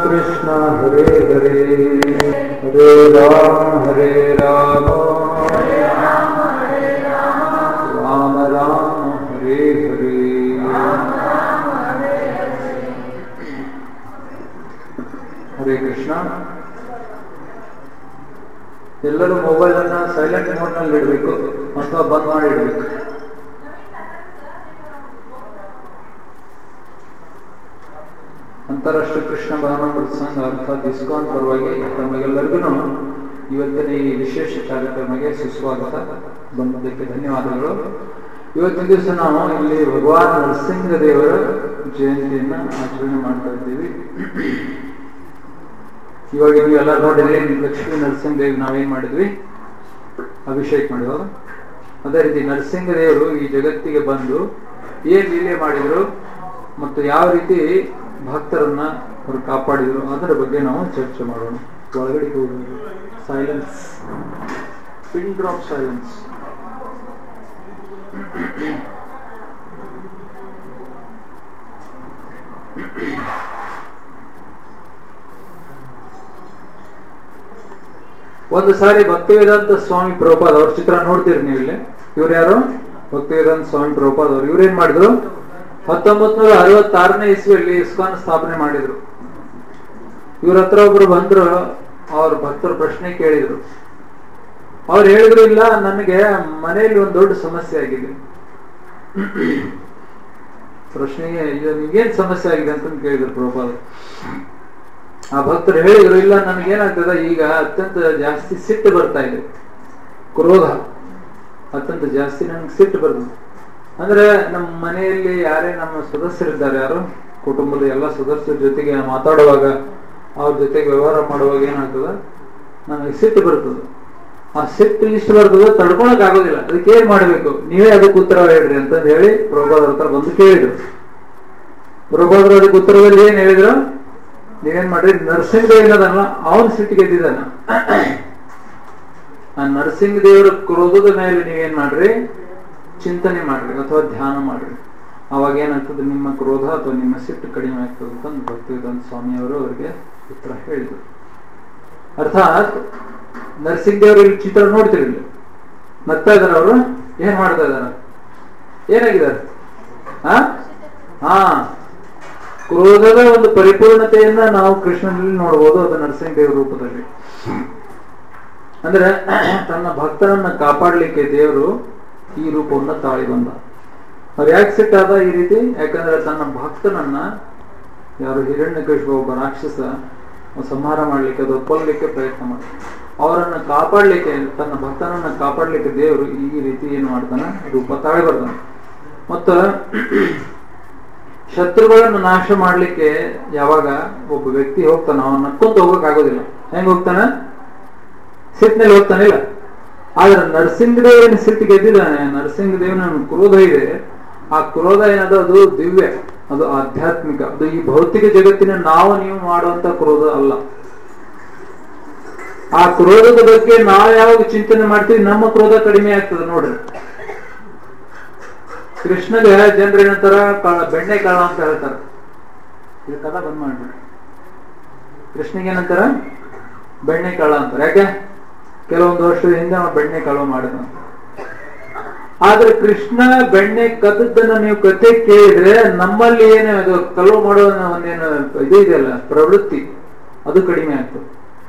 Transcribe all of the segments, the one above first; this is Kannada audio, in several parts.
कृष्ण हरे हरे हरे राम राम राम हरे हरे। ಹರೇ ಕೃಷ್ಣ. ಎಲ್ಲರೂ ಮೊಬೈಲ್ ಅನ್ನ ಸೈಲೆಂಟ್ ಮೋಡ್ ನಲ್ಲಿ ಇಡಬೇಕು ಅಥವಾ ಬಂದ್ ಮಾಡಿ ಇಡಬೇಕು. ಅಂತಾರಾಷ್ಟ್ರೀಯ ಕೃಷ್ಣ ಭಗವಾನ್ ಸಂಘ ಅರ್ಥಾತ್ ಇಸ್ಕಾನ್ ಪರವಾಗಿ ತಮಗೆಲ್ಲರಿಗೂ ಇವತ್ತಿನ ಈ ವಿಶೇಷ ಕಾರ್ಯಕ್ರಮಕ್ಕೆ ಸುಸ್ವಾಗತ. ಬಂದಕ್ಕೆ ಧನ್ಯವಾದಗಳು. ಇವತ್ತಿನ ದಿವಸ ನಾವು ಇಲ್ಲಿ ಭಗವಾನ್ ನರಸಿಂಹ ದೇವರ ಜಯಂತಿಯನ್ನ ಆಚರಣೆ ಮಾಡ್ತಾ ಇದ್ದೀವಿ. ಇವಾಗ ನೀವೆಲ್ಲ ನೋಡಿದ್ರೆ ಲಕ್ಷ್ಮೀ ನರಸಿಂಹ ದೇವ್ ನಾವೇನ್ ಮಾಡಿದ್ವಿ, ಅಭಿಷೇಕ ಮಾಡಿದ್ವು. ಅದೇ ರೀತಿ ನರಸಿಂಹ ದೇವರು ಈ ಜಗತ್ತಿಗೆ ಬಂದು ಏನ್ ಲೀಲೆ ಮಾಡಿದ್ರು ಮತ್ತು ಯಾವ ರೀತಿ ಭಕ್ತರನ್ನ ಅವರು ಕಾಪಾಡಿದ್ರು ಅದರ ಬಗ್ಗೆ ನಾವು ಚರ್ಚೆ ಮಾಡೋಣ. ಒಳಗಡೆ ಹೋಗೋದು. Silence, pin drop silence. ಒಂದು ಸಾರಿ ಭಕ್ತಿವೇದಾಂತ ಸ್ವಾಮಿ ಪ್ರಭುಪಾದ್ ಅವ್ರ ಚಿತ್ರ ನೋಡ್ತೀರಿ ನೀವು ಇಲ್ಲಿ. ಇವ್ರು ಯಾರು? ಭಕ್ತಿವೇದಾಂತ ಸ್ವಾಮಿ ಪ್ರಭುಪಾದ್ ಅವರು. ಇವ್ರೇನ್ ಮಾಡಿದ್ರು, 1966ನೇ ಇಸ್ವಿಯಲ್ಲಿ ಇಸ್ಕಾನ್ ಸ್ಥಾಪನೆ ಮಾಡಿದ್ರು. ಇವ್ರ ಹತ್ರ ಒಬ್ರು ಬಂದ್ರು, ಅವ್ರ ಭಕ್ತರ ಪ್ರಶ್ನೆ ಕೇಳಿದ್ರು. ಅವ್ರು ಹೇಳಿದ್ರು, ಇಲ್ಲ ನನಗೆ ಮನೆಯಲ್ಲಿ ಒಂದು ದೊಡ್ಡ ಸಮಸ್ಯೆ ಆಗಿದೆ. ಪ್ರಶ್ನೆಗೆ ನಿಮ್ಗೇನ್ ಸಮಸ್ಯೆ ಆಗಿದೆ ಅಂತ ಕೇಳಿದ್ರು ಪ್ರಭುಪಾದ್. ಆ ಭಕ್ತರು ಹೇಳಿದ್ರು, ಇಲ್ಲ ನನಗೇನಾಗ್ತದ ಈಗ ಅತ್ಯಂತ ಜಾಸ್ತಿ ಸಿಟ್ಟು ಬರ್ತಾ ಇದೆ, ಕ್ರೋಧ ಅತ್ಯಂತ ಜಾಸ್ತಿ ನನಗೆ ಸಿಟ್ಟು ಬರ್ತದೆ. ಅಂದ್ರೆ ನಮ್ಮ ಮನೆಯಲ್ಲಿ ಯಾರೇ ನಮ್ಮ ಸದಸ್ಯರಿದ್ದಾರೆ, ಯಾರು ಕುಟುಂಬದ ಎಲ್ಲ ಸದಸ್ಯರ ಜೊತೆಗೆ ಮಾತಾಡುವಾಗ ಅವ್ರ ಜೊತೆಗೆ ವ್ಯವಹಾರ ಮಾಡುವಾಗ ಏನಾಗ್ತದ, ನನಗೆ ಸಿಟ್ಟು ಬರ್ತದೆ. ಆ ಸಿಟ್ಟು ಇಷ್ಟು ಬರ್ತದೆ, ತಡ್ಕೊಳಕ್ ಆಗೋದಿಲ್ಲ. ಅದಕ್ಕೆ ಏನ್ ಮಾಡ್ಬೇಕು, ನೀವೇ ಅದಕ್ಕೆ ಉತ್ತರ ಹೇಳ್ರಿ ಅಂತಂದು ಹೇಳಿ ಪ್ರಭುಪಾದರ ಹತ್ರ ಬಂದು ಕೇಳಿದ್ರು. ಪ್ರಭುಪಾದರು ಅದಕ್ಕೆ ಉತ್ತರದಲ್ಲಿ ಏನ್ ಹೇಳಿದ್ರು, ನೀವೇನ್ ಮಾಡ್ರಿ, ನರಸಿಂಹ ದೇವನದಲ್ಲ ಅವನ್ ಸಿಟ್ಟಿಗೆ ಎದ್ದಿದ್ದಾನ. ಆ ನರಸಿಂಹ ದೇವರ ಕ್ರೋಧದ ಮೇಲೆ ನೀವೇನ್ ಮಾಡ್ರಿ, ಚಿಂತನೆ ಮಾಡ್ರಿ ಅಥವಾ ಧ್ಯಾನ ಮಾಡ್ರಿ. ಅವಾಗ ಏನಾಗ್ತದೆ, ನಿಮ್ಮ ಕ್ರೋಧ ಅಥವಾ ನಿಮ್ಮ ಸಿಟ್ಟು ಕಡಿಮೆ ಆಗ್ತದೆ ಅಂತ ಭಕ್ತಿವೇದಾಂತ ಸ್ವಾಮಿಯವರು ಅವರಿಗೆ ಉತ್ತರ ಹೇಳಿದ್ರು. ಅರ್ಥಾತ್ ನರಸಿಂಹ ದೇವರು ಇಲ್ಲಿ ಚಿತ್ರ ನೋಡ್ತೀರಿ, ಇಲ್ಲಿ ನಗ್ತಾ ಇದಾರೆ. ಅವರು ಏನ್ ಮಾಡ್ತಾ ಇದಾರೆ, ಏನಾಗಿದ್ದಾರೆ? ಕ್ರೋಧದ ಒಂದು ಪರಿಪೂರ್ಣತೆಯನ್ನ ನಾವು ಕೃಷ್ಣನಲ್ಲಿ ನೋಡ್ಬೋದು, ಅದು ನರಸಿಂಹ ದೇವರ ರೂಪದಲ್ಲಿ. ಅಂದ್ರೆ ತನ್ನ ಭಕ್ತರನ್ನ ಕಾಪಾಡ್ಲಿಕ್ಕೆ ದೇವರು ಈ ರೂಪವನ್ನ ತಾಳಿ ಬಂದ. ಅವ್ರು ಯಾಕೆ ಸಿಟ್ಟಾದ ಈ ರೀತಿ? ಯಾಕಂದ್ರೆ ತನ್ನ ಭಕ್ತನನ್ನ ಯಾರು ಹಿರಣ್ಯಕಶಿಪು ಒಬ್ಬ ರಾಕ್ಷಸ ಸಂಹಾರ ಮಾಡ್ಲಿಕ್ಕೆ, ಅದು ಕೊಲ್ಲಲಿಕ್ಕೆ ಪ್ರಯತ್ನ ಮಾಡಿ ಅವರನ್ನ ಕಾಪಾಡ್ಲಿಕ್ಕೆ, ತನ್ನ ಭಕ್ತನನ್ನ ಕಾಪಾಡ್ಲಿಕ್ಕೆ ದೇವರು ಈ ರೀತಿ ಏನ್ ಮಾಡ್ತಾನ, ರೂಪ ತಾಳಿ ಬರ್ತಾನ. ಮತ್ತ ಶತ್ರುಗಳನ್ನು ನಾಶ ಮಾಡ್ಲಿಕ್ಕೆ ಯಾವಾಗ ಒಬ್ಬ ವ್ಯಕ್ತಿ ಹೋಗ್ತಾನ, ಅವನ್ನ ನಕ್ಕೊಂತ ಹೋಗಕ್ ಆಗೋದಿಲ್ಲ. ಹೆಂಗ್ ಹೋಗ್ತಾನ? ಸಿಟ್ಟಿನಲ್ಲಿ ಹೋಗ್ತಾನಿಲ್ಲ. ಆದ್ರೆ ನರಸಿಂಹದೇವನ ಸಿಟ್ಟು ಗೆದ್ದಿದ್ದಾನೆ. ನರಸಿಂಹದೇವನ ಕ್ರೋಧ ಇದೆ. ಆ ಕ್ರೋಧ ಏನದ, ಅದು ದಿವ್ಯ, ಅದು ಆಧ್ಯಾತ್ಮಿಕ, ಅದು ಈ ಭೌತಿಕ ಜಗತ್ತಿನ ನಾವು ನೀವು ಮಾಡುವಂತ ಕ್ರೋಧ ಅಲ್ಲ. ಆ ಕ್ರೋಧದ ಬಗ್ಗೆ ನಾವು ಯಾವಾಗ ಚಿಂತನೆ ಮಾಡ್ತೀವಿ, ನಮ್ಮ ಕ್ರೋಧ ಕಡಿಮೆ ಆಗ್ತದೆ. ನೋಡ್ರಿ, ಕೃಷ್ಣಗೆ ಜನರು ಏನಂತಾರ, ಬೆಣ್ಣೆ ಕಾಳ ಅಂತ ಹೇಳ್ತಾರ. ಇದು ಕಥಾ ಬಂದ್ ಮಾಡ್ಬಿಡ್ರಿ. ಕೃಷ್ಣಗೆ ಏನಂತಾರ, ಬೆಣ್ಣೆ ಕಾಳ ಅಂತಾರೆ. ಯಾಕೆ? ಕೆಲವೊಂದು ವರ್ಷದ ಹಿಂದೆ ನಾವು ಬೆಣ್ಣೆ ಕಾಳು ಮಾಡಿದ. ಆದ್ರೆ ಕೃಷ್ಣ ಬೆಣ್ಣೆ ಕದ್ದದ್ದನ್ನ ನೀವು ಕತೆ ಕೇಳಿದ್ರೆ ನಮ್ಮಲ್ಲಿ ಏನು ಅದು ಕಳುವು ಮಾಡೋ ಒಂದೇನು ಇದು ಇದೆಯಲ್ಲ ಪ್ರವೃತ್ತಿ, ಅದು ಕಡಿಮೆ ಆಗ್ತದೆ.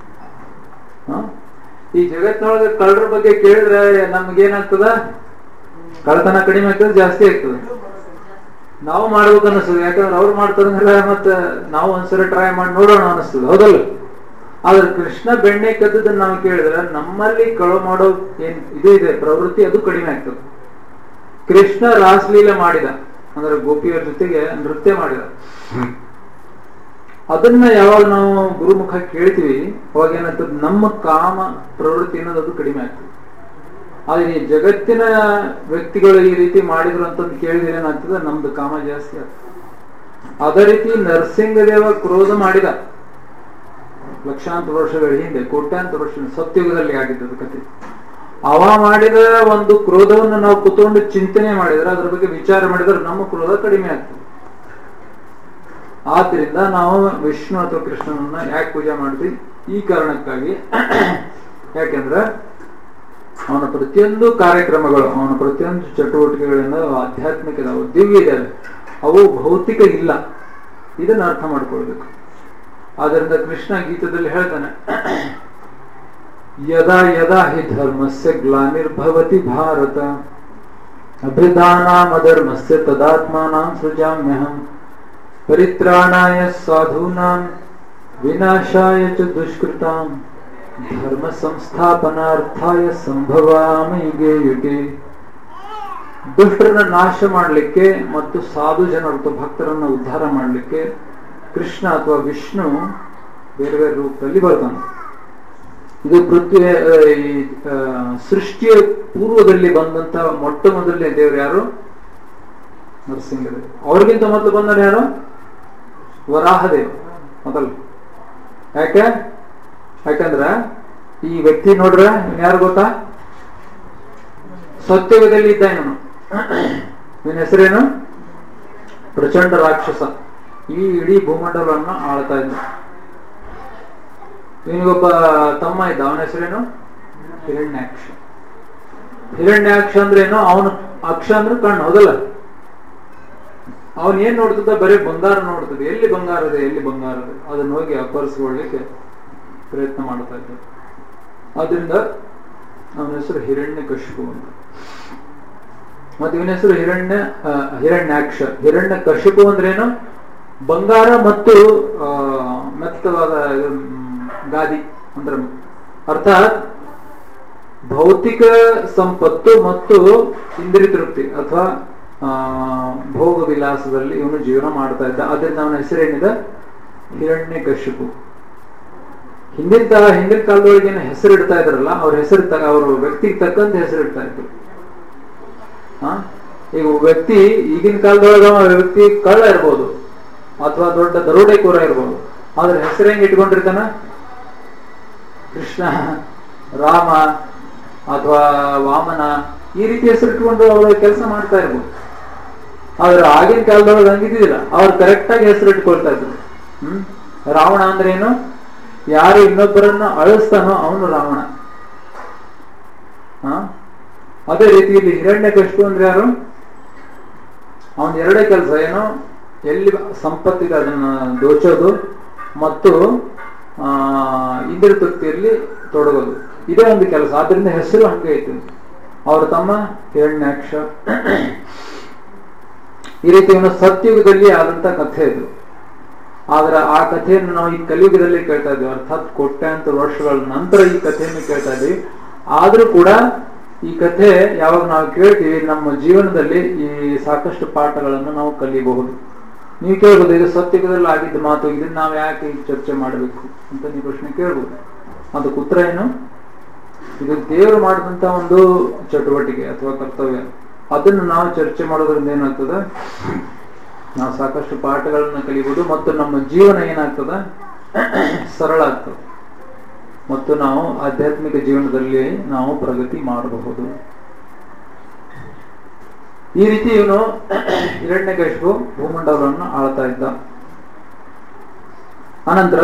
ಈ ಜಗತ್ತಿನೊಳಗೆ ಕಳ್ಳರ ಬಗ್ಗೆ ಕೇಳಿದ್ರೆ ನಮ್ಗೇನಾಗ್ತದ, ಕಳ್ಳತನ ಕಡಿಮೆ ಆಗ್ತದೆ, ಜಾಸ್ತಿ ಆಗ್ತದೆ. ನಾವು ಮಾಡ್ಬೇಕು ಅನಿಸ್ತದೆ, ಯಾಕಂದ್ರೆ ಅವ್ರು ಮಾಡ್ತಾರಂದ್ರೆ ಮತ್ತೆ ನಾವು ಒಂದ್ಸಲ ಟ್ರೈ ಮಾಡಿ ನೋಡೋಣ ಅನಿಸ್ತದೆ, ಹೌದಲ್ಲ? ಆದ್ರೆ ಕೃಷ್ಣ ಬೆಣ್ಣೆ ಕದ್ದದನ್ನ ನಾವು ಕೇಳಿದ್ರೆ ನಮ್ಮಲ್ಲಿ ಕಳುವು ಮಾಡೋ ಏನ್ ಇದು ಇದೆ ಪ್ರವೃತ್ತಿ, ಅದು ಕಡಿಮೆ ಆಗ್ತದೆ. ಕೃಷ್ಣ ರಾಸಲೀಲೆ ಮಾಡಿದ, ಅಂದ್ರೆ ಗೋಪಿಯರ ಜೊತೆಗೆ ನೃತ್ಯ ಮಾಡಿದ. ಅದನ್ನ ಯಾವಾಗ ನಾವು ಗುರುಮುಖ ಕೇಳ್ತೀವಿ, ಅವಾಗ ಏನಾಗ್ತದೆ, ನಮ್ಮ ಕಾಮ ಪ್ರವೃತ್ತಿ ಅನ್ನೋದು ಅದು ಕಡಿಮೆ ಆಗ್ತದೆ. ಆದ್ರೆ ಈ ಜಗತ್ತಿನ ವ್ಯಕ್ತಿಗಳು ಈ ರೀತಿ ಮಾಡಿದ್ರು ಅಂತಂದು ಕೇಳಿದ್ರೆ ಏನಾಗ್ತದೆ, ನಮ್ದು ಕಾಮ ಜಾಸ್ತಿ ಆಗ್ತದೆ. ಅದೇ ರೀತಿ ನರಸಿಂಹದೇವ ಕ್ರೋಧ ಮಾಡಿದ ಲಕ್ಷಾಂತರ ವರ್ಷಗಳ ಹಿಂದೆ, ಕೋಟ್ಯಾಂತರ ವರ್ಷ ಸತ್ಯುಗದಲ್ಲಿ ಆಗಿದ್ದದ ಕಥೆ. ಅವ ಮಾಡಿದ ಒಂದು ಕ್ರೋಧವನ್ನು ನಾವು ಕುತ್ಕೊಂಡು ಚಿಂತನೆ ಮಾಡಿದ್ರೆ, ಅದ್ರ ಬಗ್ಗೆ ವಿಚಾರ ಮಾಡಿದ್ರೆ ನಮ್ಮ ಕ್ರೋಧ ಕಡಿಮೆ ಆಗ್ತದೆ. ಆದ್ರಿಂದ ನಾವು ವಿಷ್ಣು ಅಥವಾ ಕೃಷ್ಣನನ್ನ ಯಾಕೆ ಪೂಜೆ ಮಾಡ್ತೀವಿ? ಈ ಕಾರಣಕ್ಕಾಗಿ. ಯಾಕೆಂದ್ರೆ ಅವನ ಪ್ರತಿಯೊಂದು ಕಾರ್ಯಕ್ರಮಗಳು, ಅವನ ಪ್ರತಿಯೊಂದು ಚಟುವಟಿಕೆಗಳಿಂದ ಆಧ್ಯಾತ್ಮಿಕ ಇದಾವೆ, ದಿವ್ಯ ಇದಾವೆ, ಅವು ಭೌತಿಕ ಇಲ್ಲ. ಇದನ್ನ ಅರ್ಥ ಮಾಡ್ಕೊಳ್ಬೇಕು. ಆದ್ದರಿಂದ ಕೃಷ್ಣ ಗೀತದಲ್ಲಿ ಹೇಳ್ತಾನೆ, ಯದಾ ಯದಾ ಹಿ ಧರ್ಮಸ್ಯ ಗ್ಲಾನಿರ್ಭವತಿ ಭಾರತ ಅಭಿಧಾನಾಂ ಅಧರ್ಮಸ್ಯ ತದಾತ್ಮಾನಾಂ ಸೃಜಾಮ್ಯಹಂ ಪರಿತ್ರಾಣಾಯ ಸಾಧೂನಾಂ ವಿನಾಶಾಯ ಚ ದುಷ್ಕೃತಾಂ ಧರ್ಮ ಸಂಸ್ಥಾಪನಾರ್ಥಾಯ ಸಂಭವಾಮಿ ಯುಗೆ ಯುಗೆ. ದುಷ್ಟರನ್ನ ನಾಶ ಮಾಡಲಿಕ್ಕೆ ಮತ್ತು ಸಾಧು ಜನರ ಭಕ್ತರನ್ನ ಉದ್ಧಾರ ಮಾಡಲಿಕ್ಕೆ ಕೃಷ್ಣ ಅಥವಾ ವಿಷ್ಣು ಬೇರೆ ಬೇರೆ ರೂಪದಲ್ಲಿ ಬರ್ತಾನೆ. ಇದು ಪೃಥ್ವಿ ಸೃಷ್ಟಿಯ ಪೂರ್ವದಲ್ಲಿ ಬಂದಂತ ಮೊಟ್ಟ ಮೊದಲನೇ ದೇವರು ಯಾರು? ನರಸಿಂಹದೇವ. ಅವ್ರಿಗಿಂತ ಮೊದಲು ಬಂದವರು ಯಾರು? ವರಾಹದೇವ ಮೊದಲು. ಯಾಕಂದ್ರ ಈ ವ್ಯಕ್ತಿ ನೋಡ್ರ ಯಾರು ಗೊತ್ತಾ? ಸತ್ಯಯುಗದಲ್ಲಿ ಇದ್ದ ಇವನು. ಇವನ ಹೆಸರೇನು? ಪ್ರಚಂಡ ರಾಕ್ಷಸ. ಈ ಇಡೀ ಭೂಮಂಡಲವನ್ನು ಆಳ್ತಾ ಇದ್ದ. ಇವನಿಗೊಬ್ಬ ತಮ್ಮ ಇದ್ದ. ಅವನ ಹೆಸರೇನು? ಹಿರಣ್ಯಾಕ್ಷ. ಹಿರಣ್ಯಾಕ್ಷ ಅಂದ್ರೆ ಏನು? ಅವನು ಅಕ್ಷ ಅಂದ್ರೆ ಕಣ್ಣು, ಹೌದಲ್ಲ? ಅವನ್ ಏನ್ ನೋಡ್ತಿದ್ದ? ಬರೀ ಬಂಗಾರ ನೋಡ್ತದೆ. ಎಲ್ಲಿ ಬಂಗಾರ ಇದೆ, ಎಲ್ಲಿ ಬಂಗಾರ ಇದೆ, ಅದನ್ನ ಹೋಗಿ ಅಪಹರಿಸಿಕೊಳ್ಳಲಿಕ್ಕೆ ಪ್ರಯತ್ನ ಮಾಡ್ತಾ ಇದ್ದ. ಆದ್ರಿಂದ ಅವನ ಹೆಸರು ಹಿರಣ್ಯಕಶಿಪು ಅಂತ. ಮತ್ತೆ ಇವನ ಹೆಸರು ಹಿರಣ್ಯಾಕ್ಷ. ಹಿರಣ್ಯಕಶಿಪು ಅಂದ್ರೇನು? ಬಂಗಾರ ಮತ್ತು ಮೆತ್ತವಾದ ಗಾದಿ ಅಂದ್ರೆ ಅರ್ಥಾತ್ ಭೌತಿಕ ಸಂಪತ್ತು ಮತ್ತು ಇಂದ್ರಿಯ ತೃಪ್ತಿ ಅಥವಾ ಭೋಗ ವಿಲಾಸದಲ್ಲಿ ಇವನು ಜೀವನ ಮಾಡ್ತಾ ಇದ್ದ. ಅದರಿಂದ ಅವನ ಹೆಸರೇನಿದೆ? ಹಿರಣ್ಯಕಶಿಪು. ಹಿಂದಿನ ಕಾಲದೊಳಗೆ ಹೆಸರು ಇಡ್ತಾ ಇದ್ರಲ್ಲ, ಅವ್ರ ಹೆಸರು ಅವ್ರ ವ್ಯಕ್ತಿಗೆ ತಕ್ಕಂತ ಹೆಸರು ಇಡ್ತಾ ಇದ್ರು. ಈಗ ವ್ಯಕ್ತಿ ಈಗಿನ ಕಾಲದೊಳಗ ವ್ಯಕ್ತಿ ಕಳ್ಳ ಇರ್ಬೋದು ಅಥವಾ ದೊಡ್ಡ ದರೋಡೆಕೋರ ಇರ್ಬೋದು. ಆದ್ರೆ ಹೆಸರು ಹೆಂಗ್ ಇಟ್ಕೊಂಡಿರ್ತಾನ? ಕೃಷ್ಣ, ರಾಮ ಅಥವಾ ವಾಮನ ಈ ರೀತಿ ಹೆಸರು ಇಟ್ಕೊಂಡು ಅವರು ಕೆಲಸ ಮಾಡ್ತಾ ಇರ್ಬೋದು. ಆದ್ರೆ ಆಗಿನ ಕಾಲದೊಳಗೆ ಹಂಗಿದ್ದಿಲ್ಲ. ಅವ್ರು ಕರೆಕ್ಟ್ ಆಗಿ ಹೆಸರು ಇಟ್ಕೊಳ್ತಾ ಇದ್ರು. ರಾವಣ ಅಂದ್ರೆ ಏನು? ಯಾರು ಇನ್ನೊಬ್ಬರನ್ನ ಅಳಿಸ್ತಾನೋ ಅವನು ರಾವಣ. ಅದೇ ರೀತಿ ಇಲ್ಲಿ ಹಿರಣ್ಯಕಶಿಪು ಅಂದ್ರೆ ಯಾರು? ಅವನ ಎರಡೇ ಕೆಲಸ ಏನು? ಎಲ್ಲಿ ಸಂಪತ್ತಿದೆ ಅದನ್ನ ದೋಚೋದು ಮತ್ತು ಇಂದ್ರಿಯ ತೃಪ್ತಿಯಲ್ಲಿ ತೊಡಗೋದು. ಇದೇ ಒಂದು ಕೆಲಸ. ಆದ್ರಿಂದ ಹೆಸರು ಹಂಗೆ ಐತಿ. ಅವ್ರ ತಮ್ಮ ಹಿರಣ್ಯಾಕ್ಷ. ಈ ರೀತಿ ಇವನು ಸತ್ಯುಗದಲ್ಲಿ ಆದಂತ ಕಥೆ ಇದು. ಆದ್ರೆ ಆ ಕಥೆಯನ್ನು ನಾವು ಈ ಕಲಿಯುಗದಲ್ಲಿ ಕೇಳ್ತಾ ಇದ್ದೀವಿ. ಅರ್ಥಾತ್ ಕೋಟ್ಯಾಂತರ ವರ್ಷಗಳ ನಂತರ ಈ ಕಥೆಯನ್ನು ಕೇಳ್ತಾ ಇದ್ದೀವಿ. ಆದ್ರೂ ಕೂಡ ಈ ಕಥೆ ಯಾವಾಗ ನಾವು ಕೇಳ್ತೀವಿ, ನಮ್ಮ ಜೀವನದಲ್ಲಿ ಈ ಸಾಕಷ್ಟು ಪಾಠಗಳನ್ನು ನಾವು ಕಲಿಯಬಹುದು. ನೀವು ಕೇಳ್ಬೋದು, ಇದು ಸತ್ಯುಗದಲ್ಲಿ ಆಗಿದ್ದ ಮಾತು, ಇದನ್ನ ನಾವು ಯಾಕೆ ಚರ್ಚೆ ಮಾಡಬೇಕು ಅಂತ ನೀವು ಪ್ರಶ್ನೆ ಕೇಳ್ಬೋದು. ಅದಕ್ಕೆ ಉತ್ತರ ಏನು? ಇದು ದೇವರು ಮಾಡಿದಂತ ಒಂದು ಚಟುವಟಿಕೆ ಅಥವಾ ಕರ್ತವ್ಯ. ಅದನ್ನು ನಾವು ಚರ್ಚೆ ಮಾಡೋದ್ರಿಂದ ಏನಾಗ್ತದ? ನಾವು ಸಾಕಷ್ಟು ಪಾಠಗಳನ್ನ ಕಲಿಬಹುದು ಮತ್ತು ನಮ್ಮ ಜೀವನ ಏನಾಗ್ತದ? ಸರಳ ಆಗ್ತದೆ ಮತ್ತು ನಾವು ಆಧ್ಯಾತ್ಮಿಕ ಜೀವನದಲ್ಲಿ ನಾವು ಪ್ರಗತಿ ಮಾಡಬಹುದು. ಈ ರೀತಿ ಇವನು ಹಿರಣ್ಯಕಶಿಪು ಭೂಮಂಡಲವನ್ನು ಆಳ್ತಾ ಇದ್ದ. ಅನಂತರ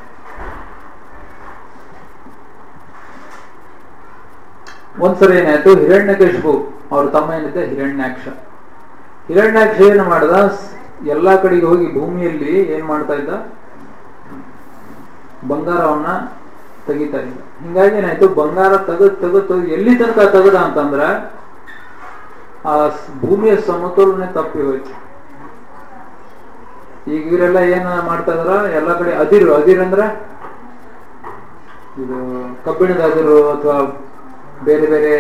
ಒಂದ್ಸರಿ ಏನಾಯ್ತು? ಹಿರಣ್ಯಕಶಿಪು ಅವ್ರ ತಮ್ಮ ಏನಿದೆ ಹಿರಣ್ಯಾಕ್ಷ. ಹಿರಣ್ಯಾಕ್ಷ ಏನು ಮಾಡ್ದ? ಎಲ್ಲಾ ಕಡೆಗೆ ಹೋಗಿ ಭೂಮಿಯಲ್ಲಿ ಏನ್ ಮಾಡ್ತಾ ಇದ್ದ? ಬಂಗಾರವನ್ನ ತೆಗಿತಾ ಇದ್ದ. ಹಿಂಗಾಗಿ ಏನಾಯ್ತು? ಬಂಗಾರ ತೆಗೆದು ಎಲ್ಲಿ ತನಕ ತೆಗದ ಅಂತಂದ್ರ ಆ ಭೂಮಿಯ ಸಮತೋಲನೆ ತಪ್ಪಿ ಹೋಯ್ತು. ಈಗ ಇವರೆಲ್ಲ ಏನ್ ಮಾಡ್ತಾ ಇದ್ರ? ಎಲ್ಲಾ ಕಡೆ ಅದಿರು ಅಂದ್ರ ಇದು ಕಬ್ಬಿಣದ ಅದಿರು ಅಥವಾ ಬೇರೆ ಬೇರೆ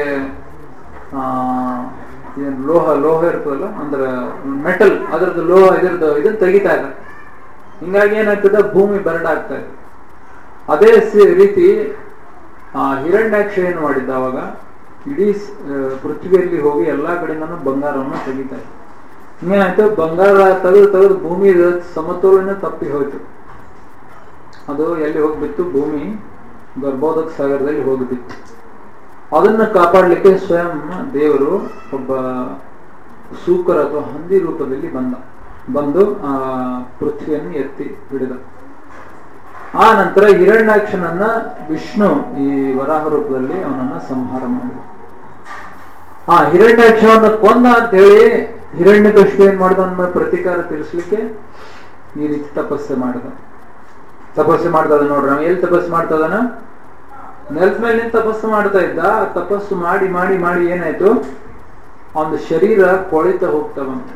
ಲೋಹ ಇರ್ತದಲ್ಲ, ಅಂದ್ರೆ ಮೆಟಲ್, ಅದ್ರದ್ದು ಲೋಹ ಇದನ್ನ ತೆಗಿತಾ ಇದ್ದ. ಹಿಂಗಾಗಿ ಏನಾಗ್ತದ? ಭೂಮಿ ಬರಡಾಗ್ತಾ ಇದೆ. ಅದೇ ರೀತಿ ಹಿರಣ್ಯಾಕ್ಷ ಏನು ಮಾಡಿದ್ದ? ಅವಾಗ ಇಡೀ ಪೃಥ್ವಿಯಲ್ಲಿ ಹೋಗಿ ಎಲ್ಲಾ ಕಡೆಯಿಂದನೂ ಬಂಗಾರವನ್ನು ತೆಗಿತಾ ಇದ್ದ. ಹಿಂಗೇನಾಯ್ತು? ಬಂಗಾರ ತೆಗೆದು ಭೂಮಿ ಸಮತೋಲನ ತಪ್ಪಿ ಹೋಯ್ತು. ಅದು ಎಲ್ಲಿ ಹೋಗ್ಬಿತ್ತು? ಭೂಮಿ ಗರ್ಭೋದಕ ಸಾಗರದಲ್ಲಿ ಹೋಗ್ಬಿತ್ತು. ಅದನ್ನ ಕಾಪಾಡಲಿಕ್ಕೆ ಸ್ವಯಂ ದೇವರು ಒಬ್ಬ ಸೂಕರ ಅಥವಾ ಹಂದಿ ರೂಪದಲ್ಲಿ ಬಂದ. ಬಂದು ಆ ಪೃಥ್ವಿಯನ್ನು ಎತ್ತಿ ಹಿಡಿದ. ಆ ನಂತರ ಹಿರಣ್ಯಾಕ್ಷನನ್ನ ವಿಷ್ಣು ಈ ವರಾಹ ರೂಪದಲ್ಲಿ ಅವನನ್ನ ಸಂಹಾರ ಮಾಡಿದ. ಆ ಹಿರಣ್ಯಾಕ್ಷವನ್ನು ಕೊಂದ ಅಂತ ಹೇಳಿ ಹಿರಣ್ಯಕಶಿಪು ಏನ್ ಮಾಡ್ದ ಅನ್ನೋ ಪ್ರತೀಕಾರ ತಿಳಿಸ್ಲಿಕ್ಕೆ ಈ ರೀತಿ ತಪಸ್ಸೆ ಮಾಡ್ದ ನೋಡ್ರಿ. ಎಲ್ಲಿ ತಪಸ್ಸು ಮಾಡ್ತದನ? ನೆಲದ ಮೇಲೆ ನಿಂತು ತಪಸ್ಸು ಮಾಡ್ತಾ ಇದ್ದ. ತಪಸ್ಸು ಮಾಡಿ ಮಾಡಿ ಮಾಡಿ ಏನಾಯ್ತು, ಅವನ ಶರೀರ ಕೊಳಿತ ಹೋಗ್ತವಂತ.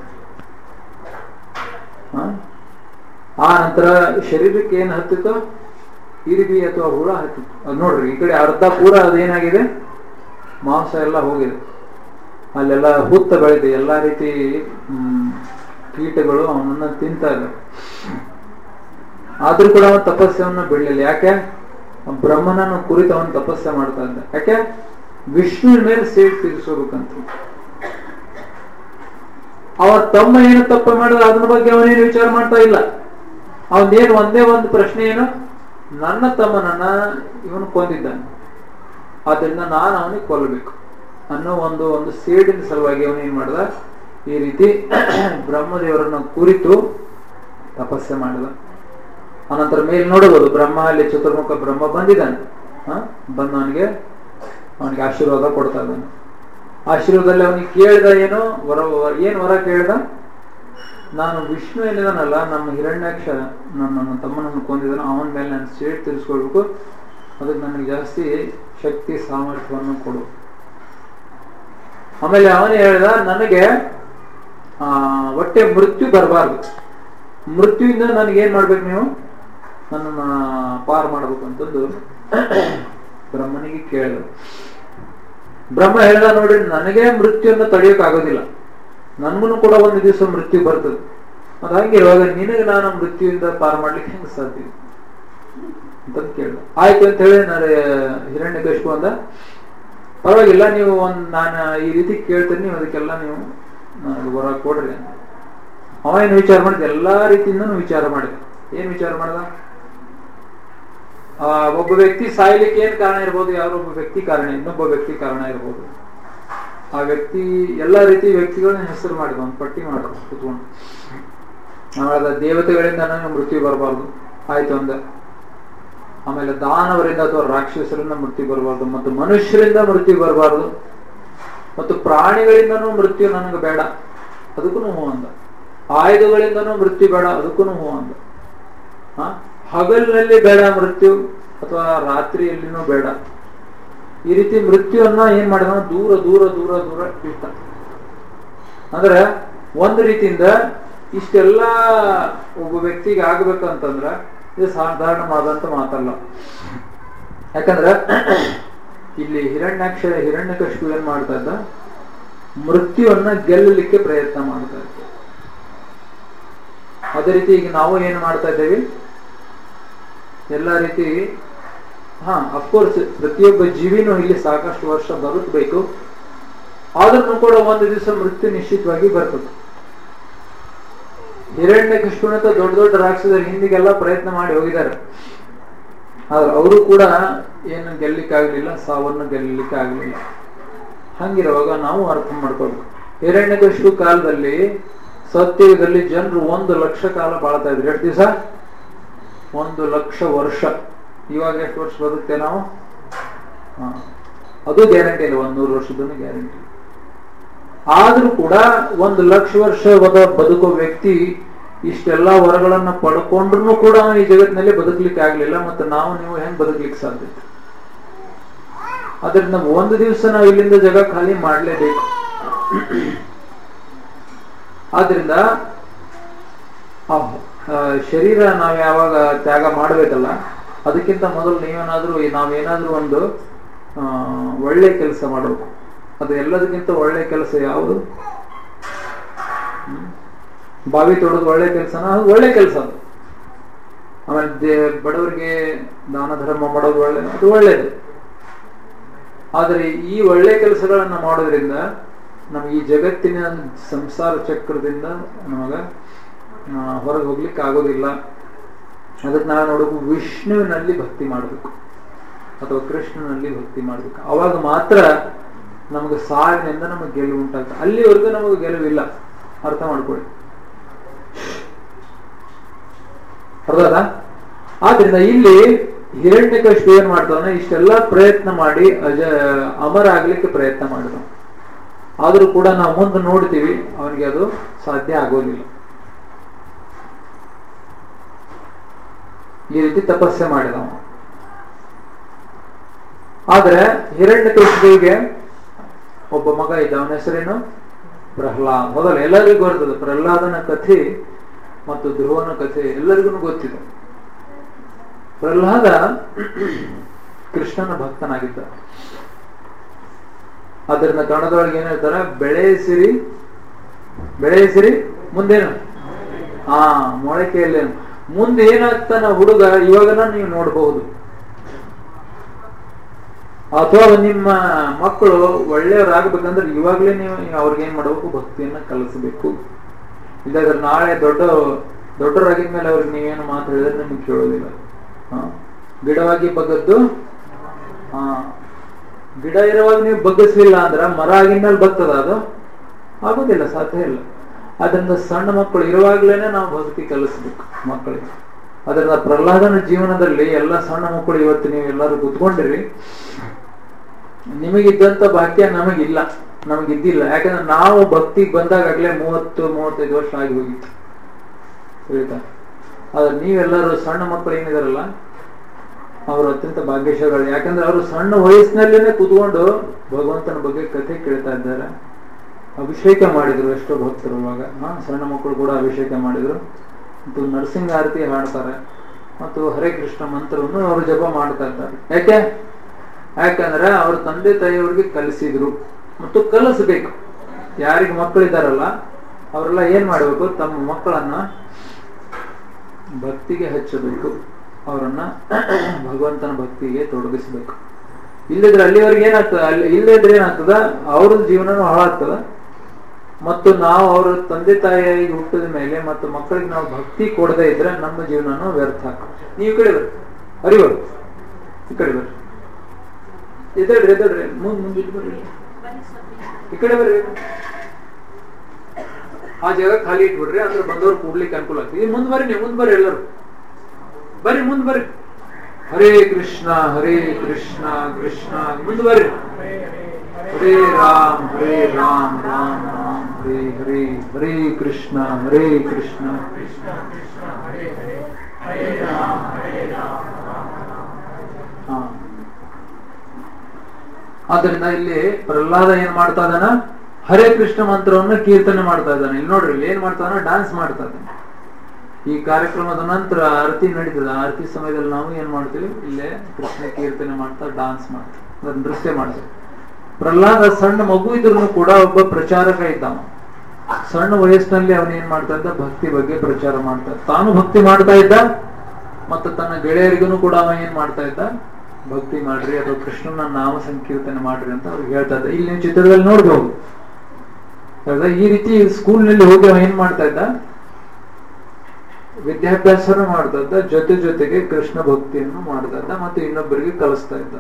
ಆ ನಂತರ ಶರೀರಕ್ಕೆ ಏನ್ ಹತ್ತಿತ್ತು, ಇರಿಬಿ ಅಥವಾ ಹುಳ ಹತ್ತಿತ್ತು. ಅದು ನೋಡ್ರಿ, ಈ ಕಡೆ ಅರ್ಧ ಪೂರ ಅದೇನಾಗಿದೆ, ಮಾಂಸ ಎಲ್ಲ ಹೋಗಿದೆ, ಅಲ್ಲೆಲ್ಲ ಹುತ್ತ ಬೆಳೆದಿದೆ, ಎಲ್ಲಾ ರೀತಿ ಕೀಟಗಳು ಅವನನ್ನ ತಿಂತಾ ಇದ್ದ. ಆದ್ರೂ ಕೂಡ ಅವನ ತಪಸ್ಸೆಯನ್ನು ಬಿಡಲಿಲ್ಲ. ಯಾಕೆ? ಬ್ರಹ್ಮನನ್ನು ಕುರಿತು ಅವನು ತಪಸ್ಸೆ ಮಾಡ್ತಾ ಇದ್ದ. ಯಾಕೆ? ವಿಷ್ಣುವಿನ ಮೇಲೆ ಸೇಡ್ ತೀರಿಸೋಬೇಕಂತ. ಅವರ ತಮ್ಮ ಏನು ತಪ್ಪು ಮಾಡಿದ ಅದನ್ನ ಬಗ್ಗೆ ಅವನೇನು ವಿಚಾರ ಮಾಡ್ತಾ ಇಲ್ಲ. ಅವನೇನು ಒಂದೇ ಒಂದು ಪ್ರಶ್ನೆ ಏನು, ನನ್ನ ತಮ್ಮನನ್ನ ಇವನು ಕೊಂದಿದ್ದಾನೆ, ಆದ್ರಿಂದ ನಾನು ಅವನಿಗೆ ಕೊಲ್ಲಬೇಕು ಅನ್ನೋ ಒಂದು ಸೇಡಿನ ಸಲುವಾಗಿ ಅವನೇನ್ ಮಾಡ್ದ, ಈ ರೀತಿ ಬ್ರಹ್ಮದೇವರನ್ನ ಕುರಿತು ತಪಸ್ಸೆ ಮಾಡಿದ. ಅನಂತರ ಮೇಲೆ ನೋಡಬಹುದು, ಬ್ರಹ್ಮ ಅಲ್ಲಿ ಚತುರ್ಮುಖ ಬ್ರಹ್ಮ ಬಂದಿದ್ದಾನೆ. ಬಂದು ಅವನಿಗೆ ಆಶೀರ್ವಾದ ಕೊಡ್ತಾ ಇದ್ದಾನೆ. ಆಶೀರ್ವಾದದಲ್ಲಿ ಅವನಿಗೆ ಕೇಳಿದ ಏನು ವರ ಕೇಳಿದ, ನಾನು ವಿಷ್ಣು ಏನಿದಾನಲ್ಲ, ನಮ್ಮ ಹಿರಣ್ಯಾಕ್ಷ ನನ್ನ ತಮ್ಮನನ್ನು ಕೊಂದಿದ್ದಾನೆ, ಅವನ ಮೇಲೆ ನಾನು ಸೇಡ್ ತೀರಿಸ್ಕೊಳ್ಬೇಕು, ಅದಕ್ಕೆ ನನಗೆ ಜಾಸ್ತಿ ಶಕ್ತಿ ಸಾಮರ್ಥ್ಯವನ್ನು ಕೊಡು. ಆಮೇಲೆ ಅವನೇ ಹೇಳಿದ, ನನಗೆ ಹೊಟ್ಟೆ ಮೃತ್ಯು ಬರಬಾರ್ದು, ಮೃತ್ಯುವಿಂದ ನನಗೇನ್ ಮಾಡ್ಬೇಕು, ನೀವು ನನ್ನನ್ನು ಪಾರ್ ಮಾಡ್ಬೇಕು ಅಂತಂದು ಬ್ರಹ್ಮನಿಗೆ ಕೇಳಿದ. ಬ್ರಹ್ಮ ಹೇಳಿದ, ನೋಡ್ರಿ, ನನಗೆ ಮೃತ್ಯುವನ್ನು ತಡೆಯೋಕೆ ಆಗೋದಿಲ್ಲ, ನನ್ಗೂ ಕೂಡ ಒಂದು ದಿವಸ ಮೃತ್ಯು ಬರ್ತದೆ. ಅದು ಹಂಗಿರುವಾಗ ನಿನಗೆ ನಾನು ಮೃತ್ಯುವಿಂದ ಪಾರ್ ಮಾಡ್ಲಿಕ್ಕೆ ಹೆಂಗ್ ಸಾಧ್ಯ ಅಂತ ಕೇಳಿದ. ಆಯ್ತು ಅಂತ ಹೇಳಿ ಹಿರಣ್ಯಕಶಿಪು ಅಂದ, ಪರವಾಗಿಲ್ಲ, ನೀವು ನಾನು ಈ ರೀತಿ ಕೇಳ್ತೇನೆ, ನೀವು ಅದಕ್ಕೆಲ್ಲ ನೀವು ನನಗೆ ವರ ಕೊಡ್ರಿ ಅಂತ. ಅವ ಏನು ವಿಚಾರ ಮಾಡಿದ, ಎಲ್ಲಾ ರೀತಿಯಿಂದನೂ ವಿಚಾರ ಮಾಡಿದ. ಏನ್ ವಿಚಾರ ಮಾಡ್ದ, ಒಬ್ಬ ವ್ಯಕ್ತಿ ಸಾಯ್ಲಿಕ್ಕೆ ಏನ್ ಕಾರಣ ಇರ್ಬೋದು, ಯಾರೋ ಒಬ್ಬ ವ್ಯಕ್ತಿ ಕಾರಣ, ಇನ್ನೊಬ್ಬ ವ್ಯಕ್ತಿ ಕಾರಣ ಇರ್ಬೋದು. ಆ ವ್ಯಕ್ತಿ ಎಲ್ಲಾ ರೀತಿ ವ್ಯಕ್ತಿಗಳನ್ನ ಹೆಸರು ಮಾಡಿದ, ಒಂದು ಪಟ್ಟಿ ಮಾಡಿದ ಕುತ್ಕೊಂಡು. ಆಮೇಲೆ ದೇವತೆಗಳಿಂದ ನನಗೆ ಮೃತ್ಯು ಬರಬಾರ್ದು, ಆಯ್ತು ಅಂದ. ಆಮೇಲೆ ದಾನವರಿಂದ ಅಥವಾ ರಾಕ್ಷಸರಿಂದ ಮೃತ್ಯು ಬರಬಾರ್ದು, ಮತ್ತು ಮನುಷ್ಯರಿಂದ ಮೃತ್ಯು ಬರಬಾರ್ದು, ಮತ್ತು ಪ್ರಾಣಿಗಳಿಂದನೂ ಮೃತ್ಯು ನನಗೆ ಬೇಡ, ಅದಕ್ಕೂ ಹೂ ಅಂದ. ಆಯುಧಗಳಿಂದನೂ ಮೃತ್ಯು ಬೇಡ, ಅದಕ್ಕೂ ಹೂ ಅಂದ. ಹಗಲಿನಲ್ಲಿ ಬೇಡ ಮೃತ್ಯು, ಅಥವಾ ರಾತ್ರಿಯಲ್ಲಿನೂ ಬೇಡ. ಈ ರೀತಿ ಮೃತ್ಯುವನ್ನ ಏನ್ ಮಾಡಿದ, ದೂರ ದೂರ ದೂರ ದೂರ ಇಟ್ಟ. ಅಂದ್ರೆ ಒಂದು ರೀತಿಯಿಂದ ಇಷ್ಟೆಲ್ಲ ಒಬ್ಬ ವ್ಯಕ್ತಿಗೆ ಆಗ್ಬೇಕಂತಂದ್ರ ಇದು ಸಾಧಾರಣವಾದಂತ ಮಾತಲ್ಲ. ಯಾಕಂದ್ರ ಇಲ್ಲಿ ಹಿರಣ್ಯಕಶಿಪು ಏನ್ ಮಾಡ್ತಾ ಇದ್ದ, ಮೃತ್ಯುವನ್ನ ಗೆಲ್ಲಲಿಕ್ಕೆ ಪ್ರಯತ್ನ ಮಾಡ್ತಾ ಇದ್ದ. ಅದೇ ರೀತಿ ಈಗ ನಾವು ಏನ್ ಮಾಡ್ತಾ ಇದ್ದೇವೆ, ಎಲ್ಲಾ ರೀತಿ ಅಫ್ಕೋರ್ಸ್ ಪ್ರತಿಯೊಬ್ಬ ಜೀವಿನೂ ಇಲ್ಲಿ ಸಾಕಷ್ಟು ವರ್ಷ ಬದುಕಬೇಕು, ಆದ್ರೂ ಕೂಡ ಒಂದು ದಿವಸ ಮೃತ್ಯು ನಿಶ್ಚಿತವಾಗಿ ಬರ್ತದೆ. ಹಿರಣ್ಯಕಶಿಪುನಂತ ದೊಡ್ಡ ದೊಡ್ಡ ರಾಕ್ಷಸರ ಹಿಂದಿಗೆಲ್ಲ ಪ್ರಯತ್ನ ಮಾಡಿ ಹೋಗಿದ್ದಾರೆ, ಆದ್ರೆ ಅವರು ಕೂಡ ಏನು ಗೆಲ್ಲಿಕ್ಕೆ ಆಗ್ಲಿಲ್ಲ, ಸಾವನ್ನು ಗೆಲ್ಲಲಿಕ್ಕೆ ಆಗ್ಲಿಲ್ಲ. ಹಂಗಿರುವಾಗ ನಾವು ಅರ್ಥ ಮಾಡ್ಕೋಬೇಕು, ಹಿರಣ್ಯಕಶಿಪು ಕಾಲದಲ್ಲಿ ಸತ್ಯಯುಗದಲ್ಲಿ ಜನರು 1,00,000 ಕಾಲ ಬಾಳ್ತಾ ಇದ್ರು. ಎಷ್ಟು ದಿವಸ? 1,00,000 ವರ್ಷ. ಇವಾಗ ಎಷ್ಟು ವರ್ಷ ಬದುಕ್ತೇವೆ ನಾವು? ಅದು ಗ್ಯಾರಂಟಿ ಇಲ್ಲ, 100 ವರ್ಷದೂ ಗ್ಯಾರಂಟಿ. ಆದ್ರೂ ಕೂಡ 1,00,000 ವರ್ಷ ಬದುಕೋ ವ್ಯಕ್ತಿ ಇಷ್ಟೆಲ್ಲಾ ವರಗಳನ್ನ ಪಡ್ಕೊಂಡ್ರು ಕೂಡ ಈ ಜಗತ್ತಿನಲ್ಲಿ ಬದುಕಲಿಕ್ಕೆ ಆಗ್ಲಿಲ್ಲ. ಮತ್ತೆ ನೀವು ಹೆಂಗ್ ಬದುಕಲಿಕ್ಕೆ ಸಾಧ್ಯ? ಆದ್ರಿಂದ ಒಂದು ದಿವಸ ನಾವು ಇಲ್ಲಿಂದ ಜಗ ಖಾಲಿ ಮಾಡ್ಲೇಬೇಕು. ಆದ್ರಿಂದ ಶರೀರ ನಾವ್ ಯಾವಾಗ ತ್ಯಾಗ ಮಾಡ್ಬೇಕಲ್ಲ, ಅದಕ್ಕಿಂತ ಮೊದಲು ನಾವೇನಾದ್ರೂ ಒಂದು ಒಳ್ಳೆ ಕೆಲಸ ಮಾಡಬೇಕು. ಅದು ಎಲ್ಲದಕ್ಕಿಂತ ಒಳ್ಳೆ ಕೆಲಸ ಯಾವುದು? ಬಾವಿ ತೊಡೋದು ಒಳ್ಳೆ ಕೆಲಸನ? ಅದು ಒಳ್ಳೆ ಕೆಲಸ. ಅದು ಆಮೇಲೆ ಬಡವರಿಗೆ ದಾನ ಧರ್ಮ ಮಾಡೋದು ಅದು ಒಳ್ಳೇದು. ಆದರೆ ಈ ಒಳ್ಳೆ ಕೆಲಸಗಳನ್ನ ಮಾಡೋದ್ರಿಂದ ನಮ್ಗೆ ಈ ಜಗತ್ತಿನ ಸಂಸಾರ ಚಕ್ರದಿಂದ ನಮಗ ಹೊರಗೆ ಹೋಗ್ಲಿಕ್ಕೆ ಆಗೋದಿಲ್ಲ. ಅದಕ್ಕೆ ನಾವು ನೋಡಬೇಕು, ವಿಷ್ಣುವಿನಲ್ಲಿ ಭಕ್ತಿ ಮಾಡಬೇಕು ಅಥವಾ ಕೃಷ್ಣನಲ್ಲಿ ಭಕ್ತಿ ಮಾಡಬೇಕು. ಅವಾಗ ಮಾತ್ರ ನಮಗೆ ಸಾವಿನಿಂದ ನಮಗೆ ಗೆಲುವು ಉಂಟಾಗ್ತದೆ. ಅಲ್ಲಿವರೆಗೂ ನಮಗೆ ಗೆಲುವಿಲ್ಲ, ಅರ್ಥ ಮಾಡ್ಕೊಳ್ಳಿ. ಅರ್ಧದ. ಆದ್ರಿಂದ ಇಲ್ಲಿ ಹಿರಣ್ಯಕಶಿಪು ಏನ್ ಮಾಡ್ತಾನೆ, ಇಷ್ಟೆಲ್ಲಾ ಪ್ರಯತ್ನ ಮಾಡಿ ಅಮರ ಆಗ್ಲಿಕ್ಕೆ ಪ್ರಯತ್ನ ಮಾಡಿದ. ಆದ್ರೂ ಕೂಡ ನಾವು ಮುಂದೆ ನೋಡ್ತೀವಿ ಅವನಿಗೆ ಅದು ಸಾಧ್ಯ ಆಗೋದಿಲ್ಲ. ಈ ರೀತಿ ತಪಸ್ಸೆ ಮಾಡಿದವ. ಆದ್ರೆ ಹಿರಣ್ಯಕಶಿಪುವಿಗೆ ಒಬ್ಬ ಮಗ ಇದ್ದ, ಅವನ ಹೆಸರೇನು? ಪ್ರಹ್ಲಾದ್. ಹೌದಲ್ಲ, ಎಲ್ಲರಿಗೂ ಬರ್ತದೆ. ಪ್ರಹ್ಲಾದನ ಕಥೆ ಮತ್ತು ಧ್ರುವನ ಕಥೆ ಎಲ್ಲರಿಗೂ ಗೊತ್ತಿದೆ. ಪ್ರಹ್ಲಾದ ಕೃಷ್ಣನ ಭಕ್ತನಾಗಿದ್ದ. ಅದರಿಂದ ಕನ್ನಡದೊಳಗೆ ಏನ್ ಹೇಳ್ತಾರೆ, ಬೆಳೆಸಿರಿ ಬೆಳೆಸಿರಿ ಮುಂದೇನು ಮೊಳಕೆಯಲ್ಲೇನು. ಮುಂದೆ ಏನಾಗ್ತಾನ ಹುಡುಗ ಇವಾಗನ ನೀವು ನೋಡಬಹುದು. ಅಥವಾ ನಿಮ್ಮ ಮಕ್ಕಳು ಒಳ್ಳೆಯವರಾಗಬೇಕಂದ್ರೆ ಇವಾಗ್ಲೇ ನೀವು ಅವ್ರಿಗೆ ಏನ್ ಮಾಡ್ಬೇಕು, ಭಕ್ತಿಯನ್ನ ಕಲಿಸಬೇಕು. ಇಲ್ಲಾಂದ್ರೆ ನಾಳೆ ದೊಡ್ಡವರಾಗಿದ್ಮೇಲೆ ಅವ್ರಿಗೆ ನೀವೇನು ಮಾತು ಹೇಳಿದ್ರೆ ನಿಮ್ಗೆ ಕೇಳೋದಿಲ್ಲ. ಗಿಡವಾಗಿ ಬಗ್ಗದ್ದು ಗಿಡ ಇರುವಾಗ ನೀವು ಬಗ್ಗಿಸ್ಲಿಲ್ಲ ಅಂದ್ರ ಮರ ಆಗಿದ್ಮೇಲೆ ಬಗ್ತದ? ಅದು ಆಗೋದಿಲ್ಲ, ಸಾಧ್ಯ ಇಲ್ಲ. ಅದರಿಂದ ಸಣ್ಣ ಮಕ್ಕಳು ಇರುವಾಗ್ಲೇನೆ ನಾವು ಭಕ್ತಿ ಕಲಿಸ್ಬೇಕು ಮಕ್ಕಳಿಗೆ. ಅದರಿಂದ ಪ್ರಹ್ಲಾದನ ಜೀವನದಲ್ಲಿ ಎಲ್ಲ ಸಣ್ಣ ಮಕ್ಕಳು ಇವತ್ತು ನೀವು ಎಲ್ಲರೂ ಕೂತ್ಕೊಂಡಿರಿ, ನಿಮಗಿದ್ದಂತ ಭಾಗ್ಯ ನಮಗಿದ್ದಿಲ್ಲ. ಯಾಕಂದ್ರೆ ನಾವು ಭಕ್ತಿಗೆ ಬಂದಾಗಲೇ 30-35 ವರ್ಷ ಆಗಿ ಹೋಗಿತ್ತು, ತಿಳಿತಾ? ಆದ್ರೆ ನೀವೆಲ್ಲರೂ ಸಣ್ಣ ಮಕ್ಕಳು ಏನಿದಾರಲ್ಲ ಅವರು ಅತ್ಯಂತ ಭಾಗ್ಯಶಾಲಿಗಳು. ಯಾಕಂದ್ರೆ ಅವರು ಸಣ್ಣ ವಯಸ್ಸಿನಲ್ಲೇನೆ ಕೂತ್ಕೊಂಡು ಭಗವಂತನ ಬಗ್ಗೆ ಕಥೆ ಕೇಳ್ತಾ ಇದ್ದಾರೆ. ಅಭಿಷೇಕ ಮಾಡಿದ್ರು ಎಷ್ಟೋ ಭಕ್ತರು. ಇವಾಗ ಸಣ್ಣ ಮಕ್ಕಳು ಕೂಡ ಅಭಿಷೇಕ ಮಾಡಿದ್ರು. ಮತ್ತು ನರಸಿಂಹ ಆರತಿ ಹಾಡ್ತಾರೆ ಮತ್ತು ಹರೇ ಕೃಷ್ಣ ಮಂತ್ರವನ್ನು ಅವರು ಜಪ ಮಾಡ್ತಾ ಇದ್ದಾರೆ. ಯಾಕಂದ್ರೆ ಅವ್ರ ತಂದೆ ತಾಯಿಯವ್ರಿಗೆ ಕಲಿಸಿದ್ರು ಮತ್ತು ಕಲಿಸ್ಬೇಕು. ಯಾರಿಗೆ ಮಕ್ಕಳಿದಾರಲ್ಲ ಅವರೆಲ್ಲ ಏನ್ ಮಾಡಬೇಕು, ತಮ್ಮ ಮಕ್ಕಳನ್ನ ಭಕ್ತಿಗೆ ಹಚ್ಚಬೇಕು, ಅವರನ್ನ ಭಗವಂತನ ಭಕ್ತಿಗೆ ತೊಡಗಿಸ್ಬೇಕು. ಇಲ್ಲದ್ರೆ ಅಲ್ಲಿವರೆಗೆ ಇಲ್ಲದ್ರೆ ಏನಾಗ್ತದ, ಅವ್ರ ಜೀವನನೂ ಹಾಳಾಗ್ತದ. ಮತ್ತು ನಾವು ಅವ್ರ ತಂದೆ ತಾಯಿಯಾಗಿ ಹುಟ್ಟಿದ ಮೇಲೆ ಮತ್ತು ಮಕ್ಕಳಿಗೆ ನಾವು ಭಕ್ತಿ ಕೊಡದೇ ಇದ್ರೆ ನಮ್ಮ ಜೀವನನೂ ವ್ಯರ್ಥ ಆಗ್ತದೆ. ನೀವು ಈ ಕಡೆ ಬರ್ರಿ, ಹರಿವರು ಈ ಕಡೆ ಬರ್ರಿ, ಎದಡ್ರಿ ಮುಂದೆ ಬರ್ರಿ, ಈ ಕಡೆ ಬರ್ರಿ. ಆ ಜಾಗ ಖಾಲಿ ಇಟ್ಬಿಡ್ರಿ, ಅಂದ್ರೆ ಬಂದವ್ರು ಕೂಡ್ಲಿಕ್ಕೆ ಅನುಕೂಲ ಆಗ್ತದೆ. ಮುಂದ್ ಬರ್ರಿ, ನೀವು ಮುಂದ್ ಬರ್ರಿ, ಎಲ್ಲರೂ ಬರ್ರಿ, ಮುಂದ್ ಬರ್ರಿ. ಹರೇ ಕೃಷ್ಣ ಕೃಷ್ಣ ಮುಂದ್ ಬರ್ರಿ. ಹರೇ ರಾಮ್ ರಾಮ್ ರಾಮ್ ಹರೇ ಹರೇ, ಹರೇ ಕೃಷ್ಣ ಕೃಷ್ಣ ಹರೇ ಹರೇ, ಹರೇ ರಾಮ್ ಆದ್ದರಿಂದ ಇಲ್ಲಿ ಪ್ರಹ್ಲಾದ ಏನ್ ಮಾಡ್ತಾ ಇದ್ದಾನ, ಹರೇ ಕೃಷ್ಣ ಮಂತ್ರವನ್ನು ಕೀರ್ತನೆ ಮಾಡ್ತಾ ಇದ್ದಾನೆ. ಇಲ್ಲಿ ನೋಡ್ರಿ, ಇಲ್ಲಿ ಏನ್ ಮಾಡ್ತಾ ಇದ್ದಾನೆ, ಡಾನ್ಸ್ ಮಾಡ್ತಾ ಇದ್ದಾನೆ. ಈ ಕಾರ್ಯಕ್ರಮದ ನಂತರ ಆರತಿ ನಡೀತದ. ಆರತಿ ಸಮಯದಲ್ಲಿ ನಾವು ಏನ್ ಮಾಡ್ತೀವಿ, ಇಲ್ಲೇ ಕೃಷ್ಣ ಕೀರ್ತನೆ ಮಾಡ್ತಾ ಡಾನ್ಸ್ ಮಾಡ್ತೀವಿ, ನೃತ್ಯ ಮಾಡ್ತೀವಿ. ಪ್ರಹ್ಲಾದ ಸಣ್ಣ ಮಗು ಇದ್ರೂ ಕೂಡ ಒಬ್ಬ ಪ್ರಚಾರಕ ಇದ್ದಾನ. ಸಣ್ಣ ವಯಸ್ಸಿನಲ್ಲಿ ಅವನು ಏನ್ ಮಾಡ್ತಾ ಇದ್ದ, ಭಕ್ತಿ ಬಗ್ಗೆ ಪ್ರಚಾರ ಮಾಡ್ತಾ ಇದ್ದ. ತಾನು ಭಕ್ತಿ ಮಾಡ್ತಾ ಇದ್ದ ಮತ್ತು ತನ್ನ ಗೆಳೆಯರಿಗೂ ಕೂಡ ಅವ ಏನ್ ಮಾಡ್ತಾ ಇದ್ದ, ಭಕ್ತಿ ಮಾಡ್ರಿ ಅಥವಾ ಕೃಷ್ಣನ ನಾಮ ಸಂಕೀರ್ತನೆ ಮಾಡ್ರಿ ಅಂತ ಅವ್ರಿಗೆ ಹೇಳ್ತಾ ಇದ್ದ. ಇಲ್ಲಿ ನೀವು ಚಿತ್ರದಲ್ಲಿ ನೋಡ್ಬಹುದು. ಈ ರೀತಿ ಸ್ಕೂಲ್ನಲ್ಲಿ ಹೋಗಿ ಅವ ಏನ್ ಮಾಡ್ತಾ ಇದ್ದ, ವಿದ್ಯಾಭ್ಯಾಸನೂ ಮಾಡ್ತಾ ಇದ್ದ, ಜೊತೆಗೆ ಕೃಷ್ಣ ಭಕ್ತಿಯನ್ನು ಮಾಡ್ತಾ ಇದ್ದ ಮತ್ತು ಇನ್ನೊಬ್ಬರಿಗೆ ಕಲಿಸ್ತಾ ಇದ್ದ.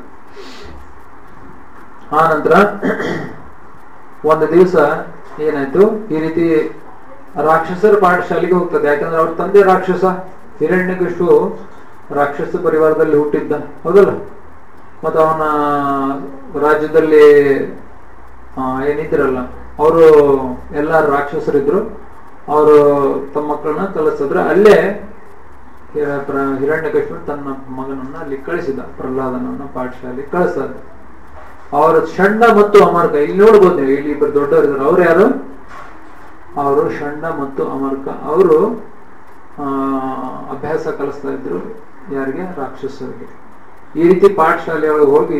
ಆ ನಂತರ ಒಂದು ದಿವಸ ಏನಾಯ್ತು, ಈ ರೀತಿ ರಾಕ್ಷಸರ ಪಾಠಶಾಲೆಗೆ ಹೋಗ್ತದೆ. ಯಾಕಂದ್ರೆ ಅವ್ರ ತಂದೆ ರಾಕ್ಷಸ, ಹಿರಣ್ಯಕಶಿಪು ರಾಕ್ಷಸ ಪರಿವಾರದಲ್ಲಿ ಹುಟ್ಟಿದ್ದ, ಹೌದಲ್ಲ? ಮತ್ತು ಅವನ ರಾಜ್ಯದಲ್ಲಿ ಏನಿದ್ರಲ್ಲ ಅವರು ಎಲ್ಲ ರಾಕ್ಷಸರಿದ್ರು. ಅವರು ತಮ್ಮ ಮಕ್ಕಳನ್ನ ಕಲಿಸಿದ್ರು. ಅಲ್ಲೇ ಹಿರಣ್ಯಕಶಿಪು ತನ್ನ ಮಗನನ್ನ ಅಲ್ಲಿ ಕಳಿಸಿದ, ಪ್ರಹ್ಲಾದನನ್ನ ಪಾಠಶಾಲೆ ಕಳಿಸ್ತಾ ಇದ್ದ. ಅವರ ಷಂಡ ಮತ್ತು ಅಮರ್ಕ, ಇಲ್ಲಿ ನೋಡ್ಬೋದು ನೀವು, ಇಲ್ಲಿ ಇಬ್ಬರು ದೊಡ್ಡವರಿದ್ದಾರೆ. ಅವ್ರು ಯಾರು? ಅವರು ಷಂಡ ಮತ್ತು ಅಮರ್ಕ. ಅವರು ಅಭ್ಯಾಸ ಕಲಿಸ್ತಾ ಇದ್ರು. ಯಾರಿಗೆ? ರಾಕ್ಷಸರಿಗೆ. ಈ ರೀತಿ ಪಾಠಶಾಲೆಯೊಳಗೆ ಹೋಗಿ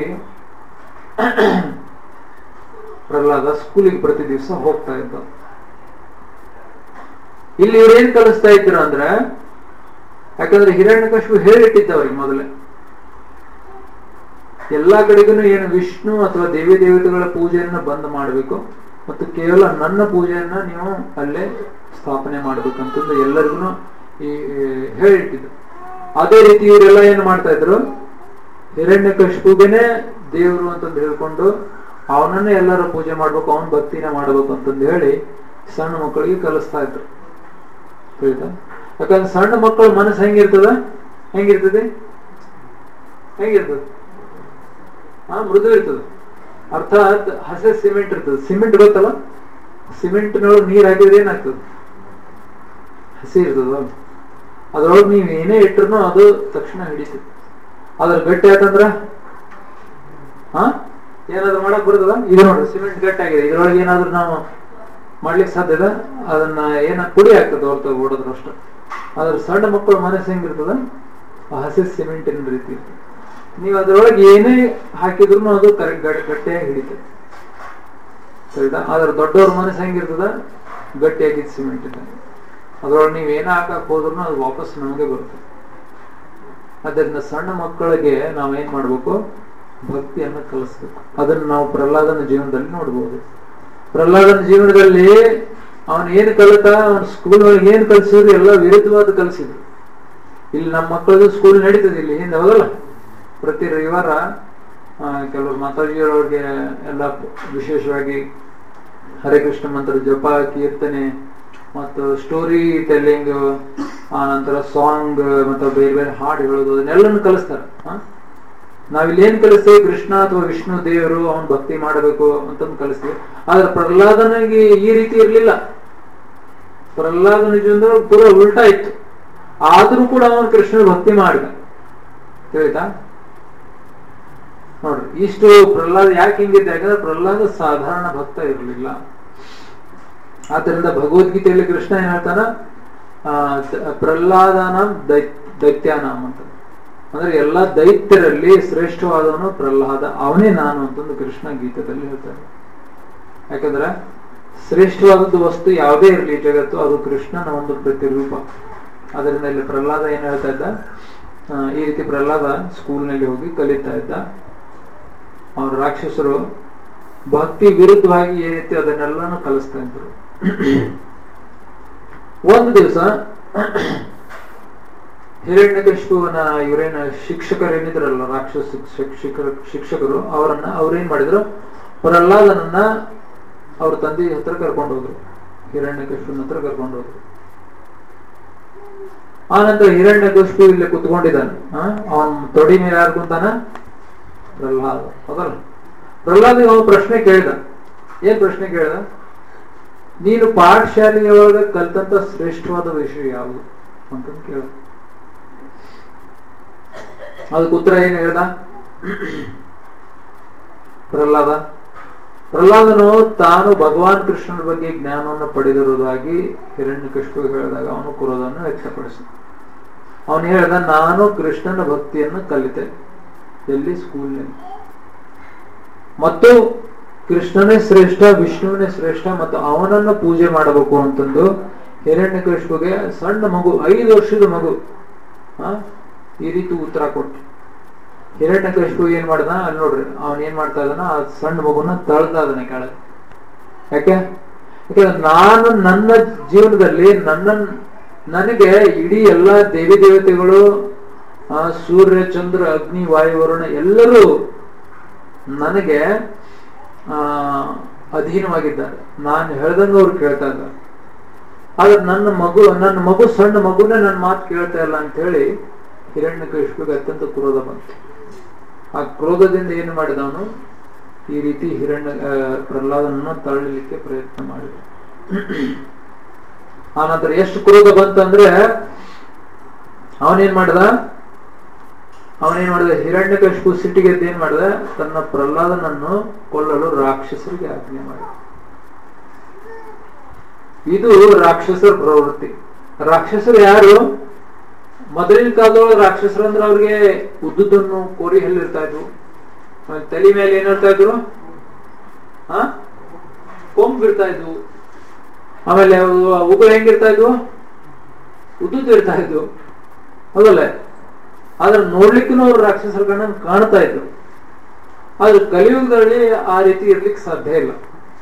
ಪ್ರಹ್ಲಾದ ಸ್ಕೂಲಿಗೆ ಪ್ರತಿ ದಿವಸ ಹೋಗ್ತಾ ಇದ್ದ. ಇಲ್ಲಿ ಇವ್ರು ಏನ್ ಕಲಿಸ್ತಾ ಇದ್ರು ಅಂದ್ರೆ, ಯಾಕಂದ್ರೆ ಹಿರಣ್ಯಕಶಿಪು ಹೇಳಿಟ್ಟಿದ್ದವ್ರಿಗೆ ಮೊದಲೇ ಎಲ್ಲಾ ಕಡೆಗೂ ಏನು ವಿಷ್ಣು ಅಥವಾ ದೇವಿ ದೇವತೆಗಳ ಪೂಜೆಯನ್ನ ಬಂದ್ ಮಾಡಬೇಕು ಮತ್ತು ಕೇವಲ ನನ್ನ ಪೂಜೆಯನ್ನ ನೀವು ಅಲ್ಲೇ ಸ್ಥಾಪನೆ ಮಾಡ್ಬೇಕಂತಂದು ಎಲ್ಲರಿಗೂ ಹೇಳಿಟ್ಟಿದ್ರು. ಅದೇ ರೀತಿ ಇವರೆಲ್ಲ ಏನ್ ಮಾಡ್ತಾ ಇದ್ರು, ಹಿರಣ್ಯಕಶಿಪುಗೆನೆ ದೇವರು ಅಂತಂದು ಹೇಳ್ಕೊಂಡು ಅವನನ್ನೇ ಎಲ್ಲರೂ ಪೂಜೆ ಮಾಡ್ಬೇಕು, ಅವನ ಭಕ್ತಿನ ಮಾಡ್ಬೇಕು ಅಂತಂದು ಹೇಳಿ ಸಣ್ಣ ಮಕ್ಕಳಿಗೆ ಕಲಿಸ್ತಾ ಇದ್ರು. ಯಾಕಂದ್ರೆ ಸಣ್ಣ ಮಕ್ಕಳ ಮನಸ್ಸು ಹೆಂಗಿರ್ತದೆ, ಹೆಂಗಿರ್ತದೆ, ಮೃದು ಇರ್ತದೆ. ಅರ್ಥಾತ್ ಹಸೆ ಸಿಮೆಂಟ್ ಇರ್ತದೆ. ಸಿಮೆಂಟ್ ಗೊತ್ತಲ್ಲ, ಸಿಮೆಂಟ್ನೊಳಗೆ ನೀರ್ ಹಾಕಿದ್ರೆ ಏನಾಗ್ತದೆ, ಹಸಿ ಇರ್ತದ. ಅದ್ರೊಳಗೆ ನೀವು ಏನೇ ಇಟ್ರು ಅದು ತಕ್ಷಣ ಹಿಡಿತದೆ. ಅದ್ರ ಗಟ್ಟಿ ಆಯ್ತಂದ್ರ ಏನಾದ್ರು ಮಾಡಕ್ ಬರ್ತದ. ಇದು ನೋಡ್ರಿ, ಸಿಮೆಂಟ್ ಗಟ್ಟಿ ಆಗಿದೆ, ಇದ್ರೊಳಗೆ ಏನಾದ್ರು ನಾವು ಮಾಡ್ಲಿಕ್ಕೆ ಸಾಧ್ಯದ, ಅದನ್ನ ಪುಡಿ ಆಗ್ತದೆ ಹೊರತು ಓಡೋದ್ರ ಅಷ್ಟ. ಆದ್ರೆ ಸಣ್ಣ ಮಕ್ಕಳ ಮನಸ್ಸು ಹೆಂಗಿರ್ತದ, ಹಸಿ ಸಿಮೆಂಟಿನ ರೀತಿ ಇರ್ತದೆ. ನೀವು ಅದ್ರೊಳಗೆ ಏನೇ ಹಾಕಿದ್ರು ಅದು ಕರೆಕ್ಟ್ ಗಟ್ಟಿಯಾಗಿ ಹಿಡಿತದೆ, ಸರಿದಾ. ಆದ್ರೆ ದೊಡ್ಡವ್ರ ಮನಸ್ಸು ಹೆಂಗಿರ್ತದ, ಗಟ್ಟಿಯಾಗಿದ್ದ ಸಿಮೆಂಟ್ ಇದ್ದ. ಅದ್ರೊಳಗೆ ನೀವ್ ಏನ ಹಾಕಕ್ ಹೋದ್ರು ಅದು ವಾಪಸ್ ನಮಗೆ ಬರುತ್ತೆ. ಅದರಿಂದ ಸಣ್ಣ ಮಕ್ಕಳಿಗೆ ನಾವೇನ್ ಮಾಡ್ಬೇಕು, ಭಕ್ತಿಯನ್ನ ಕಲಿಸ್ಬೇಕು. ಅದನ್ನ ನಾವು ಪ್ರಹ್ಲಾದನ ಜೀವನದಲ್ಲಿ ನೋಡ್ಬೋದು. ಪ್ರಹ್ಲಾದನ ಜೀವನದಲ್ಲಿ ಅವನ್ ಏನ್ ಕಲಿತ, ಅವನ್ ಸ್ಕೂಲ್ ಒಳಗೆ ಏನ್ ಕಲಿಸಿದ್ರು ಎಲ್ಲ ವಿರುದ್ಧವಾದ ಕಲಿಸಿದ್ರು. ಇಲ್ಲಿ ನಮ್ಮ ಮಕ್ಕಳದು ಸ್ಕೂಲ್ ನಡೀತದೆ ಇಲ್ಲಿ ಹಿಂದೆ, ಹೋಗಲ್ಲ. ಪ್ರತಿ ರವಿವಾರ ಕೆಲವರು ಮಾತಾಜಿಯವರಿಗೆ ಎಲ್ಲ ವಿಶೇಷವಾಗಿ ಹರೇ ಕೃಷ್ಣ ಮಂತ್ರ ಜಪ, ಕೀರ್ತನೆ ಮತ್ತು ಸ್ಟೋರಿ ಟೆಲ್ಲಿಂಗ್, ಆ ನಂತರ ಸಾಂಗ್ ಮತ್ತು ಬೇರೆ ಬೇರೆ ಹಾಡು ಹೇಳೋದು, ಅದನ್ನೆಲ್ಲನೂ ಕಲಿಸ್ತಾರೆ. ನಾವಿಲ್ಲಿ ಏನ್ ಕಲಿಸ್ತೇವೆ, ಕೃಷ್ಣ ಅಥವಾ ವಿಷ್ಣು ದೇವರು ಅವನ್ ಭಕ್ತಿ ಮಾಡಬೇಕು ಅಂತ ಕಲಿಸ್ತೇವೆ. ಆದ್ರೆ ಪ್ರಹ್ಲಾದನಿಗೆ ಈ ರೀತಿ ಇರ್ಲಿಲ್ಲ. ಪ್ರಹ್ಲಾದನ ಜೀವನದೊಳಗೆ ಪೂರ ಉಲ್ಟಾ ಇತ್ತು. ಆದ್ರೂ ಕೂಡ ಅವನು ಕೃಷ್ಣ ಭಕ್ತಿ ಮಾಡಿದ, ತಿಳಿತಾ ನೋಡ್ರಿ. ಇಷ್ಟು ಪ್ರಹ್ಲಾದ ಯಾಕೆ ಹಿಂಗಿದ್ದ, ಯಾಕಂದ್ರೆ ಪ್ರಹ್ಲಾದ ಸಾಧಾರಣ ಭಕ್ತ ಇರಲಿಲ್ಲ. ಆದ್ದರಿಂದ ಭಗವದ್ಗೀತೆಯಲ್ಲಿ ಕೃಷ್ಣ ಏನ್ ಹೇಳ್ತಾನ, ಪ್ರಹ್ಲಾದನಾಂ ದೈತ್ಯಾನಾಂ ಅಂತ. ಅಂದ್ರೆ ಎಲ್ಲಾ ದೈತ್ಯರಲ್ಲಿ ಶ್ರೇಷ್ಠವಾದವನು ಪ್ರಹ್ಲಾದ, ಅವನೇ ನಾನು ಅಂತಂದು ಕೃಷ್ಣ ಗೀತದಲ್ಲಿ ಹೇಳ್ತಾನೆ. ಯಾಕಂದ್ರೆ ಶ್ರೇಷ್ಠವಾದದ್ದು ವಸ್ತು ಯಾವುದೇ ಇರಲಿ ಜಗತ್ತು, ಅದು ಕೃಷ್ಣನ ಒಂದು ಪ್ರತಿರೂಪ. ಅದರಿಂದ ಇಲ್ಲಿ ಪ್ರಹ್ಲಾದ ಏನ್ ಹೇಳ್ತಾ ಇದ್ದ, ಈ ರೀತಿ ಪ್ರಹ್ಲಾದ ಸ್ಕೂಲ್ನಲ್ಲಿ ಹೋಗಿ ಕಲಿತಾ ಇದ್ದ. ಅವ್ರ ರಾಕ್ಷಸರು ಭಕ್ತಿ ವಿರುದ್ಧವಾಗಿ ಏನೈತಿ ಅದನ್ನೆಲ್ಲಾನು ಕಲಿಸ್ತಾ ಇದ್ರು. ಒಂದು ದಿವಸ ಹಿರಣ್ಯಕಶಿಪುವಿನ ಇವರೇನ ಶಿಕ್ಷಕರೇನಿದ್ರಲ್ಲ, ರಾಕ್ಷಸ ಶಿಕ್ಷಕರು, ಅವ್ರೇನ್ ಮಾಡಿದ್ರು, ಪ್ರಹ್ಲಾದನನ್ನ ಅವ್ರ ತಂದೆ ಹತ್ರ ಕರ್ಕೊಂಡು ಹೋದ್ರು, ಹಿರಣ್ಯಕಶಿಪುವಿನ ಹತ್ರ ಕರ್ಕೊಂಡು ಹೋದ್ರು. ಆನಂತರ ಹಿರಣ್ಯಕಶಿಪು ಇಲ್ಲಿ ಕುತ್ಕೊಂಡಿದ್ದಾನೆ. ಅವನ್ ತೊಡಿ ಮೇಲೆ ಯಾರು ಕುಂತಾನ, ಪ್ರಹ್ಲಾದ. ಹೌದಲ್ಲ. ಪ್ರಹ್ಲಾದಿಗೆ ಅವನು ಪ್ರಶ್ನೆ ಕೇಳಿದ. ಏನ್ ಪ್ರಶ್ನೆ ಕೇಳಿದ, ನೀನು ಪಾಠಶಾಲೆಯೊಳಗೆ ಕಲ್ತಂತ ಶ್ರೇಷ್ಠವಾದ ವಿಷಯ ಯಾವುದು ಅಂತ ಕೇಳ. ಅದಕ್ಕೆ ಉತ್ತರ ಏನ್ ಹೇಳ್ದ ಪ್ರಹ್ಲಾದನು ತಾನು ಭಗವಾನ್ ಕೃಷ್ಣನ ಬಗ್ಗೆ ಜ್ಞಾನವನ್ನು ಪಡೆದಿರುವುದಾಗಿ ಹಿರಣ್ಯಕಶಿಪು ಹೇಳಿದಾಗ ಅವನು ಕ್ರೋಧವನ್ನು ವ್ಯಕ್ತಪಡಿಸಿದ. ಅವನು ಹೇಳ್ದ, ನಾನು ಕೃಷ್ಣನ ಭಕ್ತಿಯನ್ನು ಕಲಿತೆ, ಎಲ್ಲಿ, ಸ್ಕೂಲ್ನಲ್ಲಿ. ಮತ್ತು ಕೃಷ್ಣನೇ ಶ್ರೇಷ್ಠ, ವಿಷ್ಣುವನೇ ಶ್ರೇಷ್ಠ, ಮತ್ತು ಅವನನ್ನ ಪೂಜೆ ಮಾಡಬೇಕು ಅಂತಂದು ಹಿರಣ್ಯಕಶಿಪುಗೆ ಸಣ್ಣ ಮಗು, 5 ವರ್ಷದ ಮಗು ಈ ರೀತಿ ಉತ್ತರ ಕೊಟ್ಟು. ಹಿರಣ್ಯಕಶಿಪು ಏನ್ ಮಾಡ್ದ, ಅಲ್ಲಿ ನೋಡ್ರಿ, ಅವನ್ ಏನ್ ಮಾಡ್ತಾ ಇದ್ದಾನ, ಆ ಸಣ್ಣ ಮಗುನ ತಳ್ತಾ ಇದ್ದಾನೆ ಕೆಳಗೆ. ಯಾಕಂದ್ರೆ ನಾನು ನನ್ನ ಜೀವನದಲ್ಲಿ ನನಗೆ ಇಡೀ ಎಲ್ಲಾ ದೇವಿ ದೇವತೆಗಳು, ಸೂರ್ಯ ಚಂದ್ರ ಅಗ್ನಿ ವಾಯು ವರುಣ ಎಲ್ಲರೂ ನನಗೆ ಅಧೀನವಾಗಿದ್ದಾರೆ. ನಾನು ಹೇಳ್ದಂಗ ಅವ್ರು ಕೇಳ್ತಾ ಇದ್ದಾರೆ. ಆದ್ರೆ ನನ್ನ ಮಗು ಸಣ್ಣ ಮಗುನೇ ನನ್ನ ಮಾತು ಕೇಳ್ತಾ ಇಲ್ಲ ಅಂತ ಹೇಳಿ ಹಿರಣ್ಯಕಶಿಪುಗೆ ಅತ್ಯಂತ ಕ್ರೋಧ ಬಂತು. ಆ ಕ್ರೋಧದಿಂದ ಏನು ಮಾಡಿದವನು, ಈ ರೀತಿ ಪ್ರಹ್ಲಾದನನ್ನ ತಳ್ಳಲಿಕ್ಕೆ ಪ್ರಯತ್ನ ಮಾಡಿದ. ಆನಂತರ ಎಷ್ಟು ಕ್ರೋಧ ಬಂತಂದ್ರೆ ಅವನೇನ್ ಮಾಡಿದ, ಹಿರಣ್ಯಕಶಿಪು ಸಿಟ್ಟಿಗೆದ್ದು ಏನ್ ಮಾಡಿದ, ತನ್ನ ಪ್ರಹ್ಲಾದನನ್ನು ಕೊಲ್ಲಲು ರಾಕ್ಷಸರಿಗೆ ಆಜ್ಞೆ ಮಾಡಿದ. ಇದು ರಾಕ್ಷಸರ ಪ್ರವೃತ್ತಿ. ರಾಕ್ಷಸರು ಯಾರು, ಮೊದಲಿನ ಕಾಲದೊಳಗೆ ರಾಕ್ಷಸರು ಅಂದ್ರೆ ಅವ್ರಿಗೆ ಉದ್ದುದನ್ನು ಕೋರಿ ಹಲ್ಲಿರ್ತಾ ಇದ್ವು, ತಲೆ ಮೇಲೆ ಏನಿರ್ತಾ ಇದ್ರು, ಕೊಂಬ್ ಇರ್ತಾ ಇದ್ವು, ಆಮೇಲೆ ಉಗುಳು ಹೆಂಗಿರ್ತಾ ಇದ್ವು, ಉದ್ದುದ್ದು ಇರ್ತಾ ಇದ್ವು, ಹೌದಲ್ಲ. ಆದ್ರೆ ನೋಡ್ಲಿಕ್ಕೂ ಅವ್ರು ರಾಕ್ಷಸರ ಕಾಣ್ತಾ ಇದ್ರು. ಆದ್ರೆ ಕಲಿಯುಗದಲ್ಲಿ ಆ ರೀತಿ ಇರ್ಲಿಕ್ಕೆ ಸಾಧ್ಯ ಇಲ್ಲ.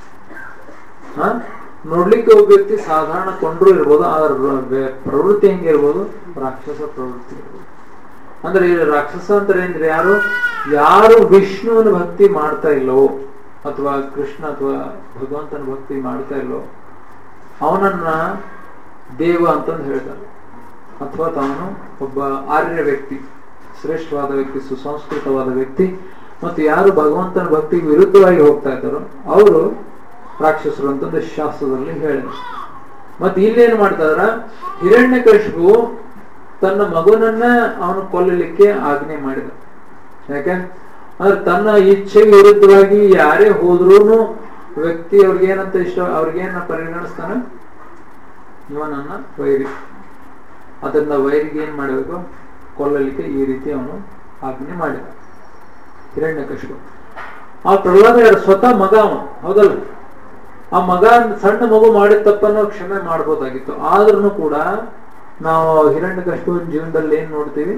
ನೋಡ್ಲಿಕ್ಕೆ ಒಬ್ಬ ವ್ಯಕ್ತಿ ಸಾಧಾರಣ ಕೊಂಡ್ರು ಇರ್ಬೋದು, ಆದ್ರೆ ಪ್ರವೃತ್ತಿ ಹೆಂಗಿರ್ಬೋದು, ರಾಕ್ಷಸ ಪ್ರವೃತ್ತಿ ಇರ್ಬೋದು. ಅಂದ್ರೆ ಈ ರಾಕ್ಷಸ ಅಂತಾರೆ ಅಂದ್ರೆ ಯಾರು ವಿಷ್ಣುವನ ಭಕ್ತಿ ಮಾಡ್ತಾ ಇಲ್ಲವೋ, ಅಥವಾ ಕೃಷ್ಣ ಅಥವಾ ಭಗವಂತನ ಭಕ್ತಿ ಮಾಡ್ತಾ ಇಲ್ಲೋ ಅವನನ್ನ ದೇವ ಅಂತಂದು ಹೇಳ್ತಾರೆ. ಅಥವಾ ತಾನು ಒಬ್ಬ ಆರ್ಯ ವ್ಯಕ್ತಿ, ಶ್ರೇಷ್ಠವಾದ ವ್ಯಕ್ತಿ, ಸುಸಂಸ್ಕೃತವಾದ ವ್ಯಕ್ತಿ, ಮತ್ತು ಯಾರು ಭಗವಂತನ ಭಕ್ತಿಗೆ ವಿರುದ್ಧವಾಗಿ ಹೋಗ್ತಾ ಇದ್ದಾರೋ ಅವರು ರಾಕ್ಷಸರು ಅಂತಂದು ಶಾಸ್ತ್ರದಲ್ಲಿ ಹೇಳಿದ್ರು. ಮತ್ತೆ ಇಲ್ಲೇನು ಮಾಡ್ತಾರ, ಹಿರಣ್ಯಕಶಿಪು ತನ್ನ ಮಗುನನ್ನ ಅವನು ಕೊಲ್ಲಲಿಕ್ಕೆ ಆಜ್ಞೆ ಮಾಡಿದ. ಯಾಕೆ ಅಂದ್ರೆ ತನ್ನ ಇಚ್ಛೆಗೆ ವಿರುದ್ಧವಾಗಿ ಯಾರೇ ಹೋದ್ರೂ ವ್ಯಕ್ತಿ ಅವ್ರಿಗೇನಂತ ಇಷ್ಟ, ಅವ್ರಿಗೇನ ಪರಿಗಣಿಸ್ತಾನ, ಇವ ನನ್ನ ವೈರಿ. ಅದರಿಂದ ವೈರಿಗೆ ಏನ್ ಮಾಡಬೇಕು, ಕೊಲ್ಲಲಿಕ್ಕೆ ಈ ರೀತಿ ಅವನು ಆಜ್ಞೆ ಮಾಡಿದ ಹಿರಣ್ಯಕಶಿಪು. ಆ ಪ್ರಹ್ಲಾದ ಯಾರು, ಸ್ವತಃ ಮಗ ಅವ, ಹೌದಲ್ಲ? ಆ ಮಗ ಸಣ್ಣ ಮಗು ಮಾಡಿದ ತಪ್ಪನ್ನು ಕ್ಷಮೆ ಮಾಡ್ಬೋದಾಗಿತ್ತು. ಆದ್ರೂ ಕೂಡ ನಾವು ಹಿರಣ್ಯಕಶಿಪುವಿನ ಜೀವನದಲ್ಲಿ ಏನ್ ನೋಡ್ತೀವಿ,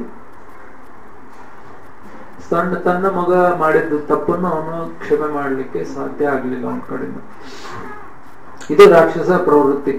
ತನ್ನ ಮಗ ಮಾಡಿದ ತಪ್ಪನ್ನು ಅವನು ಕ್ಷಮೆ ಮಾಡಲಿಕ್ಕೆ ಸಾಧ್ಯ ಆಗ್ಲಿಲ್ಲ ಅವನ ಕಡೆಯಿಂದ. ಇದು ರಾಕ್ಷಸ ಪ್ರವೃತ್ತಿ.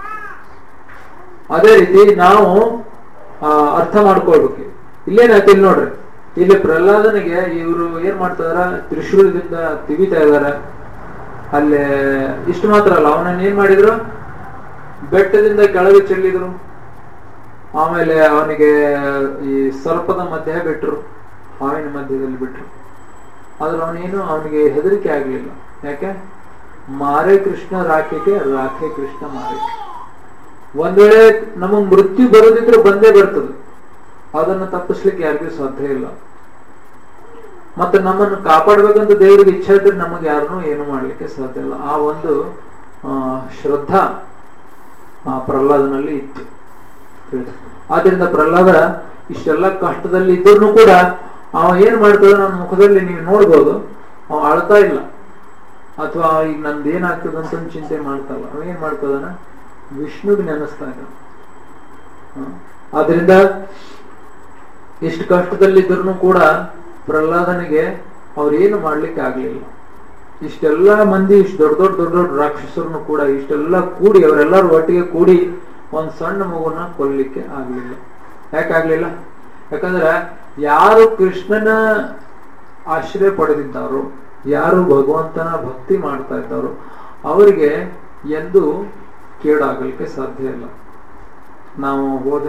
ಅದೇ ರೀತಿ ನಾವು ಅರ್ಥ ಮಾಡ್ಕೊಳ್ಬೇಕು. ಇಲ್ಲೇನಾಯ್ತು ಇಲ್ಲಿ ನೋಡ್ರಿ, ಇಲ್ಲಿ ಪ್ರಹ್ಲಾದನಿಗೆ ಇವರು ಏನ್ ಮಾಡ್ತಾರ, ತ್ರಿಶೂಲದಿಂದ ತಿವಿತಾ ಇದಾರ. ಅಲ್ಲೇ ಇಷ್ಟು ಮಾತ್ರ ಅಲ್ಲ, ಅವನನ್ನ ಏನ್ ಮಾಡಿದ್ರು, ಬೆಟ್ಟದಿಂದ ಕೆಳಗೆ ಚೆಲ್ಲಿದ್ರು. ಆಮೇಲೆ ಅವನಿಗೆ ಈ ಸರ್ಪದ ಮಧ್ಯೆ ಬಿಟ್ರು, ಹಾವಿನ ಮಧ್ಯದಲ್ಲಿ ಬಿಟ್ರು. ಆದ್ರೆ ಅವನಿಗೆ ಹೆದರಿಕೆ ಆಗ್ಲಿಲ್ಲ. ಯಾಕೆ? ಮಾರೇ ಕೃಷ್ಣ ರಾಖೆಗೆ, ರಾಖೆ ಕೃಷ್ಣ ಮಾರೇ. ಒಂದ್ ವೇಳೆ ನಮಗ್ ಮೃತ್ಯು ಬರೋದಿದ್ರೆ ಬಂದೇ ಬರ್ತದೆ, ಅದನ್ನು ತಪ್ಪಿಸ್ಲಿಕ್ಕೆ ಯಾರಿಗೂ ಸಾಧ್ಯ ಇಲ್ಲ. ಮತ್ತೆ ನಮ್ಮನ್ನು ಕಾಪಾಡ್ಬೇಕಂತ ದೇವರಿಗೆ ಇಚ್ಛೆ ಇದ್ರೆ ನಮಗೆ ಯಾರನ್ನೂ ಏನು ಮಾಡ್ಲಿಕ್ಕೆ ಸಾಧ್ಯ ಇಲ್ಲ. ಆ ಒಂದು ಶ್ರದ್ಧಾ ಪ್ರಹ್ಲಾದನಲ್ಲಿ ಇತ್ತು. ಆದ್ರಿಂದ ಪ್ರಹ್ಲಾದ ಇಷ್ಟೆಲ್ಲ ಕಷ್ಟದಲ್ಲಿ ಇದ್ರೂ ಕೂಡ ಅವ ಏನ್ ಮಾಡ್ತದ, ನನ್ನ ಮುಖದಲ್ಲಿ ನೀವು ನೋಡ್ಬೋದು, ಅವ ಅಳ್ತಾ ಇಲ್ಲ, ಅಥವಾ ಈಗ ನಂದು ಏನಾಗ್ತದ ಅಂತ ಚಿಂತೆ ಮಾಡ್ತಲ್ಲ. ಅವ ಏನ್ ಮಾಡ್ತದನ, ವಿಷ್ಣುಗೆ ನೆನೆಸ್ತಾ ಇದ್ದ. ಆದ್ರಿಂದ ಇಷ್ಟು ಕಷ್ಟದಲ್ಲಿದ್ರೂ ಕೂಡ ಪ್ರಹ್ಲಾದನಿಗೆ ಅವ್ರೇನು ಮಾಡ್ಲಿಕ್ಕೆ ಆಗ್ಲಿಲ್ಲ. ಇಷ್ಟೆಲ್ಲ ಮಂದಿ, ಇಷ್ಟು ದೊಡ್ಡ ದೊಡ್ಡ ರಾಕ್ಷಸರನ್ನು ಕೂಡ ಇಷ್ಟೆಲ್ಲ ಕೂಡಿ, ಅವರೆಲ್ಲರೂ ಒಟ್ಟಿಗೆ ಕೂಡಿ ಒಂದ್ ಸಣ್ಣ ಮಗುನ ಕೊಲ್ಲಿಕ್ಕೆ ಆಗ್ಲಿಲ್ಲ. ಯಾಕಾಗ್ಲಿಲ್ಲ? ಯಾಕಂದ್ರೆ ಯಾರು ಕೃಷ್ಣನ ಆಶ್ರಯ ಪಡೆದಿದ್ದಾರೋ, ಯಾರು ಭಗವಂತನ ಭಕ್ತಿ ಮಾಡ್ತಾ ಇದ್ದಾರೋ ಅವರಿಗೆ ಎಂದು ಕೇಡಾಗಲಿಕ್ಕೆ ಸಾಧ್ಯ ಇಲ್ಲ. ನಾವು ಹೋದ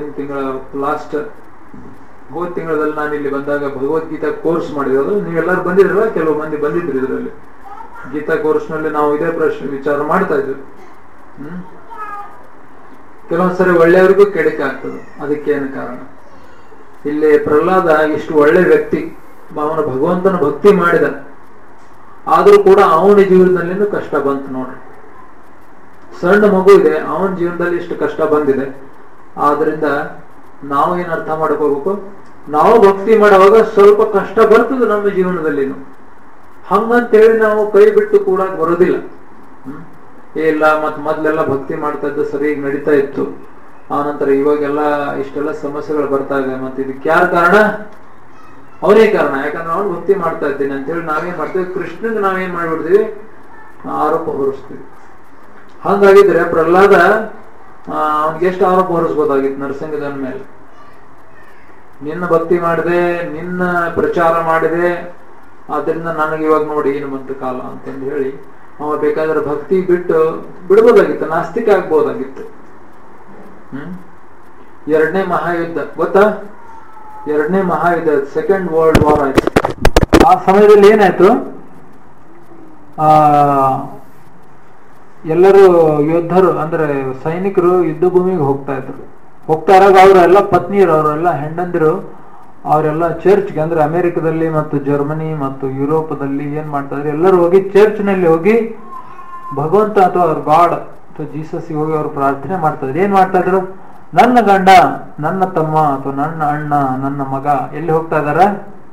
ತಿಂಗಳಲ್ಲಿ ನಾನು ಇಲ್ಲಿ ಬಂದಾಗ ಭಗವದ್ಗೀತಾ ಕೋರ್ಸ್ ಮಾಡಿರೋದು, ನೀವೆಲ್ಲರೂ ಬಂದಿದ್ರಲ್ಲ, ಕೆಲವು ಮಂದಿ ಬಂದಿದ್ರು. ಇದರಲ್ಲಿ ಗೀತಾ ಕೋರ್ಸ್ ನಲ್ಲಿ ನಾವು ಇದೇ ಪ್ರಶ್ನೆ ವಿಚಾರ ಮಾಡ್ತಾ ಇದ್ವಿ. ಕೆಲವೊಂದ್ಸರಿ ಒಳ್ಳೆಯವ್ರಿಗೂ ಕೆಡಕೆ ಆಗ್ತದೆ. ಅದಕ್ಕೇನು ಕಾರಣ? ಇಲ್ಲಿ ಪ್ರಹ್ಲಾದ ಇಷ್ಟು ಒಳ್ಳೆ ವ್ಯಕ್ತಿ, ಅವನ ಭಗವಂತನ ಭಕ್ತಿ ಮಾಡಿದ, ಆದ್ರೂ ಕೂಡ ಅವನ ಜೀವನದಲ್ಲಿನೂ ಕಷ್ಟ ಬಂತು ನೋಡ್ರಿ. ಸಣ್ಣ ಮಗು ಇದೆ, ಅವನ ಜೀವನದಲ್ಲಿ ಇಷ್ಟು ಕಷ್ಟ ಬಂದಿದೆ. ಆದ್ರಿಂದ ನಾವು ಏನ್ ಅರ್ಥ ಮಾಡ್ಕೋಬೇಕು, ನಾವು ಭಕ್ತಿ ಮಾಡುವಾಗ ಸ್ವಲ್ಪ ಕಷ್ಟ ಬರ್ತದೆ ನಮ್ಮ ಜೀವನದಲ್ಲಿನೂ. ಹಂಗಂತೇಳಿ ನಾವು ಕೈ ಬಿಟ್ಟು ಕೂಡ ಬರೋದಿಲ್ಲ. ಇಲ್ಲ ಮೊದ್ಲೆಲ್ಲ ಭಕ್ತಿ ಮಾಡ್ತಾ ಇದ್ದು ಸರಿ ನಡೀತಾ ಇತ್ತು, ಆನಂತರ ಇವಾಗೆಲ್ಲ ಇಷ್ಟೆಲ್ಲ ಸಮಸ್ಯೆಗಳು ಬರ್ತಾ ಇದೆ. ಮತ್ತೆ ಇದಕ್ಕೆ ಯಾರ ಕಾರಣ? ಅವನೇ ಕಾರಣ. ಯಾಕಂದ್ರೆ ಅವನು ಭಕ್ತಿ ಮಾಡ್ತಾ ಇದ್ದೀನಿ ಅಂತೇಳಿ ನಾವೇನ್ ಮಾಡ್ತೀವಿ, ಕೃಷ್ಣಗೆ ನಾವೇನ್ ಮಾಡ್ಬಿಡ್ತೀವಿ, ಆರೋಪ ಹೊರಿಸ್ತೀವಿ. ಹಂಗಾಗಿದ್ರೆ ಪ್ರಹ್ಲಾದ ಅವನಿಗೆ ಎಷ್ಟು ಆರೋಪ ಹೊರಿಸ್ಬೋದಾಗಿತ್ತು ನರಸಿಂಹನ ಮೇಲೆ. ನಿನ್ನ ಭಕ್ತಿ ಮಾಡಿದೆ, ನಿನ್ನ ಪ್ರಚಾರ ಮಾಡಿದೆ, ಆದ್ರಿಂದ ನನಗೆ ಇವಾಗ ನೋಡಿ ಏನು ಬಂತು ಕಾಲ ಅಂತಂದು ಹೇಳಿ ಅವ ಬೇಕಾದ್ರೆ ಭಕ್ತಿ ಬಿಡ್ಬೋದಾಗಿತ್ತು, ನಾಸ್ತಿಕ ಆಗ್ಬೋದಾಗಿತ್ತು. ಎರಡನೇ ಮಹಾಯುದ್ಧ ಗೊತ್ತಾ? ಎರಡನೇ ಮಹಾಯುದ್ಧ, ಸೆಕೆಂಡ್ ವರ್ಲ್ಡ್ ವಾರ್ ಆಯ್ತು. ಆ ಸಮಯದಲ್ಲಿ ಏನಾಯ್ತು, ಎಲ್ಲರೂ ಯೋಧರು ಅಂದ್ರೆ ಸೈನಿಕರು ಯುದ್ಧ ಭೂಮಿಗೆ ಹೋಗ್ತಾ ಇರಾಗ ಅವರೆಲ್ಲ ಪತ್ನಿಯರು, ಅವರೆಲ್ಲ ಹೆಂಡಂದಿರು, ಅವರೆಲ್ಲ ಚರ್ಚ್ಗೆ ಅಂದ್ರೆ ಅಮೆರಿಕದಲ್ಲಿ ಮತ್ತು ಜರ್ಮನಿ ಮತ್ತು ಯುರೋಪದಲ್ಲಿ ಏನ್ ಮಾಡ್ತಾ ಇದ್ರು, ಎಲ್ಲರೂ ಹೋಗಿ ಚರ್ಚ್ ನಲ್ಲಿ ಹೋಗಿ ಭಗವಂತ ಅಥವಾ ಅವ್ರ ಗಾಡ್ ಅಥವಾ ಜೀಸಸ್ ಹೋಗಿ ಅವ್ರು ಪ್ರಾರ್ಥನೆ ಮಾಡ್ತಾ ಇದ್ರು. ಏನ್ ಮಾಡ್ತಾ ಇದ್ರು, ನನ್ನ ಗಂಡ, ನನ್ನ ತಮ್ಮ ಅಥವಾ ನನ್ನ ಅಣ್ಣ, ನನ್ನ ಮಗ ಎಲ್ಲಿ ಹೋಗ್ತಾ ಇದಾರೆ?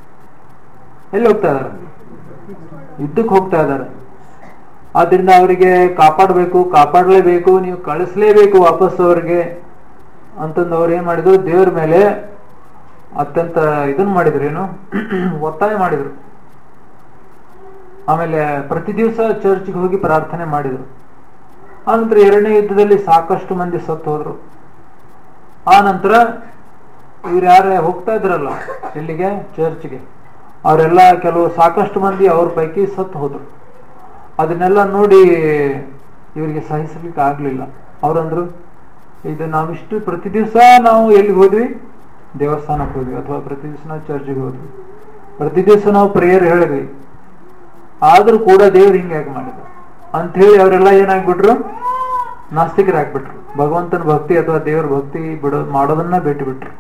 ಯುದ್ಧಕ್ಕೆ ಹೋಗ್ತಾ ಇದಾರೆ. ಆದ್ರಿಂದ ಅವರಿಗೆ ಕಾಪಾಡಲೇಬೇಕು, ನೀವು ಕಳಿಸ್ಲೇಬೇಕು ವಾಪಸ್ ಅವ್ರಿಗೆ ಅಂತಂದು ಅವ್ರು ಏನ್ ಮಾಡಿದ್ರು, ದೇವ್ರ ಮೇಲೆ ಅತ್ಯಂತ ಇದನ್ ಮಾಡಿದ್ರು, ಏನು ಒತ್ತಾಯ ಮಾಡಿದ್ರು. ಆಮೇಲೆ ಪ್ರತಿ ದಿವಸ ಚರ್ಚ್ಗೆ ಹೋಗಿ ಪ್ರಾರ್ಥನೆ ಮಾಡಿದ್ರು. ಆನಂತರ ಎರಡನೇ ಯುದ್ಧದಲ್ಲಿ ಸಾಕಷ್ಟು ಮಂದಿ ಸತ್ತು ಹೋದ್ರು. ಆ ನಂತರ ಇವ್ರು ಯಾರೇ ಹೋಗ್ತಾ ಇದ್ರಲ್ಲ ಇಲ್ಲಿಗೆ ಚರ್ಚ್ಗೆ, ಅವರೆಲ್ಲ ಸಾಕಷ್ಟು ಮಂದಿ ಅವ್ರ ಪೈಕಿ ಸತ್ತು ಹೋದ್ರು. ಅದನ್ನೆಲ್ಲ ನೋಡಿ ಇವರಿಗೆ ಸಹಿಸಲಿಕ್ಕೆ ಆಗ್ಲಿಲ್ಲ. ಅವ್ರಂದ್ರು, ಇದು ನಾವಿಷ್ಟು ಪ್ರತಿ ದಿವಸ ನಾವು ಎಲ್ಲಿಗೆ ಹೋದ್ವಿ, ದೇವಸ್ಥಾನಕ್ಕೆ ಹೋದ್ವಿ, ಅಥವಾ ಪ್ರತಿ ದಿವಸ ನಾವು ಚರ್ಚ್ಗೆ ಹೋದ್ವಿ, ಪ್ರತಿ ದಿವಸ ನಾವು ಪ್ರೇಯರ್ ಹೇಳಿದ್ವಿ, ಆದ್ರೂ ಕೂಡ ದೇವ್ರು ಹಿಂಗೆ ಯಾಕೆ ಮಾಡಿದ ಅಂತ ಹೇಳಿ ಅವರೆಲ್ಲ ಏನಾಗ್ಬಿಟ್ರು, ನಾಸ್ತಿಕರಾಗ್ಬಿಟ್ರು. ಭಗವಂತನ ಭಕ್ತಿ ಅಥವಾ ದೇವ್ರ ಭಕ್ತಿ ಮಾಡೋದನ್ನ ಬಿಟ್ಟು ಬಿಟ್ರು.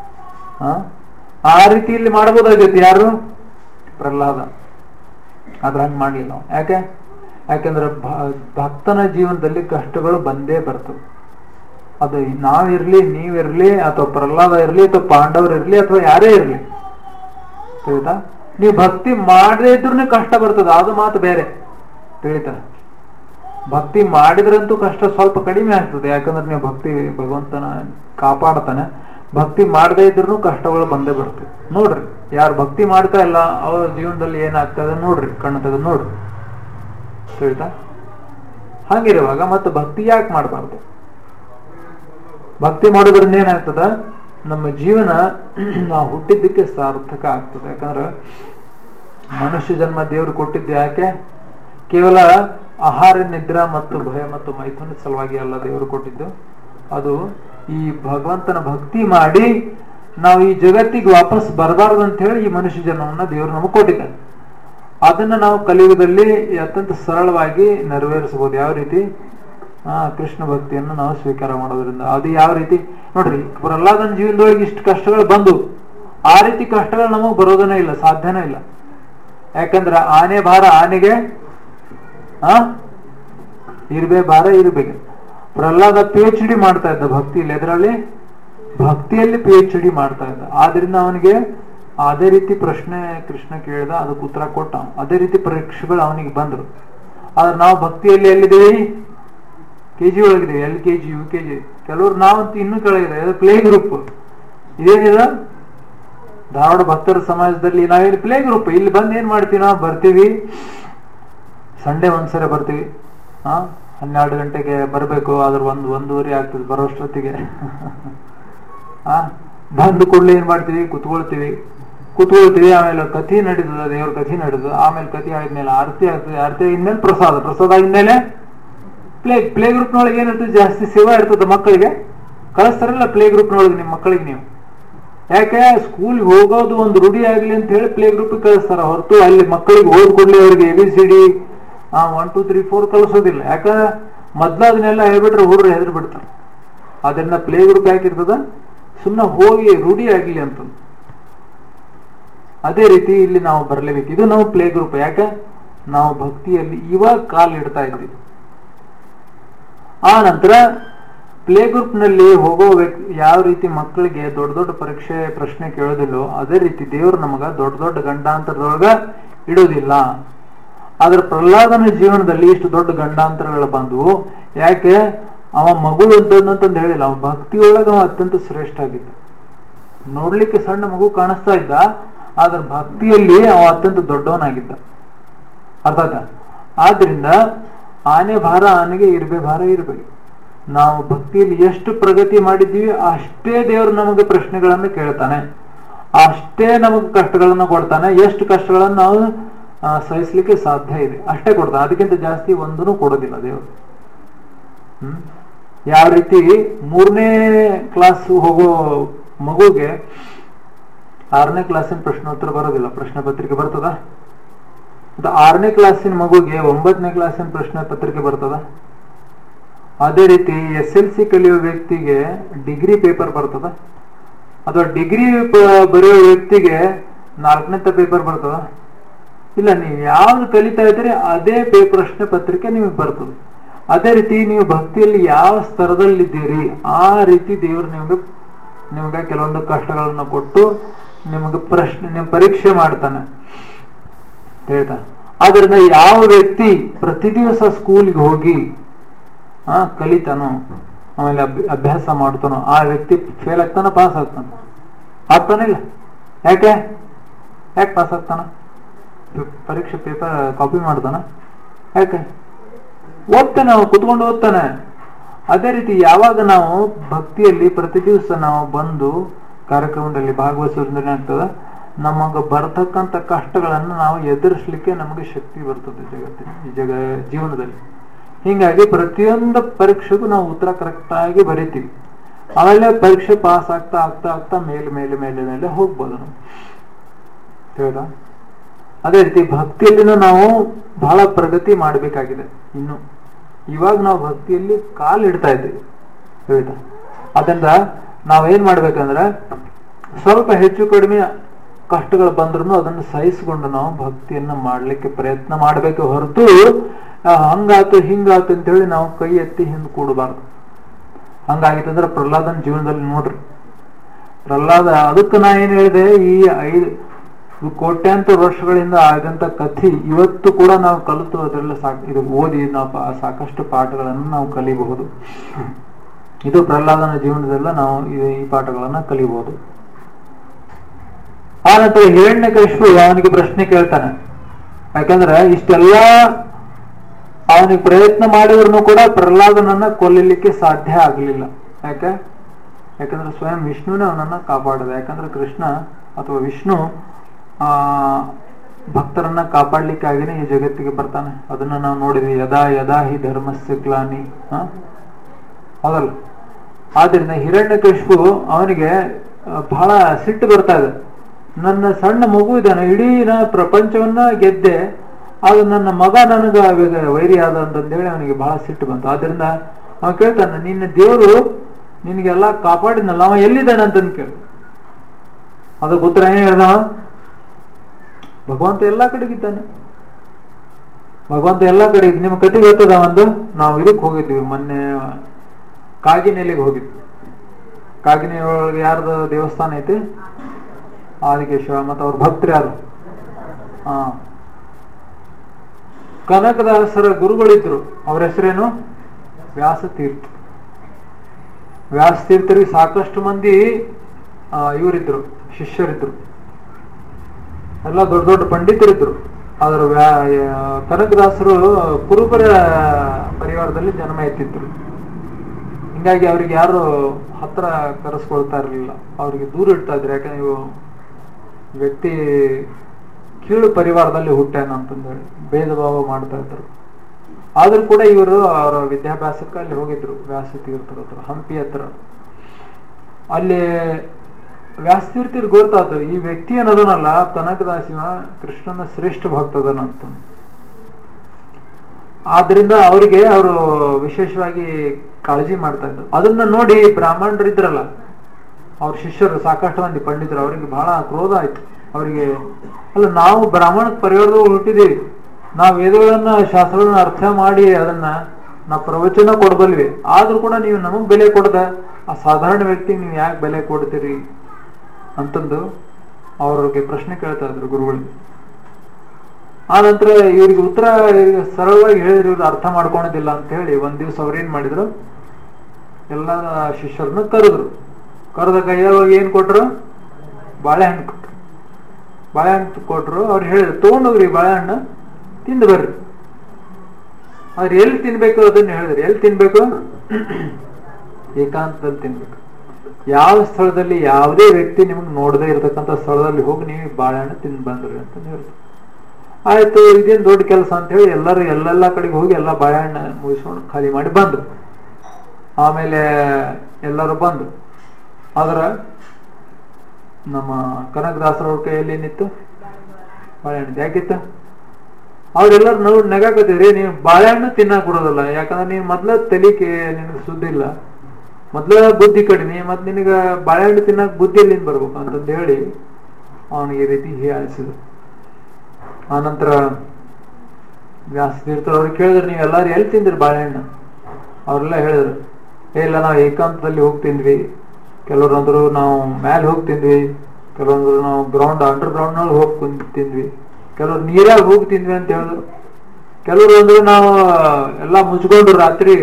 ಆ ರೀತಿಯಲ್ಲಿ ಮಾಡಬಹುದಾಗೈತಿ ಯಾರು, ಪ್ರಹ್ಲಾದ. ಆದ್ರೆ ಹಂಗೆ ಮಾಡ್ಲಿಲ್ಲ ನಾವು. ಯಾಕೆಂದ್ರೆ ಭಕ್ತನ ಜೀವನದಲ್ಲಿ ಕಷ್ಟಗಳು ಬಂದೇ ಬರ್ತವೆ. ಅದು ನಾವಿರ್ಲಿ, ನೀವಿರ್ಲಿ, ಅಥವಾ ಪ್ರಹ್ಲಾದ ಇರ್ಲಿ, ಅಥವಾ ಪಾಂಡವರು ಇರ್ಲಿ, ಅಥವಾ ಯಾರೇ ಇರ್ಲಿ, ತಿಳಿತಾ? ನೀವು ಭಕ್ತಿ ಮಾಡದೇ ಇದ್ರೂ ಕಷ್ಟ ಬರ್ತದೆ, ಅದು ಮಾತು ಬೇರೆ. ತಿಳಿತಾ? ಭಕ್ತಿ ಮಾಡಿದ್ರಂತೂ ಕಷ್ಟ ಸ್ವಲ್ಪ ಕಡಿಮೆ ಆಗ್ತದೆ, ಯಾಕಂದ್ರೆ ನೀವು ಭಗವಂತನ ಕಾಪಾಡ್ತಾನೆ. ಭಕ್ತಿ ಮಾಡದೇ ಇದ್ರೂ ಕಷ್ಟಗಳು ಬಂದೇ ಬರ್ತದೆ. ನೋಡ್ರಿ, ಯಾರು ಭಕ್ತಿ ಮಾಡ್ತಾ ಇಲ್ಲ ಅವ್ರ ಜೀವನದಲ್ಲಿ ಏನಾಗ್ತದೆ ನೋಡ್ರಿ, ಕಣ್ಣು ತೆಗೆದು ನೋಡ್ರಿ. ತಿಳಿತಾ? ಹಾಗಿರುವಾಗ ಮತ್ತೆ ಭಕ್ತಿ ಯಾಕೆ ಮಾಡಬಾರ್ದು? ಭಕ್ತಿ ಮಾಡೋದ್ರಿಂದ ಏನಾಗ್ತದ, ನಮ್ಮ ಜೀವನ ನಾವು ಹುಟ್ಟಿದ್ದಕ್ಕೆ ಸಾರ್ಥಕ ಆಗ್ತದೆ. ಯಾಕಂದ್ರೆ ಮನುಷ್ಯ ಜನ್ಮ ದೇವರು ಕೊಟ್ಟಿದ್ದು ಯಾಕೆ? ಕೇವಲ ಆಹಾರ, ನಿದ್ರಾ ಮತ್ತು ಭಯ ಮತ್ತು ಮೈಥುನ ಸಲುವಾಗಿ ಅಲ್ಲ ದೇವರು ಕೊಟ್ಟಿದ್ದು. ಅದು ಈ ಭಗವಂತನ ಭಕ್ತಿ ಮಾಡಿ ನಾವು ಈ ಜಗತ್ತಿಗೆ ವಾಪಸ್ ಬರಬಾರ್ದು ಅಂತ ಹೇಳಿ ಈ ಮನುಷ್ಯ ಜನ್ಮವನ್ನ ದೇವರು ನಮಗೆ ಕೊಟ್ಟಿದ್ದಾನೆ. ಅದನ್ನ ನಾವು ಕಲಿಯುಗದಲ್ಲಿ ಅತ್ಯಂತ ಸರಳವಾಗಿ ನೆರವೇರಿಸಬಹುದು. ಯಾವ ರೀತಿ? ಕೃಷ್ಣ ಭಕ್ತಿಯನ್ನು ನಾವು ಸ್ವೀಕಾರ ಮಾಡೋದ್ರಿಂದ. ಅದು ಯಾವ ರೀತಿ ನೋಡ್ರಿ, ಪ್ರಹ್ಲಾದನ ಜೀವನದೊಳಗೆ ಇಷ್ಟು ಕಷ್ಟಗಳು ಬಂದು ಆ ರೀತಿ ಕಷ್ಟಗಳು ನಮಗ್ ಬರೋದನೇ ಇಲ್ಲ, ಸಾಧ್ಯನೇ ಇಲ್ಲ. ಯಾಕಂದ್ರೆ ಆನೆ ಭಾರ ಆನೆಗೆ ಇರ್ಬೇ ಭಾರ ಇರ್ಬೇಕು. ಪ್ರಹ್ಲಾದ PhD ಮಾಡ್ತಾ ಇದ್ದ ಭಕ್ತಿಯಲ್ಲಿ, ಎದರಲ್ಲಿ? ಭಕ್ತಿಯಲ್ಲಿ PhD ಮಾಡ್ತಾ ಇದ್ದ. ಆದ್ರಿಂದ ಅವನಿಗೆ ಅದೇ ರೀತಿ ಪ್ರಶ್ನೆ ಕೃಷ್ಣ ಕೇಳಿದ, ಅದಕ್ಕೆ ಉತ್ತರ ಕೊಟ್ಟ. ಅದೇ ರೀತಿ ಪರೀಕ್ಷೆಗಳು ಅವನಿಗೆ ಬಂದ್ರು. ಆದ್ರೆ ನಾವು ಭಕ್ತಿಯಲ್ಲಿ ಎಲ್ಲಿದ್ದೀವಿ? KG ಒಳಗಿದ್ದೀವಿ, LKG UKG. ಕೆಲವರು ನಾವಂತೂ ಇನ್ನೂ ಕೆಳಗಿದೆ, ಪ್ಲೇ ಗ್ರೂಪ್. ಇದೇನಿದೆ? ಧಾರವಾಡ ಭಕ್ತರ ಸಮಾಜದಲ್ಲಿ ನಾವೇನು ಪ್ಲೇ ಗ್ರೂಪ್. ಇಲ್ಲಿ ಬಂದು ಏನ್ ಮಾಡ್ತೀವಿ? ನಾವು ಬರ್ತೀವಿ, ಸಂಡೇ ಒಂದ್ಸರಿ ಬರ್ತೀವಿ, 12 ಗಂಟೆಗೆ ಬರಬೇಕು. ಆದ್ರೆ 1-1:30 ಆಗ್ತದೆ ಬರೋಷ್ಟೊತ್ತಿಗೆ. ಬಂದು ಕೂಡಲೇ ಏನ್ ಮಾಡ್ತೀವಿ? ಕುತ್ಕೊಳ್ತೀವಿ. ಆಮೇಲೆ ಕಥೆ ನಡೀತದ, ದೇವ್ರ ಕಥೆ ನಡೀತದ. ಆಮೇಲೆ ಕಥೆ ಆದ್ಮೇಲೆ ಆರತಿ ಆಗ್ತದೆ, ಆರತಿ ಆಗಿದ್ಮೇಲೆ ಪ್ರಸಾದ ಆಗಿದ್ಮೇಲೆ ಪ್ಲೇ ಗ್ರೂಪ್ನೊಳಗೆ ಏನಿರ್ತದೆ? ಜಾಸ್ತಿ ಸೇವಾ ಇರ್ತದೆ. ಮಕ್ಕಳಿಗೆ ಕಳಿಸ್ತಾರಲ್ಲ ಪ್ಲೇ ಗ್ರೂಪ್ನೊಳಗೆ ನಿಮ್ಮ ಮಕ್ಕಳಿಗೆ. ನೀವು ಯಾಕೆ ಸ್ಕೂಲ್ಗೆ ಹೋಗೋದು ಒಂದು ರೂಢಿ ಆಗ್ಲಿ ಅಂತ ಹೇಳಿ ಪ್ಲೇ ಗ್ರೂಪ್ ಕಳಿಸ್ತಾರ, ಹೊರತು ಅಲ್ಲಿ ಮಕ್ಕಳಿಗೆ ಓದ್ ಕೊಡ್ಲಿ ಅವ್ರಿಗೆ ABCD 1 2 3 4 ಕಳಿಸೋದಿಲ್ಲ. ಯಾಕಂದ್ರೆ ಮೊದ್ಲಾದನ್ನೆಲ್ಲ ಹೇಳ್ಬಿಟ್ರೆ ಹುಡ್ರು ಹೆದರ್ ಬಿಡ್ತಾರೆ. ಅದನ್ನ ಪ್ಲೇ ಗ್ರೂಪ್ ಯಾಕಿರ್ತದ? ಸುಮ್ಮನೆ ಹೋಗಿ ರೂಢಿ ಆಗ್ಲಿ ಅಂತ. ಅದೇ ರೀತಿ ಇಲ್ಲಿ ನಾವು ಬರಲೇಬೇಕು. ಇದು ನಾವು ಪ್ಲೇ ಗ್ರೂಪ್. ಯಾಕೆ? ನಾವು ಭಕ್ತಿಯಲ್ಲಿ ಇವಾಗ ಕಾಲ್ ಇಡ್ತಾ ಇದ್ವಿ. ಆ ನಂತರ ಪ್ಲೇ ಗ್ರೂಪ್ ನಲ್ಲಿ ಹೋಗೋ ವ್ಯಕ್ತಿ ಯಾವ ರೀತಿ ಮಕ್ಕಳಿಗೆ ದೊಡ್ಡ ದೊಡ್ಡ ಪರೀಕ್ಷೆ ಪ್ರಶ್ನೆ ಕೇಳೋದಿಲ್ಲೋ, ಅದೇ ರೀತಿ ದೇವರು ನಮಗ ದೊಡ್ಡ ದೊಡ್ಡ ಗಂಡಾಂತರದೊಳಗ ಇಡೋದಿಲ್ಲ. ಆದ್ರೆ ಪ್ರಹ್ಲಾದನ ಜೀವನದಲ್ಲಿ ಇಷ್ಟು ದೊಡ್ಡ ಗಂಡಾಂತರಗಳು ಬಂದವು. ಯಾಕೆ? ಅವ ಮಗು ಅಂತಂದು ಹೇಳಿಲ್ಲ, ಅವ ಭಕ್ತಿಯೊಳಗ ಅತ್ಯಂತ ಶ್ರೇಷ್ಠ ಆಗಿದ್ದ. ನೋಡ್ಲಿಕ್ಕೆ ಸಣ್ಣ ಮಗು ಕಾಣಿಸ್ತಾ ಇದ್ದ, ಆದ್ರೆ ಭಕ್ತಿಯಲ್ಲಿ ಅವ ಅತ್ಯಂತ ದೊಡ್ಡವನಾಗಿದ್ದ. ಅರ್ಥಾತ? ಆದ್ರಿಂದ ಆನೆ ಭಾರ ಆನೆಗೆ ಇರ್ಬೇ ಭಾರ ಇರ್ಬೇಕು. ನಾವು ಭಕ್ತಿಯಲ್ಲಿ ಎಷ್ಟು ಪ್ರಗತಿ ಮಾಡಿದ್ದೀವಿ ಅಷ್ಟೇ ದೇವರು ನಮಗೆ ಪ್ರಶ್ನೆಗಳನ್ನು ಕೇಳ್ತಾನೆ, ಅಷ್ಟೇ ನಮಗೆ ಕಷ್ಟಗಳನ್ನ ಕೊಡ್ತಾನೆ. ಎಷ್ಟು ಕಷ್ಟಗಳನ್ನು ನಾವು ಸಹಿಸ್ಲಿಕ್ಕೆ ಸಾಧ್ಯ ಇದೆ ಅಷ್ಟೇ ಕೊಡ್ತಾನೆ, ಅದಕ್ಕಿಂತ ಜಾಸ್ತಿ ಒಂದೂ ಕೊಡೋದಿಲ್ಲ ದೇವರು. ಯಾವ ರೀತಿ 3ನೇ ಕ್ಲಾಸ್ ಹೋಗೋ ಮಗುಗೆ 6ನೇ ಕ್ಲಾಸಿನ ಪ್ರಶ್ನೋತ್ತರ ಬರೋದಿಲ್ಲ, ಪ್ರಶ್ನೆ ಪತ್ರಿಕೆ ಬರ್ತದ? 6ನೇ ಕ್ಲಾಸಿನ ಮಗುಗೆ 9ನೇ ಕ್ಲಾಸಿನ ಪ್ರಶ್ನೆ ಪತ್ರಿಕೆ ಬರ್ತದ? ಅದೇ ರೀತಿ SLC ಕಲಿಯೋ ವ್ಯಕ್ತಿಗೆ ಡಿಗ್ರಿ ಪೇಪರ್ ಬರ್ತದ? ಅಥವಾ ಡಿಗ್ರಿ ಬರೆಯೋ ವ್ಯಕ್ತಿಗೆ 4ನೇ ಪೇಪರ್ ಬರ್ತದ? ಇಲ್ಲ. ನೀವು ಯಾವ್ದು ಕಲಿತಾ ಇದ್ದೀರಿ ಅದೇ ಪ್ರಶ್ನೆ ಪತ್ರಿಕೆ ನಿಮಗೆ ಬರ್ತದೆ. ಅದೇ ರೀತಿ ನೀವು ಭಕ್ತಿಯಲ್ಲಿ ಯಾವ ಸ್ತರದಲ್ಲಿದ್ದೀರಿ ಆ ರೀತಿ ದೇವರು ನಿಮಗೆ ಕೆಲವೊಂದು ಕಷ್ಟಗಳನ್ನು ಕೊಟ್ಟು ನಿಮಗೆ ಪರೀಕ್ಷೆ ಮಾಡ್ತಾನೆ ಹೇಳ್ತಾನೆ. ಆದ್ರಿಂದ ಯಾವ ವ್ಯಕ್ತಿ ಪ್ರತಿ ದಿವಸ ಸ್ಕೂಲ್ಗೆ ಹೋಗಿ ಕಲಿತಾನೋ, ಆಮೇಲೆ ಅಭ್ಯಾಸ ಮಾಡ್ತಾನೋ, ಆ ವ್ಯಕ್ತಿ ಫೇಲ್ ಆಗ್ತಾನ, ಪಾಸ್ ಆಗ್ತಾನಿಲ್ಲ? ಯಾಕೆ ಪಾಸ್ ಆಗ್ತಾನ? ಪರೀಕ್ಷೆ ಪೇಪರ್ ಕಾಪಿ ಮಾಡ್ತಾನ? ಯಾಕೆ? ಓದ್ತಾನೆ, ಕುತ್ಕೊಂಡು ಓದ್ತಾನೆ. ಅದೇ ರೀತಿ ಯಾವಾಗ ನಾವು ಭಕ್ತಿಯಲ್ಲಿ ಪ್ರತಿ ದಿವಸ ನಾವು ಬಂದು ಕಾರ್ಯಕ್ರಮದಲ್ಲಿ ಭಾಗವಹಿಸೋದ್ರಿಂದ ಏನಾಗ್ತದ, ನಮಗ ಬರ್ತಕ್ಕಂಥ ಕಷ್ಟಗಳನ್ನು ನಾವು ಎದುರಿಸಲಿಕ್ಕೆ ನಮಗೆ ಶಕ್ತಿ ಬರ್ತದೆ ಜೀವನದಲ್ಲಿ. ಹಿಂಗಾಗಿ ಪ್ರತಿಯೊಂದು ಪರೀಕ್ಷೆಗೂ ನಾವು ಉತ್ತರ ಕರೆಕ್ಟ್ ಆಗಿ ಬರಿತೀವಿ. ಆಮೇಲೆ ಪರೀಕ್ಷೆ ಪಾಸ್ ಆಗ್ತಾ ಆಗ್ತಾ ಆಗ್ತಾ ಮೇಲೆ ಮೇಲೆ ಮೇಲೆ ಮೇಲೆ ಹೋಗ್ಬೋದು ನಾವು. ತಿಳಿದಾ? ಅದೇ ರೀತಿ ಭಕ್ತಿಯಲ್ಲಿನೂ ನಾವು ಬಹಳ ಪ್ರಗತಿ ಮಾಡಬೇಕಾಗಿದೆ. ಇನ್ನು ಇವಾಗ ನಾವು ಭಕ್ತಿಯಲ್ಲಿ ಕಾಲಿಡ್ತಾ ಇದ್ದೀವಿ. ತಿಳಿದಾ? ಅದರಿಂದ ನಾವೇನ್ ಮಾಡ್ಬೇಕಂದ್ರೆ ಸ್ವಲ್ಪ ಹೆಚ್ಚು ಕಡಿಮೆ ಕಷ್ಟಗಳು ಬಂದ್ರು ಅದನ್ನು ಸಹಿಸಿಕೊಂಡು ನಾವು ಭಕ್ತಿಯನ್ನ ಮಾಡ್ಲಿಕ್ಕೆ ಪ್ರಯತ್ನ ಮಾಡ್ಬೇಕು ಹೊರತು ಹಂಗಾತು ಹಿಂಗಾತು ಅಂತೇಳಿ ನಾವು ಕೈ ಎತ್ತಿ ಹಿಂದ್ ಕೂಡಬಾರ್ದು. ಹಂಗಾಗಿತ್ತಂದ್ರೆ ಪ್ರಹ್ಲಾದನ ಜೀವನದಲ್ಲಿ ನೋಡ್ರಿ, ಪ್ರಹ್ಲಾದ ಅದಕ್ಕೆ ನಾ ಏನ್ ಹೇಳಿದೆ, ಈ 5 ಕೋಟ್ಯಾಂತರ ವರ್ಷಗಳಿಂದ ಆಗಂತ ಕಥೆ ಇವತ್ತು ಕೂಡ ನಾವು ಕಲಿತು ಅದರೆಲ್ಲ ಇದು ಓದಿ ನಾವು ಸಾಕಷ್ಟು ಪಾಠಗಳನ್ನು ನಾವು ಕಲಿಬಹುದು. ಇದು ಪ್ರಹ್ಲಾದನ ಜೀವನದಲ್ಲ ನಾವು ಈ ಪಾಠಗಳನ್ನ ಕಲಿಬಹುದು. ಆ ನಂತರ ಹಿರಣ್ಯಕಶಿಪು ಅವನಿಗೆ ಪ್ರಶ್ನೆ ಕೇಳ್ತಾನೆ. ಯಾಕಂದ್ರೆ ಇಷ್ಟೆಲ್ಲ ಅವನಿಗೆ ಪ್ರಯತ್ನ ಮಾಡಿದ್ರು ಕೂಡ ಪ್ರಹ್ಲಾದನನ್ನ ಕೊಲ್ಲಲಿಕ್ಕೆ ಸಾಧ್ಯ ಆಗ್ಲಿಲ್ಲ. ಯಾಕಂದ್ರೆ ಸ್ವಯಂ ವಿಷ್ಣುನೇ ಅವನನ್ನ ಕಾಪಾಡಿದ. ಯಾಕಂದ್ರೆ ಕೃಷ್ಣ ಅಥವಾ ವಿಷ್ಣು ಭಕ್ತರನ್ನ ಕಾಪಾಡ್ಲಿಕ್ಕಾಗಿನೇ ಈ ಜಗತ್ತಿಗೆ ಬರ್ತಾನೆ. ಅದನ್ನ ನಾವು ನೋಡಿದ್ವಿ, ಯದಾ ಯದಾ ಹಿ ಧರ್ಮಸ್ಯ ಗ್ಲಾನಿ. ಹೌದಲ್ಲ? ಆದ್ರಿಂದ ಹಿರಣ್ಯಕಶಿಪು ಅವನಿಗೆ ಬಹಳ ಸಿಟ್ಟು ಬರ್ತಾ ಇದೆ. ನನ್ನ ಸಣ್ಣ ಮಗು ಇದ್ದಾನೆ, ಇಡೀ ಪ್ರಪಂಚವನ್ನ ಗೆದ್ದೆ, ಅದು ನನ್ನ ಮಗ ನನಗ ವೈರಿ ಆದ ಅಂತಂದೇಳಿ ಅವನಿಗೆ ಬಹಳ ಸಿಟ್ಟು ಬಂತು. ಆದ್ರಿಂದ ಅವನು ಕೇಳ್ತಾನೆ, ನಿನ್ನ ದೇವರು ನಿನಗೆಲ್ಲ ಕಾಪಾಡಿದ್ನಲ್ಲ, ಅವ ಎಲ್ಲಿದ್ದಾನೆ ಅಂತಂದು ಕೇಳಿ. ಅದಕ್ಕೆ ಉತ್ತರ ಏನ್ ಹೇಳ್ದ? ಭಗವಂತ ಎಲ್ಲಾ ಕಡೆಗಿದ್ದಾನೆ, ಭಗವಂತ ಎಲ್ಲಾ ಕಡೆ. ನಿಮ್ಮ ಕತೆ ಗೊತ್ತದ ಒಂದು, ನಾವು ಇದಕ್ಕೆ ಹೋಗಿದ್ವಿ ಮೊನ್ನೆ, ಕಾಗಿನೆಲೆಗೆ ಹೋಗಿದ್ವಿ. ಕಾಗಿನೆ ಒಳಗೆ ಯಾರ್ದು ದೇವಸ್ಥಾನ ಐತಿ? ಆದಿಕೇಶ್ವರ. ಮತ್ತು ಅವ್ರ ಭಕ್ತರು ಯಾರು? ಕನಕದಾಸರ ಗುರುಗಳಿದ್ರು, ಅವ್ರ ಹೆಸರೇನು? ವ್ಯಾಸತೀರ್ಥ. ವ್ಯಾಸತೀರ್ಥರಿಗೆ ಸಾಕಷ್ಟು ಮಂದಿ ಇವರಿದ್ರು, ಶಿಷ್ಯರಿದ್ರು, ಎಲ್ಲ ದೊಡ್ಡ ದೊಡ್ಡ ಪಂಡಿತರಿದ್ರು. ಆದ್ರ ಕನಕದಾಸರು ಕುರುಬರ ಪರಿವಾರದಲ್ಲಿ ಜನ್ಮ ಎತ್ತಿದ್ರು. ಹಿಂಗಾಗಿ ಅವ್ರಿಗೆ ಯಾರು ಹತ್ರ ಕರೆಸ್ಕೊಳ್ತಾ ಇರಲಿಲ್ಲ, ಅವ್ರಿಗೆ ದೂರ ಇಡ್ತಾ ಇದ್ರು. ಯಾಕಂದ್ರೆ ಇವು ವ್ಯಕ್ತಿ ಕೀಳು ಪರಿವಾರದಲ್ಲಿ ಹುಟ್ಟ್ಯಾನ ಅಂತಂದೇಳಿ ಭೇದ ಭಾವ ಮಾಡ್ತಾ ಇದ್ರು. ಆದ್ರೂ ಕೂಡ ಇವರು ಅವರ ವಿದ್ಯಾಭ್ಯಾಸಕ್ಕೆ ಅಲ್ಲಿ ಹೋಗಿದ್ರು, ವ್ಯಾಸತೀರ್ಥರ ಹತ್ರ, ಹಂಪಿ ಹತ್ರ. ಅಲ್ಲಿ ವ್ಯಾಸತೀರ್ಥರು ಗೊತ್ತಾದ್ರು, ಈ ವ್ಯಕ್ತಿ ಅನ್ನೋದನ್ನಲ್ಲ, ಕನಕದಾಸಿನ ಕೃಷ್ಣನ ಶ್ರೇಷ್ಠ ಭಕ್ತದನಂತ. ಆದ್ರಿಂದ ಅವರಿಗೆ ಅವರು ವಿಶೇಷವಾಗಿ ಕಾಳಜಿ ಮಾಡ್ತಾ ಇದ್ರು. ಅದನ್ನ ನೋಡಿ ಬ್ರಾಹ್ಮಣರಿದ್ರಲ್ಲ, ಅವ್ರ ಶಿಷ್ಯರು ಸಾಕಷ್ಟು ಮಂದಿ ಪಂಡಿತರು, ಅವರಿಗೆ ಬಹಳ ಕ್ರೋಧ ಆಯ್ತು. ಅವರಿಗೆ, ಅಲ್ಲ, ನಾವು ಬ್ರಾಹ್ಮಣ ಪರಿವಾರದವ್ರು ಹುಟ್ಟಿದೀವಿ, ನಾವು ವೇದಗಳನ್ನ ಶಾಸ್ತ್ರಗಳನ್ನ ಅರ್ಥ ಮಾಡಿ ಅದನ್ನ ನಾವು ಪ್ರವಚನ ಕೊಡಬಲ್ವಿ, ಆದ್ರೂ ಕೂಡ ನೀವು ನಮಗ್ ಬೆಲೆ ಕೊಡದ ಆ ಸಾಧಾರಣ ವ್ಯಕ್ತಿಗೆ ನೀವು ಯಾಕೆ ಬೆಲೆ ಕೊಡ್ತೀರಿ ಅಂತಂದು ಅವ್ರಿಗೆ ಪ್ರಶ್ನೆ ಕೇಳ್ತಾ ಇದ್ರು ಗುರುಗಳಿಗೆ. ಆ ನಂತರ ಇವ್ರಿಗೆ ಉತ್ತರ ಸರಳವಾಗಿ ಹೇಳಿದ್ರು, ಇವ್ರು ಅರ್ಥ ಮಾಡ್ಕೊಳೋದಿಲ್ಲ ಅಂತ ಹೇಳಿ ಒಂದ್ ದಿವ್ಸ ಅವ್ರೇನ್ ಮಾಡಿದ್ರು, ಎಲ್ಲ ಶಿಷ್ಯರನ್ನ ಕರೆದ ಕೈಯಾಗ ಏನ್ ಕೊಟ್ರು? ಬಾಳೆಹಣ್ಣು ಕೊಟ್ರು. ಬಾಳೆಹಣ್ಣು ಕೊಟ್ರು. ಅವ್ರು ಹೇಳಿದ್ರು, ತಗೊಂಡೋಗ್ರಿ ಬಾಳೆಹಣ್ಣು, ತಿಂದು ಬರ್ರಿ. ಆದ್ರೆ ಎಲ್ಲಿ ತಿನ್ಬೇಕು ಅದನ್ನ ಹೇಳಿದ್ರು. ಎಲ್ಲಿ ತಿನ್ಬೇಕು? ಏಕಾಂತದಲ್ಲಿ ತಿನ್ಬೇಕು. ಯಾವ ಸ್ಥಳದಲ್ಲಿ ಯಾವುದೇ ವ್ಯಕ್ತಿ ನಿಮ್ಗೆ ನೋಡದೇ ಇರತಕ್ಕಂಥ ಸ್ಥಳದಲ್ಲಿ ಹೋಗಿ ನೀವು ಬಾಳೆಹಣ್ಣು ತಿಂದು ಬಂದ್ರಿ ಅಂತ ಹೇಳಿದ್ರು. ಆಯ್ತು, ಇದೇನ್ ದೊಡ್ಡ ಕೆಲಸ ಅಂತ ಹೇಳಿ ಎಲ್ಲರೂ ಎಲ್ಲೆಲ್ಲಾ ಕಡೆಗೆ ಹೋಗಿ ಎಲ್ಲ ಬಾಳೆಹಣ್ಣು ಮುಗಿಸ್ಕೊಂಡು ಖಾಲಿ ಮಾಡಿ ಬಂದ್ರು. ಆಮೇಲೆ ಎಲ್ಲರೂ ಬಂದ್ರು. ಆದ್ರ ನಮ್ಮ ಕನಕದಾಸರವ್ರ ಕೈಯಲ್ಲಿ ಏನಿತ್ತು? ಬಾಳೆಹಣ್ಣು. ಯಾಕಿತ್ತು? ಅವ್ರೆಲ್ಲರೂ ನಾವು ನೆಗಾಕತ್ತಿದ್ರಿ, ನೀವು ಬಾಳೆಹಣ್ಣು ತಿನ್ನಕ್ ಕೊಡೋದಲ್ಲ, ಯಾಕಂದ್ರೆ ನೀನ್ ಮೊದ್ಲ ತಲಿಕೆ ನಿನಗೆ ಸುದ್ದಿ ಇಲ್ಲ, ಮೊದ್ಲ ಬುದ್ಧಿ ಕಡಿಮೆ, ಮತ್ ನಿನಗ ಬಾಳೆಹಣ್ಣು ತಿನ್ನಕ್ ಬುದ್ಧಿ ಎಲ್ಲಿಂದ ಬರ್ಬೇಕು ಅಂತಂದು ಹೇಳಿ ಅವನಿಗೆ ಈ ರೀತಿ ಹೀಯಾಳಿಸಿದ್ರು. ಆನಂತರ ವ್ಯಾಸತೀರ್ಥರು ಅವ್ರಿಗೆ ಕೇಳಿದ್ರು, ನೀವು ಎಲ್ಲಾರು ಎಲ್ಲಿ ತಿಂದ್ರಿ ಬಾಳೆಹಣ್ಣು? ಅವ್ರೆಲ್ಲ ಹೇಳಿದ್ರು, ಇಲ್ಲ ನಾವು ಏಕಾಂತದಲ್ಲಿ ಹೋಗ್ತಿದ್ವಿ, ಕೆಲವ್ರು ಅಂದ್ರು ನಾವು ಮ್ಯಾಲೆ ಹೋಗ್ತಿದ್ವಿ, ಕೆಲವೊಂದ್ರು ನಾವು ಅಂಡರ್ ಗ್ರೌಂಡ್ ನಲ್ಲಿ ಹೋಗಿ ತಿಂದ್ವಿ, ಕೆಲವ್ರು ನೀರಾಗ ಹೋಗಿ ತಿಂದ್ವಿ ಅಂತ ಹೇಳಿದ್ರು. ಕೆಲವರು ಅಂದ್ರು ನಾವು ಎಲ್ಲಾ ಮುಚ್ಕೊಂಡು ರಾತ್ರಿ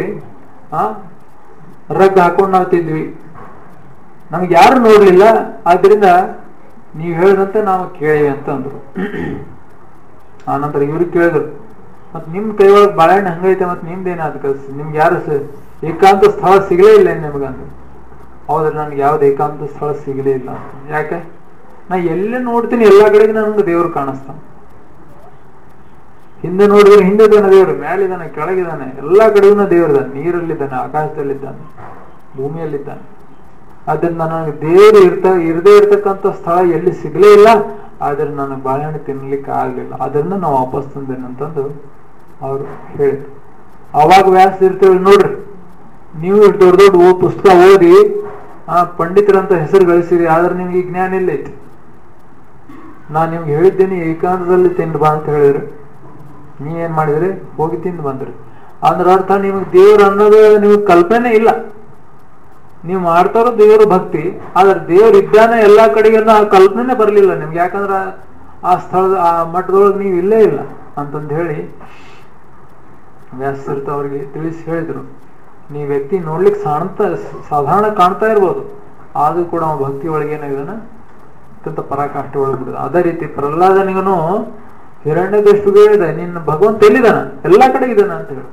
ರಗ್ ಹಾಕೊಂಡು ನಾವು ತಿಂದ್ವಿ, ನಮ್ಗೆ ಯಾರು ನೋಡ್ಲಿಲ್ಲ, ಆದ್ರಿಂದ ನೀವ್ ಹೇಳಿದಂತೆ ನಾವು ಕೇಳಿವಿ ಅಂತ ಅಂದ್ರು. ಆನಂತರ ಇವ್ರಿಗೆ ಕೇಳಿದ್ರು, ಮತ್ ನಿಮ್ ಕೈ ಒಳಗ್ ಬಾಳೆಹಣ್ಣು ಹಂಗೈತೆ, ಮತ್ ನಿಮ್ದೇನಾದ ಕಲ್ಸ, ನಿಮ್ಗೆ ಯಾರು ಏಕಾಂತ ಸ್ಥಳ ಸಿಗಲೇ ಇಲ್ಲ ನಿಮ್ಗಂತ. ಹೌದ್ರಿ, ನನ್ಗೆ ಯಾವ್ದು ಏಕಾಂತ ಸ್ಥಳ ಸಿಗಲೇ ಇಲ್ಲ. ಯಾಕೆ? ನಾ ಎಲ್ಲೇ ನೋಡ್ತೀನಿ ಎಲ್ಲಾ ಕಡೆಗೆ ನನ್ಗೆ ದೇವ್ರು ಕಾಣಿಸ್ತಾನ. ಹಿಂದೆ ನೋಡಿದ್ರೆ ಹಿಂದೆ ಇದ್ದಾನೆ ದೇವರು, ಮೇಲಿದ್ದಾನೆ, ಕೆಳಗಿದ್ದಾನೆ, ಎಲ್ಲಾ ಕಡೆಗೂ ದೇವರಿದ್ದಾನೆ. ನೀರಲ್ಲಿದ್ದಾನೆ, ಆಕಾಶದಲ್ಲಿದ್ದಾನೆ, ಭೂಮಿಯಲ್ಲಿದ್ದಾನೆ. ಅದರಿಂದ ನನಗೆ ದೇವರು ಇರದೇ ಇರ್ತಕ್ಕಂಥ ಸ್ಥಳ ಎಲ್ಲಿ ಸಿಗ್ಲೇ ಇಲ್ಲ. ಆದ್ರೆ ನನಗೆ ಬಾಳೆಹಣ್ಣು ತಿನ್ಲಿಕ್ಕೆ ಆಗ್ಲಿಲ್ಲ, ಅದರಿಂದ ನಾವು ವಾಪಸ್ ತಂದೇನೆ ಅಂತಂದು ಅವರು ಹೇಳಿದ್ರು. ಅವಾಗ ವ್ಯಾಸ ಇರ್ತೇವೆ ನೋಡ್ರಿ, ನೀವು ದೊಡ್ಡ ದೊಡ್ಡ ಪುಸ್ತಕ ಓದಿ ಪಂಡಿತರಂತ ಹೆಸರು ಗಳಿಸಿರಿ, ಆದ್ರೆ ನಿಮ್ಗೆ ಜ್ಞಾನ ಇಲ್ಲ ಐತಿ. ನಾನ್ ನಿಮ್ಗೆ ಹೇಳಿದ್ದೇನೆ ಏಕಾಂತದಲ್ಲಿ ತಿಂದು ಬಾ ಅಂತ ಹೇಳಿದ್ರು, ನೀ ಏನ್ ಮಾಡಿದ್ರಿ? ಹೋಗಿ ತಿಂದು ಬಂದ್ರಿ. ಅಂದ್ರ ಅರ್ಥ ನಿಮಗ್ ದೇವ್ರ ಅನ್ನೋದು ನಿಮಗ್ ಕಲ್ಪನೆ ಇಲ್ಲ. ನೀವು ಮಾಡ್ತಾರೋ ದೇವ್ರ ಭಕ್ತಿ, ಆದ್ರೆ ದೇವ್ರ ಇದ್ದಾನೆ ಎಲ್ಲಾ ಕಡೆಗೆಲ್ಲ ಆ ಕಲ್ಪನೆ ಬರ್ಲಿಲ್ಲ ನಿಮ್ಗೆ. ಯಾಕಂದ್ರ ಆ ಸ್ಥಳದ ಆ ಮಠದೊಳಗೆ ನೀವು ಇಲ್ಲೇ ಇಲ್ಲ ಅಂತಂದು ಹೇಳಿ ವ್ಯಾಸತೀರ್ಥ ಅವ್ರಿಗೆ ತಿಳಿಸಿ ಹೇಳಿದ್ರು. ನೀ ವ್ಯಕ್ತಿ ನೋಡ್ಲಿಕ್ಕೆ ಸಾಧಾರಣ ಕಾಣ್ತಾ ಇರ್ಬೋದು, ಆದ್ರೂ ಕೂಡ ಅವನ ಭಕ್ತಿ ಒಳಗೆ ಏನಾಗಿದಾನ ಅತ್ಯಂತ ಪರಾಕಾಷ್ಠೆ ಒಳಗಿಬಿಡಿದ. ಅದೇ ರೀತಿ ಪ್ರಹ್ಲಾದನಿಗನು ಹಿರಣ್ಯಕಶಿಪುಗೆ ಹೇಳಿದ, ನಿನ್ನ ಭಗವಂತ ಎಲ್ಲಿದ್ದಾನ? ಎಲ್ಲಾ ಕಡೆ ಇದ್ದಾನ ಅಂತ ಹೇಳಿ.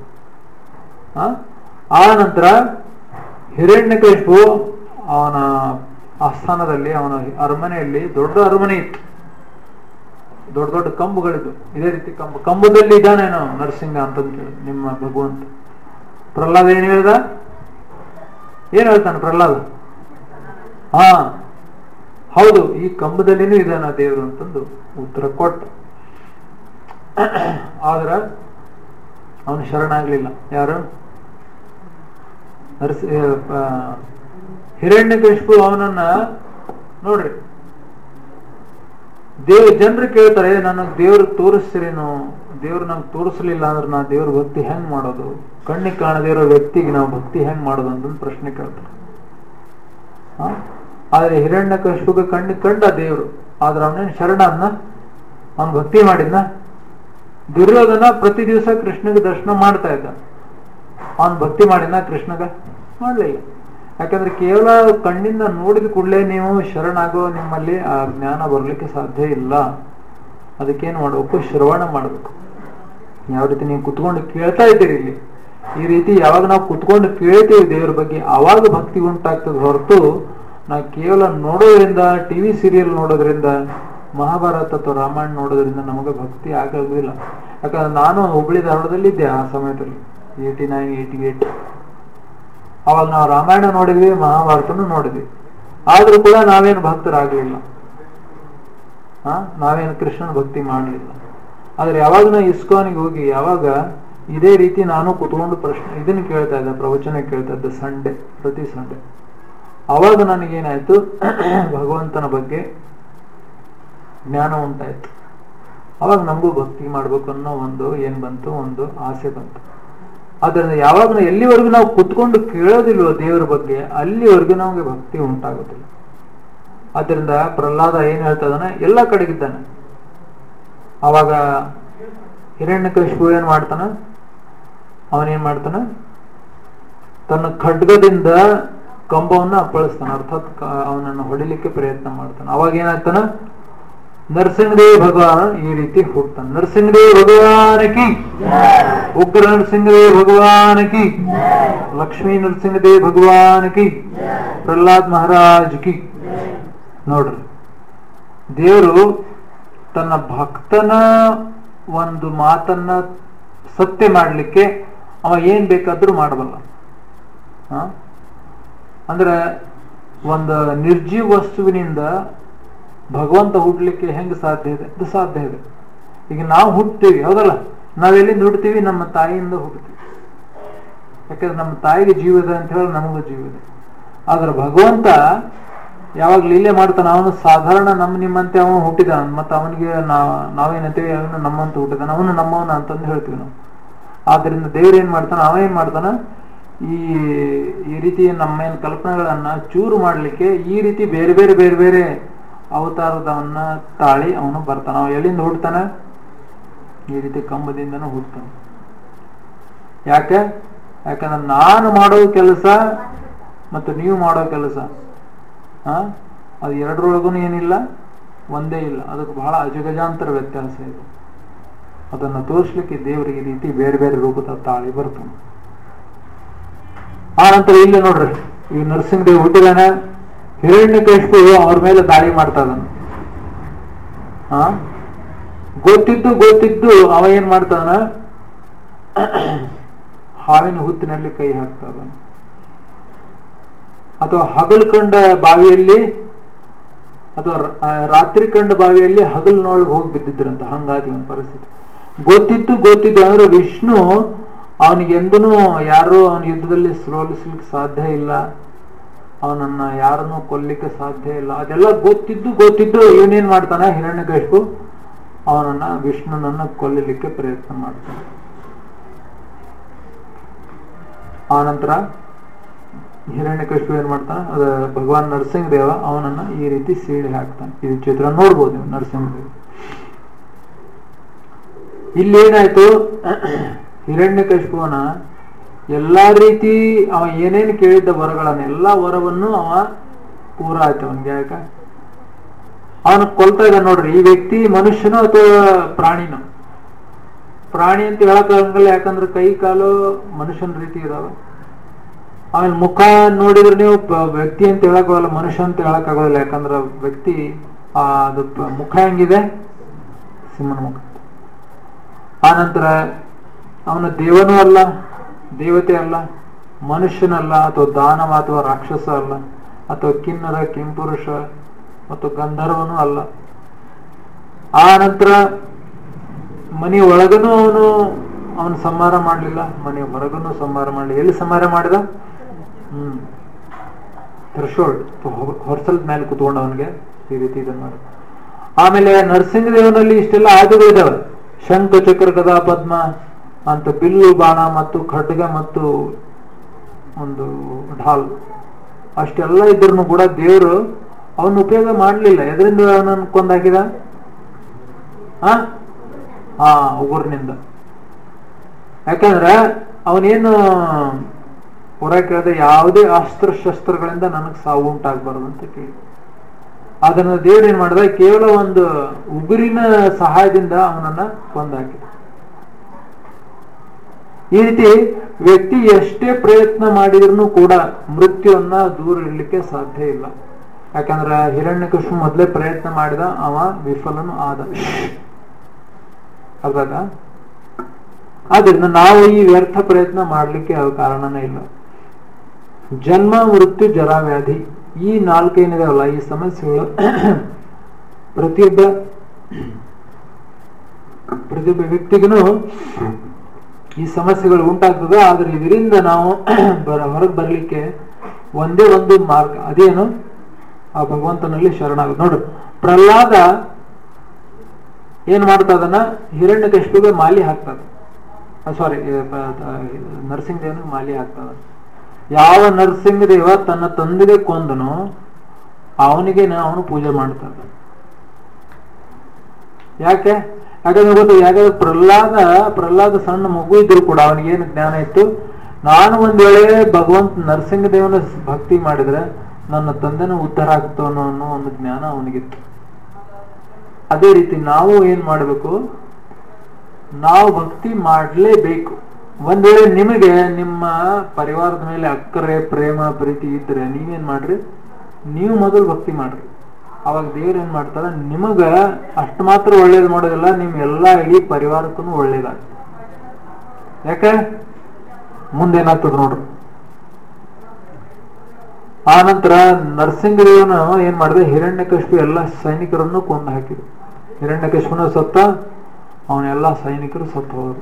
ಆ ನಂತರ ಹಿರಣ್ಯಕಶಿಪು ಅವನ ಆಸ್ಥಾನದಲ್ಲಿ, ಅವನ ಅರಮನೆಯಲ್ಲಿ ದೊಡ್ಡ ಅರಮನೆ ಇತ್ತು, ದೊಡ್ಡ ದೊಡ್ಡ ಕಂಬುಗಳಿದ್ದು. ಇದೇ ರೀತಿ ಕಂಬದಲ್ಲಿ ಇದ್ದಾನೇನೋ ನರಸಿಂಹ ಅಂತಂದು ಹೇಳಿ ನಿಮ್ಮ ಭಗವಂತ. ಪ್ರಹ್ಲಾದ ಏನ್ ಹೇಳ್ದ? ಏನ್ ಹೇಳ್ತಾನೆ ಪ್ರಹ್ಲಾದ? ಹೌದು, ಈ ಕಂಬದಲ್ಲಿನೂ ಇದಾನ ದೇವರು ಅಂತಂದು ಉತ್ತರ ಕೊಟ್ಟ. ಆದ್ರ ಅವನು ಶರಣಾಗ್ಲಿಲ್ಲ. ಯಾರು? ಹಿರಣ್ಯಕಶಿಪು ಅವನನ್ನ ನೋಡ್ರಿ, ಜನರು ಕೇಳ್ತಾರೆ, ನನಗ್ ದೇವ್ರು ತೋರಿಸ್ತೀರೇನು? ದೇವ್ರು ನಂಗೆ ತೋರಿಸ್ಲಿಲ್ಲ ಅಂದ್ರೆ ನಾ ದೇವ್ರ ಭಕ್ತಿ ಹೆಂಗ್ ಮಾಡೋದು? ಕಣ್ಣಿಗೆ ಕಾಣದೇ ಇರೋ ವ್ಯಕ್ತಿಗೆ ನಾವು ಭಕ್ತಿ ಹೆಂಗ್ ಮಾಡೋದು ಅಂತ ಪ್ರಶ್ನೆ ಕೇಳ್ತಾರೆ. ಆದ್ರೆ ಹಿರಣ್ಯಕಶಿಪುಗೆ ಕಣ್ಣಿಗೆ ಕಂಡ ದೇವ್ರು, ಆದ್ರೆ ಅವನೇನ್ ಶರಣ ಅನ್ನ? ಅವನ್ ಭಕ್ತಿ ಮಾಡಿದ್ನ? ದುರ್ಯೋಧನ ಪ್ರತಿ ದಿವಸ ಕೃಷ್ಣಗೆ ದರ್ಶನ ಮಾಡ್ತಾ ಇದ್ದ, ಅವನ್ ಭಕ್ತಿ ಮಾಡಿದ್ನ? ಕೃಷ್ಣಗ ಮಾಡ್ಲಿಲ್ಲ. ಯಾಕಂದ್ರೆ ಕೇವಲ ಕಣ್ಣಿಂದ ನೋಡಿದ ಕೂಡಲೇ ನೀವು ಶರಣಾಗೋ ನಿಮ್ಮಲ್ಲಿ ಆ ಜ್ಞಾನ ಬರ್ಲಿಕ್ಕೆ ಸಾಧ್ಯ ಇಲ್ಲ. ಅದಕ್ಕೇನು ಮಾಡ್ಬೇಕು? ಶ್ರವಣ ಮಾಡ್ಬೇಕು. ಯಾವ ರೀತಿ ನೀವು ಕುತ್ಕೊಂಡು ಕೇಳ್ತಾ ಇದ್ದೀರಿ ಇಲ್ಲಿ, ಈ ರೀತಿ ಯಾವಾಗ ನಾವು ಕುತ್ಕೊಂಡು ಕೇಳ್ತೀವಿ ದೇವ್ರ ಬಗ್ಗೆ, ಆವಾಗ ಭಕ್ತಿ ಉಂಟಾಗ್ತದೆ ಹೊರತು ನಾವು ಕೇವಲ ನೋಡೋದ್ರಿಂದ, ಟಿವಿ ಸೀರಿಯಲ್ ನೋಡೋದ್ರಿಂದ, ಮಹಾಭಾರತ ಅಥವಾ ರಾಮಾಯಣ ನೋಡೋದ್ರಿಂದ ನಮಗೆ ಭಕ್ತಿ ಆಗೋದಿಲ್ಲ. ಯಾಕಂದ್ರೆ ನಾನು ಹುಬ್ಬಳ್ಳಿ ಧಾರವಾಡದಲ್ಲಿದ್ದೆ ಆ ಸಮಯದಲ್ಲಿ, 89, 88. ಅವಾಗ ನಾವು ರಾಮಾಯಣ ನೋಡಿದ್ವಿ, ಮಹಾಭಾರತನೂ ನೋಡಿದ್ವಿ, ಆದ್ರೂ ಕೂಡ ನಾವೇನು ಭಕ್ತರಾಗ್ಲಿಲ್ಲ, ನಾವೇನು ಕೃಷ್ಣನ ಭಕ್ತಿ ಮಾಡಲಿಲ್ಲ. ಆದ್ರೆ ಯಾವಾಗ ನಾ ಇಸ್ಕಾನಿಗೆ ಹೋಗಿ ಯಾವಾಗ ಇದೇ ರೀತಿ ನಾನು ಕುತ್ಕೊಂಡು ಇದನ್ನ ಕೇಳ್ತಾ ಇದ್ದೆ, ಪ್ರವಚನ ಕೇಳ್ತಾ ಇದ್ದೆ ಸಂಡೆ, ಪ್ರತಿ ಸಂಡೆ, ಅವಾಗ ನನಗೇನಾಯ್ತು, ಭಗವಂತನ ಬಗ್ಗೆ ಜ್ಞಾನ ಉಂಟಾಯ್ತು. ಅವಾಗ ನಮಗೂ ಭಕ್ತಿ ಮಾಡ್ಬೇಕು ಅನ್ನೋ ಒಂದು ಏನ್ ಬಂತು, ಒಂದು ಆಸೆ ಬಂತು. ಆದ್ರಿಂದ ಯಾವಾಗ ಎಲ್ಲಿವರೆಗೂ ನಾವು ಕುತ್ಕೊಂಡು ಕೇಳೋದಿಲ್ವೋ ದೇವರ ಬಗ್ಗೆ, ಅಲ್ಲಿವರೆಗೂ ನಮಗೆ ಭಕ್ತಿ ಉಂಟಾಗೋದಿಲ್ಲ. ಆದ್ರಿಂದ ಪ್ರಹ್ಲಾದ ಏನ್ ಹೇಳ್ತಾ ಇದ್ದಾನೆ? ಎಲ್ಲ ಕಡೆಗಿದ್ದಾನೆ. ಅವಾಗ ಹಿರಣ್ಯಕಶಿಪು ಏನ್ ಮಾಡ್ತಾನ? ಅವನೇನ್ ಮಾಡ್ತಾನ? ತನ್ನ ಖಡ್ಗದಿಂದ ಕಂಬವನ್ನ ಅಪ್ಪಳಿಸ್ತಾನ, ಅರ್ಥಾತ್ ಅವನನ್ನು ಹೊಡಿಲಿಕ್ಕೆ ಪ್ರಯತ್ನ ಮಾಡ್ತಾನೆ. ಅವಾಗ ಏನಾಗ್ತಾನ? ನರಸಿಂಹದೇವ ಭಗವಾನ್ ಈ ರೀತಿ ಹುಡ್ತಾನೆ. ನರಸಿಂಹದೇವ ಭಗವಾನಕಿ, ಉಗ್ರ ನರಸಿಂಹದೇವ ಭಗವಾನಕಿ, ಲಕ್ಷ್ಮೀ ನರಸಿಂಹದೇವ ಭಗವಾನಕಿ, ಪ್ರಹ್ಲಾದ್ ಮಹಾರಾಜ್ ಕಿ. ನೋಡ್ರಿ, ದೇವರು ತನ್ನ ಭಕ್ತನ ಒಂದು ಮಾತನ್ನ ಸತ್ಯ ಮಾಡ್ಲಿಕ್ಕೆ ಅವ ಏನ್ ಬೇಕಾದ್ರೂ ಮಾಡಬಲ್ಲ. ಅಂದ್ರೆ ಒಂದು ನಿರ್ಜೀವ ವಸ್ತುವಿನಿಂದ ಭಗವಂತ ಹುಟ್ಟಲಿಕ್ಕೆ ಹೆಂಗ್ ಸಾಧ್ಯ ಇದೆ? ಅದು ಸಾಧ್ಯ ಇದೆ. ಈಗ ನಾವು ಹುಟ್ಟತೀವಿ, ಹೌದಲ್ಲ? ನಾವೆಲ್ಲಿಂದ ಹುಡ್ತೀವಿ? ನಮ್ಮ ತಾಯಿಯಿಂದ ಹುಡ್ತೀವಿ. ಯಾಕಂದ್ರೆ ನಮ್ಮ ತಾಯಿಗೆ ಜೀವ ಇದೆ ಅಂತ ಹೇಳಿ ನಮಗೂ ಜೀವ ಇದೆ. ಆದ್ರೆ ಭಗವಂತ ಯಾವಾಗ ಲೀಲೆ ಮಾಡ್ತಾನ, ಅವನು ಸಾಧಾರಣ ನಿಮ್ಮಂತೆ ಅವನು ಹುಟ್ಟಿದಾನ, ಮತ್ತೆ ಅವನಿಗೆ ನಾವೇನಂತೀವಿ, ಅವನು ನಮ್ಮಂತ ಹುಟ್ಟಿದಾನ, ಅವನು ನಮ್ಮವನ ಅಂತಂದು ಹೇಳ್ತೀವಿ ನಾವು. ಆದ್ರಿಂದ ದೇವ್ರು ಏನ್ ಮಾಡ್ತಾನ, ಅವೇನ್ ಮಾಡ್ತಾನ, ಈ ರೀತಿ ನಮ್ಮೇನ್ ಕಲ್ಪನೆಗಳನ್ನ ಚೂರು ಮಾಡ್ಲಿಕ್ಕೆ ಈ ರೀತಿ ಬೇರೆ ಬೇರೆ ಬೇರೆ ಬೇರೆ ಅವತಾರದವನ್ನ ತಾಳಿ ಅವನು ಬರ್ತಾನ. ಅವ ಎಲ್ಲಿಂದ ಹುಡ್ತಾನ? ಈ ರೀತಿ ಕಂಬದಿಂದನೂ ಹುಡ್ತಾನ. ಯಾಕಂದ್ರೆ ನಾನು ಮಾಡೋ ಕೆಲಸ ಮತ್ತು ನೀವು ಮಾಡೋ ಕೆಲಸ ಅದು ಎರಡರೊಳಗೂ ಏನಿಲ್ಲ, ಒಂದೇ ಇಲ್ಲ. ಅದಕ್ಕೆ ಬಹಳ ಅಜಗಜಾಂತರ ವ್ಯತ್ಯಾಸ ಇದೆ. ಅದನ್ನು ತೋರಿಸ್ಲಿಕ್ಕೆ ದೇವರಿಗೆ ಈ ರೀತಿ ಬೇರೆ ಬೇರೆ ರೂಪದ ತಾಳಿ ಬರ್ತಾನೆ. ಆ ನಂತರ ಇಲ್ಲಿ ನೋಡ್ರಿ, ಈ ನರಸಿಂಹದೇವ್ ಹುಟ್ಟಿದಾನೆ, ಹಿರಣ್ಯಕಶಿಪು ಅವ್ರ ಮೇಲೆ ದಾಳಿ ಮಾಡ್ತಾ ಇದ್ದಾನೆ. ಗೊತ್ತಿದ್ದು ಅವ ಏನ್ ಮಾಡ್ತಾನ, ಹಾವಿನ ಹುತ್ತಿನಲ್ಲಿ ಕೈ ಹಾಕ್ತಾನ, ಅಥವಾ ಹಗಲು ಕಂಡ ಬಾವಿಯಲ್ಲಿ ಅಥವಾ ರಾತ್ರಿ ಕಂಡ ಬಾವಿಯಲ್ಲಿ ಹಗಲಿನೊಳಗೆ ಹೋಗಿ ಬಿದ್ದಿದ್ರಂತ. ಹಂಗಾಗಿ ಒಂದು ಪರಿಸ್ಥಿತಿ. ಗೊತ್ತಿದ್ದು ಅಂದ್ರೆ ವಿಷ್ಣು ಅವನಿಗೆಂದೂ ಯಾರು ಅವನ ಯುದ್ಧದಲ್ಲಿ ಸೋಲಿಸ್ಲಿಕ್ಕೆ ಸಾಧ್ಯ ಇಲ್ಲ, ಅವನನ್ನ ಯಾರನ್ನೂ ಕೊಲ್ಲಿಕ್ಕೆ ಸಾಧ್ಯ ಇಲ್ಲ. ಅದೆಲ್ಲ ಗೊತ್ತಿದ್ದು ಇವನೇನ್ ಮಾಡ್ತಾನೆ, ಹಿರಣ್ಯಕಶಿಪು ಅವನನ್ನ ವಿಷ್ಣುನನ್ನ ಕೊಲ್ಲಲಿಕ್ಕೆ ಪ್ರಯತ್ನ ಮಾಡ್ತಾನೆ. ಆನಂತರ ಹಿರಣ್ಯಕಶಿಪು ಏನ್ ಮಾಡ್ತಾನೆ, ಅದ ಭಗವಾನ್ ನರಸಿಂಹದೇವ ಅವನನ್ನ ಈ ರೀತಿ ಸೀಳಿ ಹಾಕ್ತಾನೆ. ಇದು ಚಿತ್ರ ನೋಡ್ಬೋದು ನೀವು, ನರಸಿಂಹದೇವ. ಇಲ್ಲಿ ಏನಾಯ್ತು, ಹಿರಣ್ಯಕಶಿಪುವನ ಎಲ್ಲಾ ರೀತಿ ಅವ ಏನೇನು ಕೇಳಿದ್ದ ವರಗಳನ್ನ ಎಲ್ಲಾ ವರವನ್ನು ಅವ ಪೂರ ಆಯ್ತು ಅವನ್ಗೆ. ಯಾಕ ಅವನ ಕೊಲ್ತಾ ಇದ್ದ ನೋಡ್ರಿ. ಈ ವ್ಯಕ್ತಿ ಮನುಷ್ಯನೋ ಅಥವಾ ಪ್ರಾಣಿನೋ? ಪ್ರಾಣಿ ಅಂತ ಹೇಳಕ್ಕಾಗಲ್ಲ, ಯಾಕಂದ್ರೆ ಕೈ ಕಾಲು ಮನುಷ್ಯನ ರೀತಿ ಇದಾವೆ. ಆಮೇಲೆ ಮುಖ ನೋಡಿದ್ರೆ ನೀವು ವ್ಯಕ್ತಿ ಅಂತ ಹೇಳಕ್ಕಾಗಲ್ಲ, ಮನುಷ್ಯ ಅಂತ ಹೇಳಕ್ಕಾಗೋದಿಲ್ಲ. ಯಾಕಂದ್ರೆ ವ್ಯಕ್ತಿ ಅದು ಮುಖ ಹೆಂಗಿದೆ, ಸಿಂಹನ ಮುಖ. ಆನಂತರ ಅವನ ದೇವನೂ ಅಲ್ಲ, ದೇವತೆ ಅಲ್ಲ, ಮನುಷ್ಯನಲ್ಲ, ಅಥವಾ ದಾನವ ಅಥವಾ ರಾಕ್ಷಸ ಅಲ್ಲ, ಅಥವಾ ಕಿನ್ನರ ಕಿಂಪುರುಷ ಮತ್ತು ಗಂಧರ್ವನೂ ಅಲ್ಲ. ಆ ನಂತರ ಮನೆ ಒಳಗನು ಅವನು ಸಂಹಾರ ಮಾಡಲಿಲ್ಲ, ಮನೆ ಹೊರಗನು ಸಂಹಾರ ಮಾಡಲಿಲ್ಲ. ಎಲ್ಲಿ ಸಂಹಾರ ಮಾಡಿದ? ಥ್ರೆಶೋಲ್ಡ್, ಹೊರಸಲ್ ಮೇಲೆ ಕುತ್ಕೊಂಡು ಅವನಿಗೆ ಈ ರೀತಿ ಇದನ್ನು ಮಾಡಿದ. ಆಮೇಲೆ ನರಸಿಂಹದೇವನಲ್ಲಿ ಇಷ್ಟೆಲ್ಲ ಆಯುಧಗಳಿದಾವೆ. ಶಂಖ ಚಕ್ರ ಗದಾ ಪದ್ಮ ಅಂತ, ಬಿಲ್ಲು ಬಾಣ ಮತ್ತು ಖಡ್ಗ ಮತ್ತು ಒಂದು ಢಾಲ್, ಅಷ್ಟೆಲ್ಲ ಇದ್ರೂ ಕೂಡ ದೇವರು ಅವನ ಉಪಯೋಗ ಮಾಡಲಿಲ್ಲ. ಎದರಿಂದ ಅವನನ್ನು ಕೊಂದಾಕಿದ? ಉಗುರಿನಿಂದ. ಯಾಕಂದ್ರೆ ಅವನೇನು ಪುರ ಕೇಳಿದ, ಯಾವುದೇ ಅಸ್ತ್ರ ಶಸ್ತ್ರಗಳಿಂದ ನನಗೆ ಸಾವು ಉಂಟಾಗಬಾರದು ಅಂತ ಕೇಳಿ. ಅದನ್ನ ದೇವ್ರು ಏನ್ ಮಾಡಿದ, ಕೇವಲ ಒಂದು ಉಗುರಿನ ಸಹಾಯದಿಂದ ಅವನನ್ನ ಕೊಂದಾಕಿದ. ಈ ರೀತಿ ವ್ಯಕ್ತಿ ಎಷ್ಟೇ ಪ್ರಯತ್ನ ಮಾಡಿದ್ರು ಕೂಡ ಮೃತ್ಯುವನ್ನ ದೂರ ಇಡ್ಲಿಕ್ಕೆ ಸಾಧ್ಯ ಇಲ್ಲ. ಯಾಕಂದ್ರೆ ಹಿರಣ್ಯಕಶಿಪು ಮೊದಲೇ ಪ್ರಯತ್ನ ಮಾಡಿದ, ಅವ ವಿಫಲನು ಆದ. ಅರ್ಥ? ಆದ್ರಿಂದ ನಾವು ಈ ವ್ಯರ್ಥ ಪ್ರಯತ್ನ ಮಾಡ್ಲಿಕ್ಕೆ ಯಾವ ಕಾರಣನೇ ಇಲ್ಲ. ಜನ್ಮ ಮೃತ್ಯು ಜರಾವ್ಯಾಧಿ ಈ ನಾಲ್ಕೇನಿದಾವಲ್ಲ, ಈ ಸಮಸ್ಯೆಗಳು ಪ್ರತಿಯೊಬ್ಬ ವ್ಯಕ್ತಿಗೂ ಈ ಸಮಸ್ಯೆಗಳು ಉಂಟಾಗ್ತದೆ. ಆದ್ರೆ ಇದರಿಂದ ನಾವು ಹೊರಗೆ ಬರ್ಲಿಕ್ಕೆ ಒಂದೇ ಒಂದು ಮಾರ್ಗ, ಅದೇನು? ಆ ಭಗವಂತನಲ್ಲಿ ಶರಣಾಗೋದು. ನೋಡ್ರಿ, ಪ್ರಹ್ಲಾದ ಏನ್ ಮಾಡ್ತದನ್ನ, ಹಿರಣ್ಯಕಶಿಪುಗೆ ಮಾಲಿ ಹಾಕ್ತದ. ಸಾರಿ, ನರಸಿಂಹದೇವನಿಗೆ ಮಾಲಿ ಹಾಕ್ತದ. ಯಾವ ನರಸಿಂಹದೇವ ತನ್ನ ತಂದೆಗೆ ಕೊಂದನು ಅವನಿಗೆ ಅವನು ಪೂಜೆ ಮಾಡ್ತಾನೆ. ಯಾಕಂದ್ರೆ ಗೊತ್ತು, ಯಾಕಂದ್ರೆ ಪ್ರಹ್ಲಾದ ಸಣ್ಣ ಮಗು ಇದ್ರು ಕೂಡ ಅವನಿಗೇನು ಜ್ಞಾನ ಇತ್ತು, ನಾನು ಒಂದ್ ವೇಳೆ ಭಗವಂತ ನರಸಿಂಹದೇವನ ಭಕ್ತಿ ಮಾಡಿದ್ರೆ ನನ್ನ ತಂದೆನ ಉದ್ಧಾರ ಆಗ್ತಾನೋ ಅನ್ನೋ ಒಂದು ಜ್ಞಾನ ಅವನಿಗಿತ್ತು. ಅದೇ ರೀತಿ ನಾವು ಏನ್ ಮಾಡ್ಬೇಕು, ನಾವು ಭಕ್ತಿ ಮಾಡಲೇಬೇಕು. ಒಂದ್ ವೇಳೆ ನಿಮಗೆ ನಿಮ್ಮ ಪರಿವಾರದ ಮೇಲೆ ಅಕ್ಕರೆ ಪ್ರೇಮ ಪ್ರೀತಿ ಇದ್ರೆ ನೀವೇನ್ ಮಾಡ್ರಿ, ನೀವು ಮೊದಲು ಭಕ್ತಿ ಮಾಡ್ರಿ. ಅವಾಗ ದೇವ್ರ ಏನ್ ಮಾಡ್ತಾರ, ನಿಮಗ ಅಷ್ಟು ಮಾತ್ರ ಒಳ್ಳೇದು ಮಾಡೋದಿಲ್ಲ, ನಿಮ್ ಎಲ್ಲಾ ಇಡೀ ಪರಿವಾರಕ್ಕೂ ಒಳ್ಳೇದಾಗ್ತದೆ. ಯಾಕೆ ಮುಂದೇನಾಗ್ತದ ನೋಡ್ರಿ. ಆ ನಂತರ ನರಸಿಂಹದೇವನ ಏನ್ ಮಾಡಿದೆ, ಹಿರಣ್ಯಕಶಿಪು ಎಲ್ಲ ಸೈನಿಕರನ್ನು ಕೊಂದು ಹಾಕಿದ್ರು. ಹಿರಣ್ಯಕಶಿಪುನ ಸತ್ತ, ಅವನೆಲ್ಲ ಸೈನಿಕರು ಸತ್ತು ಹೋದ್ರು.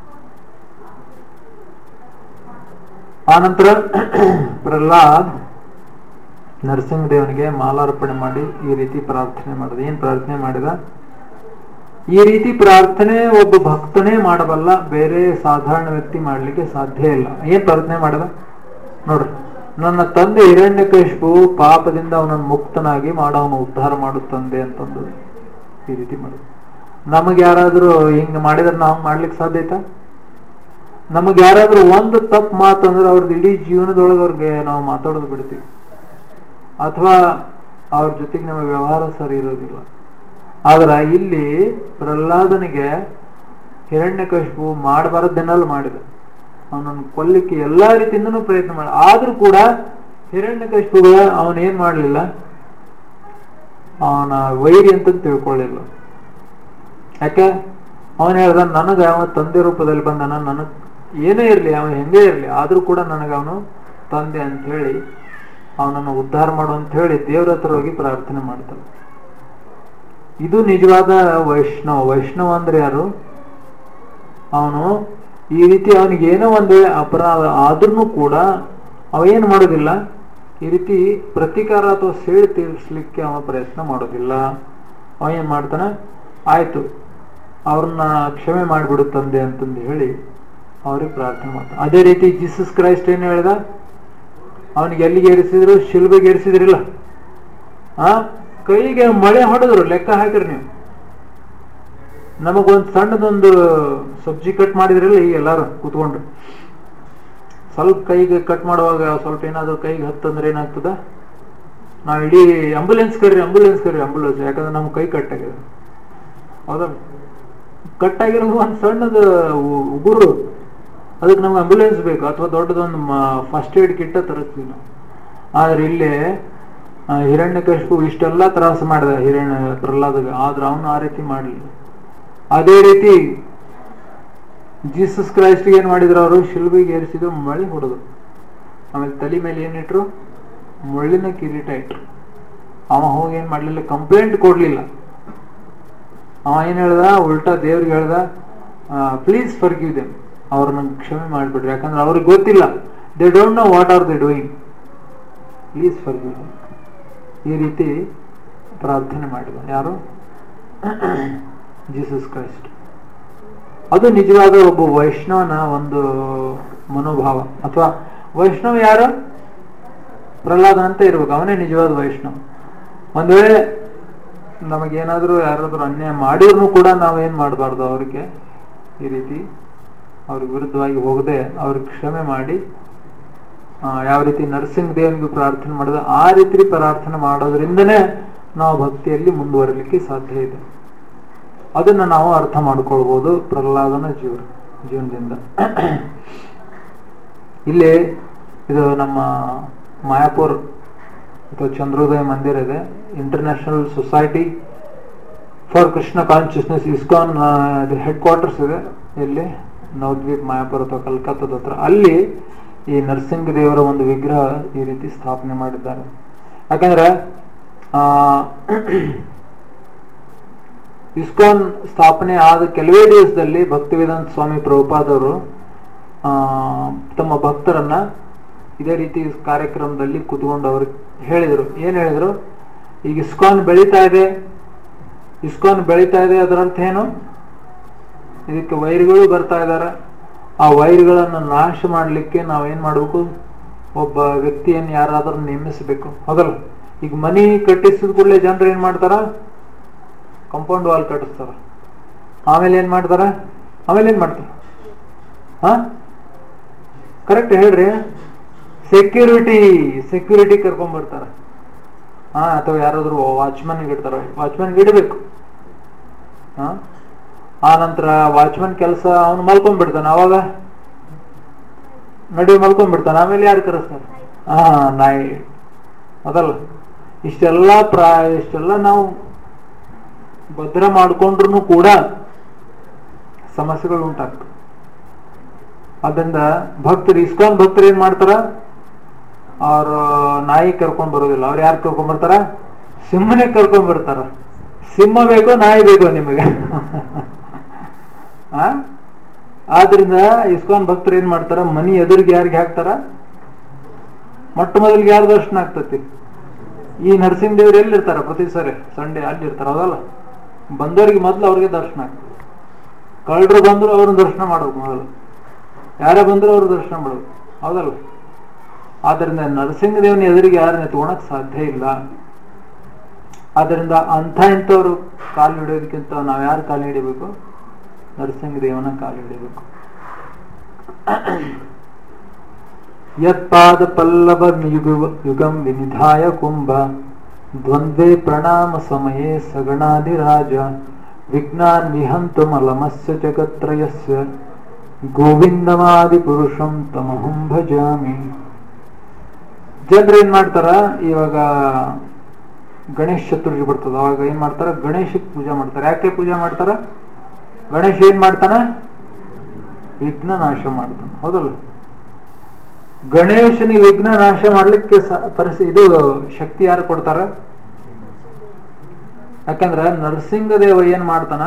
ಆನಂತರ ಪ್ರಹ್ಲಾದ್ ನರಸಿಂಹದೇವನಿಗೆ ಮಾಲಾರ್ಪಣೆ ಮಾಡಿ ಈ ರೀತಿ ಪ್ರಾರ್ಥನೆ ಮಾಡಿದ. ಏನ್ ಪ್ರಾರ್ಥನೆ ಮಾಡಿದ? ಈ ರೀತಿ ಪ್ರಾರ್ಥನೆ ಒಬ್ಬ ಭಕ್ತನೇ ಮಾಡಬಲ್ಲ, ಬೇರೆ ಸಾಧಾರಣ ವ್ಯಕ್ತಿ ಮಾಡ್ಲಿಕ್ಕೆ ಸಾಧ್ಯ ಇಲ್ಲ. ಏನ್ ಪ್ರಾರ್ಥನೆ ಮಾಡಿದ ನೋಡ್ರಿ, ನನ್ನ ತಂದೆ ಹಿರಣ್ಯಕಶಿಪು ಪಾಪದಿಂದ ಅವನನ್ನು ಮುಕ್ತನಾಗಿ ಅವನು ಉದ್ಧಾರ ಮಾಡು ತಂದೆ ಅಂತಂದು ಈ ರೀತಿ ಮಾಡಿದ. ನಮಗೆ ಯಾರಾದ್ರೂ ಹಿಂಗ ಮಾಡಿದ್ರೆ ನಾವು ಮಾಡ್ಲಿಕ್ಕೆ ಸಾಧ್ಯ ಐತಾ? ನಮಗ್ ಯಾರಾದ್ರೂ ಒಂದು ತಪ್ಪು ಮಾತಂದ್ರೆ ಅವ್ರದ್ದು ಇಡೀ ಜೀವನದೊಳಗೆ ಅವ್ರಿಗೆ ನಾವು ಮಾತಾಡೋದು ಬಿಡ್ತೀವಿ, ಅಥವಾ ಅವ್ರ ಜೊತೆಗೆ ನಮ್ಮ ವ್ಯವಹಾರ ಸರಿ ಇರೋದಿಲ್ಲ. ಆದ್ರ ಇಲ್ಲಿ ಪ್ರಹ್ಲಾದನಿಗೆ ಹಿರಣ್ಯಕಶಿಪು ಮಾಡಬಾರದನ್ನೆಲ್ಲ ಮಾಡಿದ, ಅವನನ್ನು ಕೊಲ್ಲಿಕ್ಕೆ ಎಲ್ಲಾ ರೀತಿಯಿಂದನೂ ಪ್ರಯತ್ನ ಮಾಡ. ಆದ್ರೂ ಕೂಡ ಹಿರಣ್ಯಕಶಿಪುಗ ಅವನೇನ್ ಮಾಡ್ಲಿಲ್ಲ, ಅವನ ವೈರಿ ಅಂತ ತಿಳ್ಕೊಳ್ಳಿಲ್ಲ. ಯಾಕೆ ಅವನು ಹೇಳ್ದ, ನನಗೆ ಅವ ತಂದೆ ರೂಪದಲ್ಲಿ ಬಂದನ, ನನಗೆ ಏನೇ ಇರಲಿ, ಅವನು ಹೆಂಗೇ ಇರಲಿ, ಆದರೂ ಕೂಡ ನನಗೆ ಅವನು ತಂದೆ ಅಂತ ಹೇಳಿ ಅವನನ್ನು ಉದ್ಧಾರ ಮಾಡು ಅಂತ ಹೇಳಿ ದೇವ್ರ ಹತ್ರ ಹೋಗಿ ಪ್ರಾರ್ಥನೆ ಮಾಡ್ತಾನೆ. ಇದು ನಿಜವಾದ ವೈಷ್ಣವ. ವೈಷ್ಣವ ಅಂದ್ರೆ ಯಾರು? ಅವನು ಈ ರೀತಿ ಅವನಿಗೆ ಏನೋ ಒಂದು ಅಪರಾಧ ಆದ್ರೂ ಕೂಡ ಅವೇನ್ ಮಾಡೋದಿಲ್ಲ, ಈ ರೀತಿ ಪ್ರತೀಕಾರ ಅಥವಾ ಸೇಡು ತೀರಿಸಲಿಕ್ಕೆ ಅವ ಪ್ರಯತ್ನ ಮಾಡೋದಿಲ್ಲ. ಅವ ಏನ್ ಮಾಡ್ತಾನೆ, ಆಯ್ತು ಅವ್ರನ್ನ ಕ್ಷಮೆ ಮಾಡಿಬಿಡು ತಂದೆ ಅಂತಂದು ಹೇಳಿ ಅವ್ರಿಗೆ ಪ್ರಾರ್ಥನೆ ಮಾಡ್ತಾನೆ. ಅದೇ ರೀತಿ ಜೀಸಸ್ ಕ್ರೈಸ್ಟ್ ಏನ್ ಹೇಳ್ದ, ಅವನಿಗೆ ಎಲ್ಲಿಗೆ ಏರಿಸಿದ್ರು? ಶಿಲ್ಬೆಗೆ ಏರಿಸಿದ್ರಿಲ್ಲ, ಕೈಗೆ ಮಳೆ ಹೊಡೆದ್ರು. ಲೆಕ್ಕ ಹಾಕಿರಿ ನೀವು, ನಮಗೊಂದು ಸಣ್ಣದೊಂದು ಸಬ್ಜಿ ಕಟ್ ಮಾಡಿದ್ರಲ್ಲ ಈಗ ಎಲ್ಲಾರು ಕೂತ್ಕೊಂಡು, ಸ್ವಲ್ಪ ಕೈಗೆ ಕಟ್ ಮಾಡುವಾಗ ಸ್ವಲ್ಪ ಏನಾದ್ರು ಕೈಗೆ ಹತ್ತಂದ್ರೆ ಏನಾಗ್ತದ? ನಾವ್ ಇಡೀ ಆಂಬುಲೆನ್ಸ್ ಕರ್ರಿ ಆಂಬುಲೆನ್ಸ್, ಯಾಕಂದ್ರೆ ನಮ್ ಕೈ ಕಟ್ ಆಗಿದೆ. ಹೌದಲ್ಲ? ಕಟ್ ಆಗಿರೋದು ಒಂದ್ ಸಣ್ಣದ ಉಗುರು, ಅದಕ್ಕೆ ನಮ್ಗೆ ಆಂಬುಲೆನ್ಸ್ ಬೇಕು, ಅಥವಾ ದೊಡ್ಡದೊಂದು ಫಸ್ಟ್ ಏಡ್ ಕಿಟ್ಟ ತರಿಸ್ತೀವಿ ನಾವು. ಆದ್ರೆ ಇಲ್ಲೇ ಹಿರಣ್ಯಕಶಿಪು ಇಷ್ಟೆಲ್ಲ ತ್ರಾಸ ಮಾಡಿದ ಪ್ರಹ್ಲಾದಗ, ಆದ್ರೆ ಅವನು ಆ ರೀತಿ ಮಾಡಲಿಲ್ಲ. ಅದೇ ರೀತಿ ಜೀಸಸ್ ಕ್ರೈಸ್ಟ್ ಏನ್ ಮಾಡಿದ್ರು, ಅವರು ಶಿಲ್ಬಿಗೆ ಏರಿಸಿದ್ರು, ಮಳೆ ಹೊಡೆದು, ಆಮೇಲೆ ತಲೆ ಮೇಲೆ ಏನಿಟ್ರು? ಮುಳ್ಳಿನ ಕಿರೀಟ ಇಟ್ರು. ಅವ ಹೋಗಿ ಏನ್ ಮಾಡ್ಲಿಲ್ಲ, ಕಂಪ್ಲೇಂಟ್ ಕೊಡ್ಲಿಲ್ಲ. ಅವ ಏನ್ ಹೇಳ್ದ, ಉಲ್ಟಾ ದೇವ್ರಿಗೆ ಹೇಳ್ದ, ಪ್ಲೀಸ್ ಫರ್ಗಿವ್ ದೆಮ್, ಅವ್ರನ್ನ ಕ್ಷಮೆ ಮಾಡ್ಬಿಡ್ರಿ, ಯಾಕಂದ್ರೆ ಅವ್ರಿಗೆ ಗೊತ್ತಿಲ್ಲ, they don't know what are they doing, please forgive them. ಈ ರೀತಿ ಪ್ರಾರ್ಥನೆ ಮಾಡಿದ ಯಾರು? Jesus Christ. ಅದು ನಿಜವಾದ ಒಬ್ಬ ವೈಷ್ಣವನ ಒಂದು ಮನೋಭಾವ. ಅಥವಾ ವೈಷ್ಣವ ಯಾರು? ಪ್ರಹ್ಲಾದ ಅಂತ ಇರ್ಬೇಕು, ಅವನೇ ನಿಜವಾದ ವೈಷ್ಣವ. ಒಂದ್ ವೇಳೆ ನಮಗೇನಾದ್ರೂ ಯಾರಾದ್ರೂ ಅನ್ಯಾಯ ಮಾಡಿದ್ರು ಕೂಡ ನಾವೇನ್ ಮಾಡಬಾರ್ದು, ಅವ್ರಿಗೆ ಈ ರೀತಿ ಅವ್ರಿಗೆ ವಿರುದ್ಧವಾಗಿ ಹೋಗದೆ ಅವ್ರಿಗೆ ಕ್ಷಮೆ ಮಾಡಿ, ಯಾವ ರೀತಿ ನರಸಿಂಹ ದೇವನಿಗೂ ಪ್ರಾರ್ಥನೆ ಮಾಡಿದ ಆ ರೀತಿ ಪ್ರಾರ್ಥನೆ ಮಾಡೋದ್ರಿಂದನೇ ನಾವು ಭಕ್ತಿಯಲ್ಲಿ ಮುಂದುವರಲಿಕ್ಕೆ ಸಾಧ್ಯ ಇದೆ. ಅದನ್ನ ನಾವು ಅರ್ಥ ಮಾಡ್ಕೊಳ್ಬಹುದು ಪ್ರಹ್ಲಾದನ ಜೀವನದಿಂದ. ಇಲ್ಲಿ ಇದು ನಮ್ಮ ಮಾಯಾಪುರ್ ಅಥವಾ ಚಂದ್ರೋದಯ ಮಂದಿರ ಇದೆ, international society for Krishna consciousness, ISKCON headquarters ಇದೆ ಇಲ್ಲಿ ನವದ್ವೀಪ್, ಮಾಯಾಪುರ ಅಥವಾ ಕಲ್ಕತ್ತಾದ ಹತ್ರ. ಅಲ್ಲಿ ಈ ನರಸಿಂಹ ದೇವರ ಒಂದು ವಿಗ್ರಹ ಈ ರೀತಿ ಸ್ಥಾಪನೆ ಮಾಡಿದ್ದಾರೆ. ಯಾಕಂದ್ರೆ ಇಸ್ಕಾನ್ ಸ್ಥಾಪನೆ ಆದ ಕೆಲವೇ ದಿವಸದಲ್ಲಿ ಭಕ್ತಿವೇದಾಂತ ಸ್ವಾಮಿ ಪ್ರಭುಪಾದವರು ತಮ್ಮ ಭಕ್ತರನ್ನ ಇದೇ ರೀತಿ ಕಾರ್ಯಕ್ರಮದಲ್ಲಿ ಕೂತ್ಕೊಂಡು ಅವ್ರಿಗೆ ಹೇಳಿದ್ರು. ಏನ್ ಹೇಳಿದ್ರು? ಈಗ ಇಸ್ಕಾನ್ ಬೆಳೀತಾ ಇದೆ, ಅದರ ಅರ್ಥ ಏನು? ಇದಕ್ಕೆ ವೈರಿಗಳು ಬರ್ತಾ ಇದ್ದಾರೆ. ಆ ವೈರಿಗಳನ್ನ ನಾಶ ಮಾಡ್ಲಿಕ್ಕೆ ನಾವೇನ್ ಮಾಡ್ಬೇಕು? ಒಬ್ಬ ವ್ಯಕ್ತಿಯನ್ನು ಯಾರಾದ್ರೂ ನೇಮಿಸಬೇಕು, ಹೌದಲ್ಲ? ಈಗ ಮನಿ ಕಟ್ಟಿಸಿದ ಕೂಡಲೇ ಜನರು ಏನ್ ಮಾಡ್ತಾರ? ಕಾಂಪೌಂಡ್ ವಾಲ್ ಕಟ್ಟಿಸ್ತಾರ. ಆಮೇಲೆ ಏನ್ ಮಾಡ್ತಾರ? ಕರೆಕ್ಟ್ ಹೇಳ್ರಿ. ಸೆಕ್ಯೂರಿಟಿ ಕರ್ಕೊಂಡ್ ಬರ್ತಾರ. ಅಥವಾ ಯಾರಾದ್ರೂ ವಾಚ್ಮನ್ ಇಡ್ತಾರ, ವಾಚ್ಮನ್ ಇಡಬೇಕು. ಆ ನಂತರ ವಾಚ್ಮನ್ ಕೆಲಸ ಅವನು ಮಲ್ಕೊಂಡ್ಬಿಡ್ತಾನೆ, ಅವಾಗ ನಡುವೆ ಮಲ್ಕೊಂಡ್ಬಿಡ್ತಾನೆ. ಆಮೇಲೆ ಯಾರು ಕರೆಸ್ತಾರ? ನಾಯಿ, ಅದಲ್ಲ? ಇಷ್ಟೆಲ್ಲ ನಾವು ಭದ್ರ ಮಾಡ್ಕೊಂಡ್ರು ಕೂಡ ಸಮಸ್ಯೆಗಳು ಉಂಟಾಗ್ತವೆ. ಅದರಿಂದ ಇಸ್ಕಾನ್ ಭಕ್ತರು ಏನ್ ಮಾಡ್ತಾರ? ಅವ್ರ ನಾಯಿ ಕರ್ಕೊಂಡ್ ಬರೋದಿಲ್ಲ, ಅವ್ರು ಯಾರು ಕರ್ಕೊಂಡ್ ಬರ್ತಾರ? ಸಿಂಹನೇ ಕರ್ಕೊಂಡ್ ಬರ್ತಾರ. ಸಿಂಹ ಬೇಕೋ ನಾಯಿ ಬೇಕೋ ನಿಮಗೆ? ಆದ್ರಿಂದ ಇಸ್ಕಾನ್ ಭಕ್ತರು ಏನ್ ಮಾಡ್ತಾರ? ಮನಿ ಎದುರಿಗೆ ಯಾರಿಗೆ ಹಾಕ್ತಾರ? ಮೊಟ್ಟ ಮೊದಲಿಗೆ ಯಾರು ದರ್ಶನ ಆಗ್ತತಿ? ಈ ನರಸಿಂಹ ದೇವ್ರು ಎಲ್ಲಿರ್ತಾರ? ಪ್ರತಿ ಸರಿ ಸಂಡೇ ಅಲ್ಲಿ ಇರ್ತಾರ, ಹೌದಲ್ಲ? ಬಂದವರಿಗೆ ಮೊದಲು ಅವ್ರಿಗೆ ದರ್ಶನ ಆಗ್ತದೆ. ಕಳ್ಳರು ಬಂದ್ರು ಅವ್ರನ್ನ ದರ್ಶನ ಮಾಡ್ಬೇಕು, ಮೊದಲು ಯಾರೇ ಬಂದ್ರು ಅವ್ರ ದರ್ಶನ ಮಾಡ್ಬೇಕು, ಹೌದಲ್ಲ? ಆದ್ರಿಂದ ನರಸಿಂಹ ದೇವನ ಎದುರಿಗೆ ಯಾರನ್ನ ತಗೊಳಕ್ ಸಾಧ್ಯ ಇಲ್ಲ. ಆದ್ರಿಂದ ಇಂಥವ್ರು ಕಾಲು ಹಿಡಿಯೋದಕ್ಕಿಂತ ನಾವ್ ಯಾರು ಕಾಲು ಹಿಡಿಬೇಕು? ನರಸಿಂಹ ದೇವನ ಕಾಲು ಹಿಡಿಬೇಕು. ಯತ್ಪಾದ ಪಲ್ಲವ ಯುಗಂ ವಿನಿಧಾಯ ಕುಂಭ ದ್ವಂದ್ವೇ ಪ್ರಣಾಮ ಸಮಯೇ ಸಗಣಾದಿರಾಜ ವಿಜ್ಞಾನ್ ವಿಹಂತು ಮಲಮಸ್ಯ ಜಗತ್ರಯಸ್ಯ ಗೋವಿಂದಮಾದಿ ಪುರುಷಂ ತಮಹಂ ಭಜಾಮಿ. ಜನರು ಏನ್ ಮಾಡ್ತಾರ? ಇವಾಗ ಗಣೇಶ ಚತುರ್ಥಿ ಬರ್ತದ, ಅವಾಗ ಏನ್ ಮಾಡ್ತಾರ? ಗಣೇಶಕ್ಕೆ ಪೂಜೆ ಮಾಡ್ತಾರೆ. ಯಾಕೆ ಪೂಜೆ ಮಾಡ್ತಾರ? ಗಣೇಶ ಏನ್ ಮಾಡ್ತಾನ? ವಿಘ್ನ ನಾಶ ಮಾಡ್ತಾನೆ. ಹೌದಲ್ಲ? ಗಣೇಶನಿಗೆ ವಿಘ್ನ ನಾಶ ಮಾಡ್ಲಿಕ್ಕೆ ಇದು ಶಕ್ತಿ ಯಾರು ಕೊಡ್ತಾರ? ಯಾಕಂದ್ರ ನರಸಿಂಹದೇವ ಏನ್ ಮಾಡ್ತಾನ,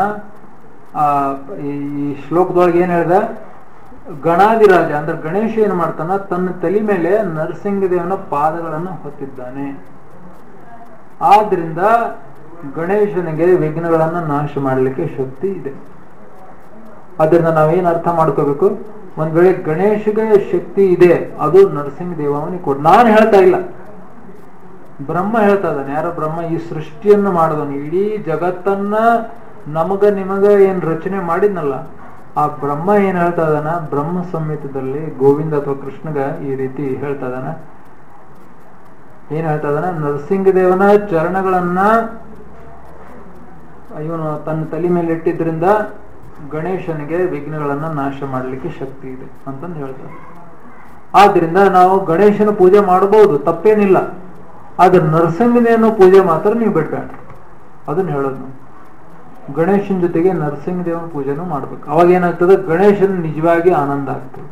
ಈ ಶ್ಲೋಕದೊಳಗೆ ಏನ್ ಹೇಳ್ದ, ಗಣಾದಿರಾಜ ಅಂದ್ರೆ ಗಣೇಶ ಏನ್ ಮಾಡ್ತಾನ, ತನ್ನ ತಲೆ ಮೇಲೆ ನರಸಿಂಹದೇವನ ಪಾದಗಳನ್ನು ಹೊತ್ತಿದ್ದಾನೆ. ಆದ್ರಿಂದ ಗಣೇಶನಿಗೆ ವಿಘ್ನಗಳನ್ನ ನಾಶ ಮಾಡಲಿಕ್ಕೆ ಶಕ್ತಿ ಇದೆ. ಅದರಿಂದ ನಾವೇನ್ ಅರ್ಥ ಮಾಡ್ಕೋಬೇಕು, ಒಂದ್ ವೇಳೆ ಗಣೇಶಗೆ ಶಕ್ತಿ ಇದೆ, ಅದು ನರಸಿಂಹದೇವನಿಗೆ ಕೊಡ್. ನಾನು ಹೇಳ್ತಾ ಇಲ್ಲ, ಬ್ರಹ್ಮ ಹೇಳ್ತಾ ಇದ್ದಾನೆ. ಯಾರೋ ಬ್ರಹ್ಮ ಈ ಸೃಷ್ಟಿಯನ್ನು ಮಾಡಿದವನು, ಇಡೀ ಜಗತ್ತನ್ನ ನಮಗ ನಿಮಗ ಏನ್ ರಚನೆ ಮಾಡಿದ್ನಲ್ಲ, ಆ ಬ್ರಹ್ಮ ಏನ್ ಹೇಳ್ತಾ ಇದ್ದಾನ, ಬ್ರಹ್ಮ ಸಂಹಿತದಲ್ಲಿ ಗೋವಿಂದ ಅಥವಾ ಕೃಷ್ಣಗ ಈ ರೀತಿ ಹೇಳ್ತಾ ಇದ್ದಾನ. ಏನ್ ಹೇಳ್ತಾ ಇದ್ದಾನ, ನರಸಿಂಹದೇವನ ಚರಣಗಳನ್ನ ಇವನು ತನ್ನ ತಲೆ ಮೇಲೆ ಇಟ್ಟಿದ್ರಿಂದ ಗಣೇಶನಿಗೆ ವಿಘ್ನಗಳನ್ನ ನಾಶ ಮಾಡಲಿಕ್ಕೆ ಶಕ್ತಿ ಇದೆ ಅಂತಂದು ಹೇಳ್ತಾರೆ. ಆದ್ರಿಂದ ನಾವು ಗಣೇಶನ ಪೂಜೆ ಮಾಡಬಹುದು, ತಪ್ಪೇನಿಲ್ಲ. ಆದ್ರೆ ನರಸಿಂಹದೇವನ ಪೂಜೆ ಮಾತ್ರ ನೀವು ಬಿಡ್ಬೇಡ್ರಿ, ಅದನ್ನ ಹೇಳೋದು ನಾವು. ಗಣೇಶನ ಜೊತೆಗೆ ನರಸಿಂಹದೇವನ ಪೂಜೆನೂ ಮಾಡ್ಬೇಕು. ಅವಾಗ ಏನಾಗ್ತದೆ, ಗಣೇಶನ ನಿಜವಾಗಿ ಆನಂದ ಆಗ್ತದೆ.